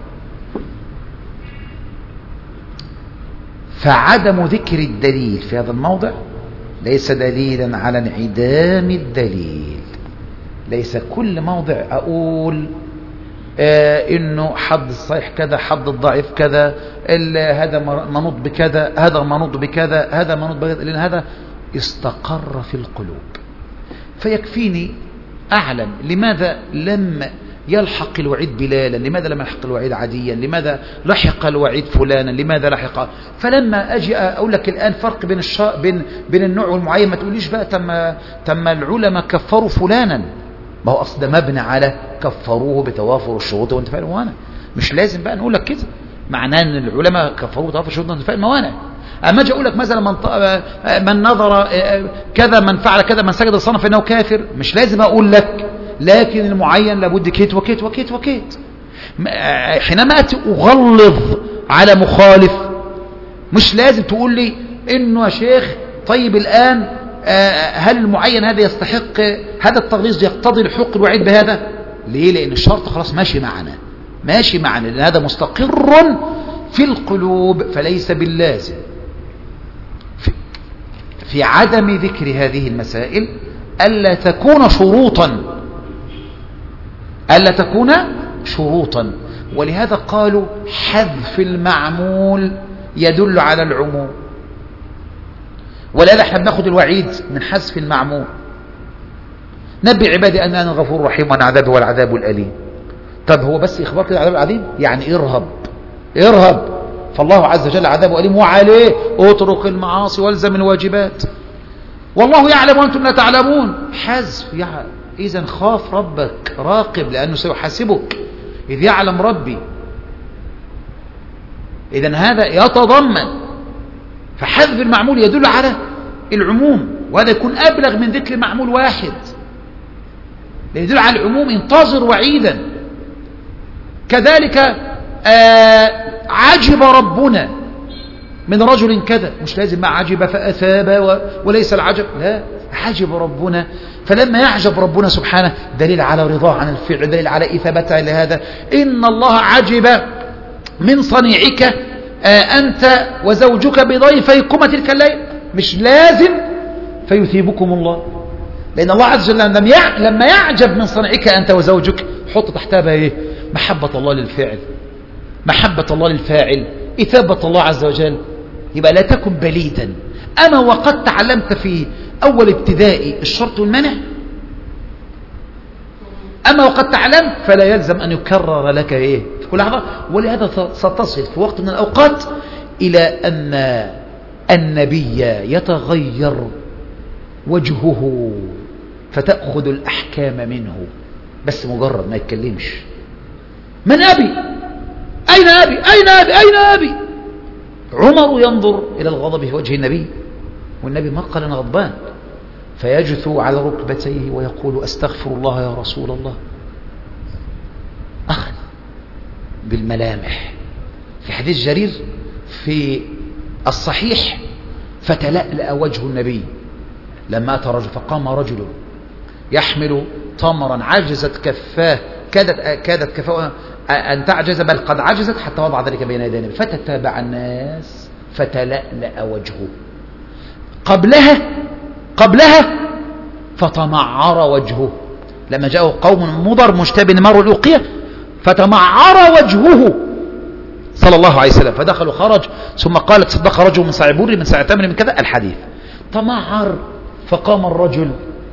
فعدم ذكر الدليل في هذا الموضع ليس دليلا على انعدام الدليل. ليس كل موضع أقول إنه حد الصحيح كذا حد الضعيف كذا، هذا منوط بكذا هذا منوط بكذا هذا منوط بكذا، لأن هذا استقر في القلوب. فيكفيني أعلم لماذا لم يلحق الوعيد بلالا، لماذا لم يلحق الوعيد عديا، لماذا لحق الوعيد فلانا، لماذا لحق. فلما أجي أقول لك الآن فرق بين النوع والمعين ما تقوليش بقى تم العلماء كفروا فلانا، ما هو أصل ده مبني على كفروه بتوافر الشروط وانتفاء الموانع. مش لازم بقى نقول لك كده معناه ان العلماء كفروه بتوافر الشروط وانتفاء الموانع. اما اجي اقول لك مثلا من نظر كذا من فعل كذا من سجد الصنم فانه كافر، مش لازم اقول لك، لكن المعين لابد كيت وكيت وكيت وكيت. حينما اتي اغلظ على مخالف مش لازم تقول لي انه يا شيخ طيب الان هل المعين هذا يستحق هذا التغليظ يقتضي الحق الوعيد بهذا؟ ليه؟ لأن الشرط خلاص ماشي معنا لأن هذا مستقر في القلوب. فليس باللازم في عدم ذكر هذه المسائل ألا تكون شروطا. ولهذا قالوا حذف المعمول يدل على العموم، ولهذا احنا بناخد الوعيد من حذف المعمول. نبي عبادي أن أنا غفور رحيم وأن عذابي والعذاب الأليم. طب هو بس إخبار كده العذاب الأليم؟ يعني ارهب فالله عز وجل عذابه أليم وعليه اترك المعاصي والزم الواجبات والله يعلم وأنتم لا تعلمون. حذف يعني إذن خاف ربك، راقب لأنه سيحاسبك إذ يعلم ربي. إذن هذا يتضمن، فحذف المعمول يدل على العموم، وهذا يكون أبلغ من ذكر معمول واحد يدل على العموم. انتظر وعيدا. كذلك عجب ربنا من رجل كذا، مش لازم مع عجب فأثاب وليس العجب، لا، عجب ربنا. فلما يعجب ربنا سبحانه دليل على رضاه عن الفعل، دليل على إثابته لهذا. إن الله عجب من صنيعك أنت وزوجك بضيفيكما تلك الليل، مش لازم فيثيبكم الله، لأن الله عز وجل لما يعجب من صنيعك أنت وزوجك حط تحتها بقى إيه؟ محبة الله للفعل، محبة الله للفاعل، إثابة الله عز وجل. يبقى لا تكن بليدا. أما وقد تعلمت في أول ابتدائي الشرط والمنع، أما وقد تعلمت فلا يلزم أن يكرر لك إيه في كل لحظة. ولهذا ستصل في وقت من الأوقات إلى أن النبي يتغير وجهه فتأخذ الأحكام منه، بس مجرد ما يتكلمش. من أبي؟ أين أبي؟ أين أبي؟ أين أبي؟ عمر ينظر إلى الغضب في وجه النبي، والنبي ما قال أنا غضبان، فيجثو على ركبتيه ويقول أستغفر الله يا رسول الله. أخذ بالملامح. في حديث جرير في الصحيح فتلألأ وجه النبي لما أتى رجل، فقام رجل يحمل تمرا عجزت كفاه، كادت كفاه أن تعجز، بل قد عجزت، حتى وضع ذلك بين يدي النبي فتتابع الناس فتلألأ وجهه. قبلها فتمعر وجهه لما جاءه قوم مضر مشتبه مر الأوقية فتمعر وجهه صلى الله عليه وسلم، فدخل خرج ثم قالت صدق رجل من ساع بر من ساع تمر من كذا الحديث. تمعر فقام الرجل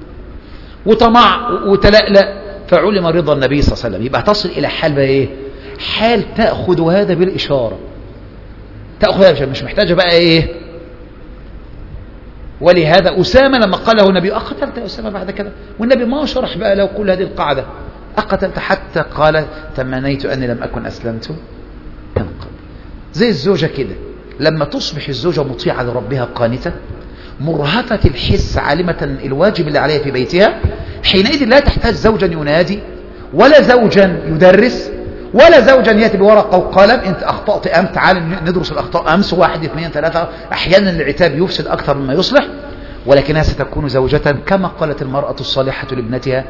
وتلألأ فعلم رضا النبي صلى الله عليه وسلم. يبقى تصل إلى حال بقى إيه؟ حال تأخذ هذا بالإشارة، تأخذ هذا مش محتاجة بقى إيه. ولهذا أسامة لما قال له النبي أقتلت أسامة بعد كده، والنبي ما شرح بقى له كل هذه القاعدة، أقتلت حتى قال تمنيت أني لم أكن أسلمت من قبل. زي الزوجة كده لما تصبح الزوجة مطيعة لربها قانتة مرهفة الحس عالمة الواجب اللي عليها في بيتها، حينئذ لا تحتاج زوجا ينادي ولا زوجا يدرس ولا زوجا يأتي بورقة وقلم انت أخطأت أمس تعال ندرس الأخطاء أمس 1 2 3. أحيانا العتاب يفسد أكثر مما يصلح، ولكنها ستكون زوجة كما قالت المرأة الصالحة لابنتها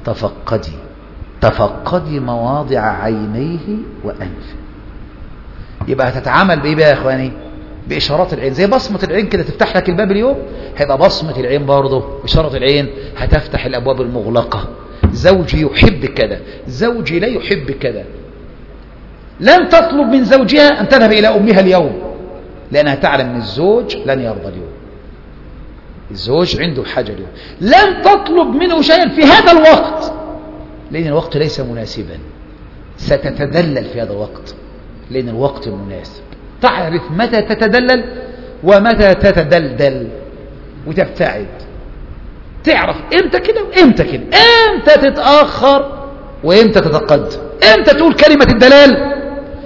تفقدي مواضع عينيه وأنفه. يبقى هتتعامل بإيه بقى يا إخواني؟ بإشارات العين، زي بصمة العين كده تفتح لك الباب اليوم، هيبقى بصمة العين برضه إشارة العين هتفتح الأبواب المغلقة. زوجي يحب كذا، زوجي لا يحب كذا. لن تطلب من زوجها أن تذهب إلى أمها اليوم، لأنها تعلم أن الزوج لن يرضى اليوم، الزوج عنده حاجة اليوم. لن تطلب منه شيئا في هذا الوقت لأن الوقت ليس مناسبا، ستتدلل في هذا الوقت لأن الوقت مناسب. تعرف متى تتدلل ومتى تتدلدل وتبتعد، تعرف امتى كده وامتى كده، امتى تتأخر وامتى تتقدم، امتى تقول كلمة الدلال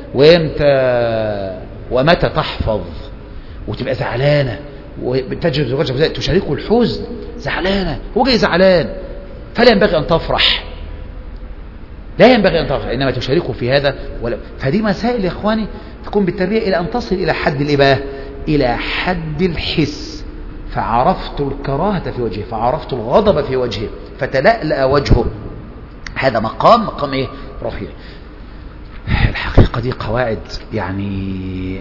ومتى تحفظ وتبقى زعلانة وتجد زوجك تشاركه الحزن، زعلانة هو جاي زعلان، فلا ينبغي أن تفرح، لا ينبغي أن تفرح، إنما تشاركه في هذا فدي مسائل يا إخواني تكون بالتربية إلى أن تصل إلى حد الإباحة، إلى حد الحس. فعرفت الكراهة في وجهه، فعرفت الغضب في وجهه، فتلألأ وجهه. هذا مقام إيه؟ رفيع. الحقيقة دي قواعد يعني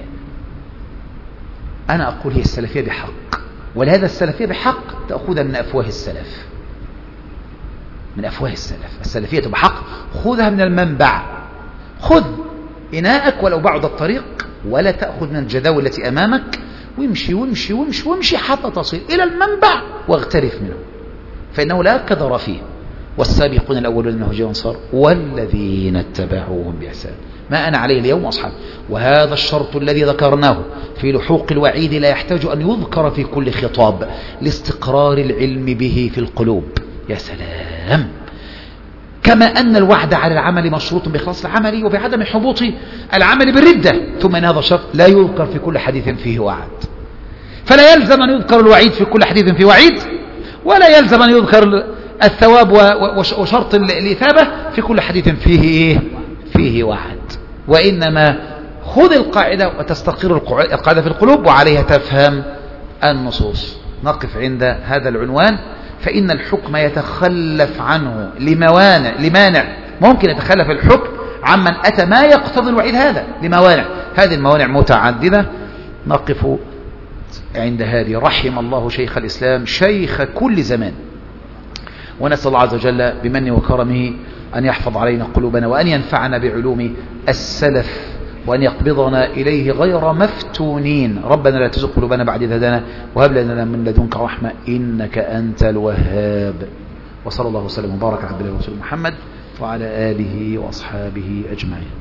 أنا أقول هي السلفية بحق، ولهذا السلفية بحق تأخذها من أفواه السلف، من أفواه السلف. السلفية بحق خذها من المنبع، خذ إناءك ولو بعد الطريق، ولا تأخذ من الجداول التي أمامك، وامشي وامشي وامشي وامشي حتى تصل إلى المنبع واغترف منه، فإنه لا كدر فيه. والسابقون الأولون من المهاجرين والأنصار والذين اتبعوهم بإحسان ما أنا عليه اليوم أصحاب. وهذا الشرط الذي ذكرناه في لحوق الوعيد لا يحتاج أن يذكر في كل خطاب لاستقرار العلم به في القلوب. يا سلام! كما أن الوعد على العمل مشروط بإخلاص العمل وبعدم حبوط العمل بالردة، ثم أن هذا الشرط لا يذكر في كل حديث فيه وعد، فلا يلزم أن يذكر الوعيد في كل حديث فيه وعيد، ولا يلزم أن يذكر الثواب وشرط الإثابة في كل حديث فيه وعد. وإنما خذ القاعدة وتستقر القاعدة في القلوب وعليها تفهم النصوص. نقف عند هذا العنوان، فإن الحكم يتخلف عنه لمانع ممكن يتخلف الحكم عمن أتى ما يقتضي الوعيد هذا لموانع، هذه الموانع متعددة. نقف عند هذه. رحم الله شيخ الإسلام شيخ كل زمان، ونسأل الله عز وجل بمنه وكرمه أن يحفظ علينا قلوبنا وأن ينفعنا بعلوم السلف وأن يقبضنا إليه غير مفتونين. ربنا لا تزغ قلوبنا بعد إذ هدانا وهب لنا من لدنك رحمة إنك أنت الوهاب. وصلى الله وسلم وبارك على عبد الله ورسوله محمد وعلى آله وأصحابه أجمعين.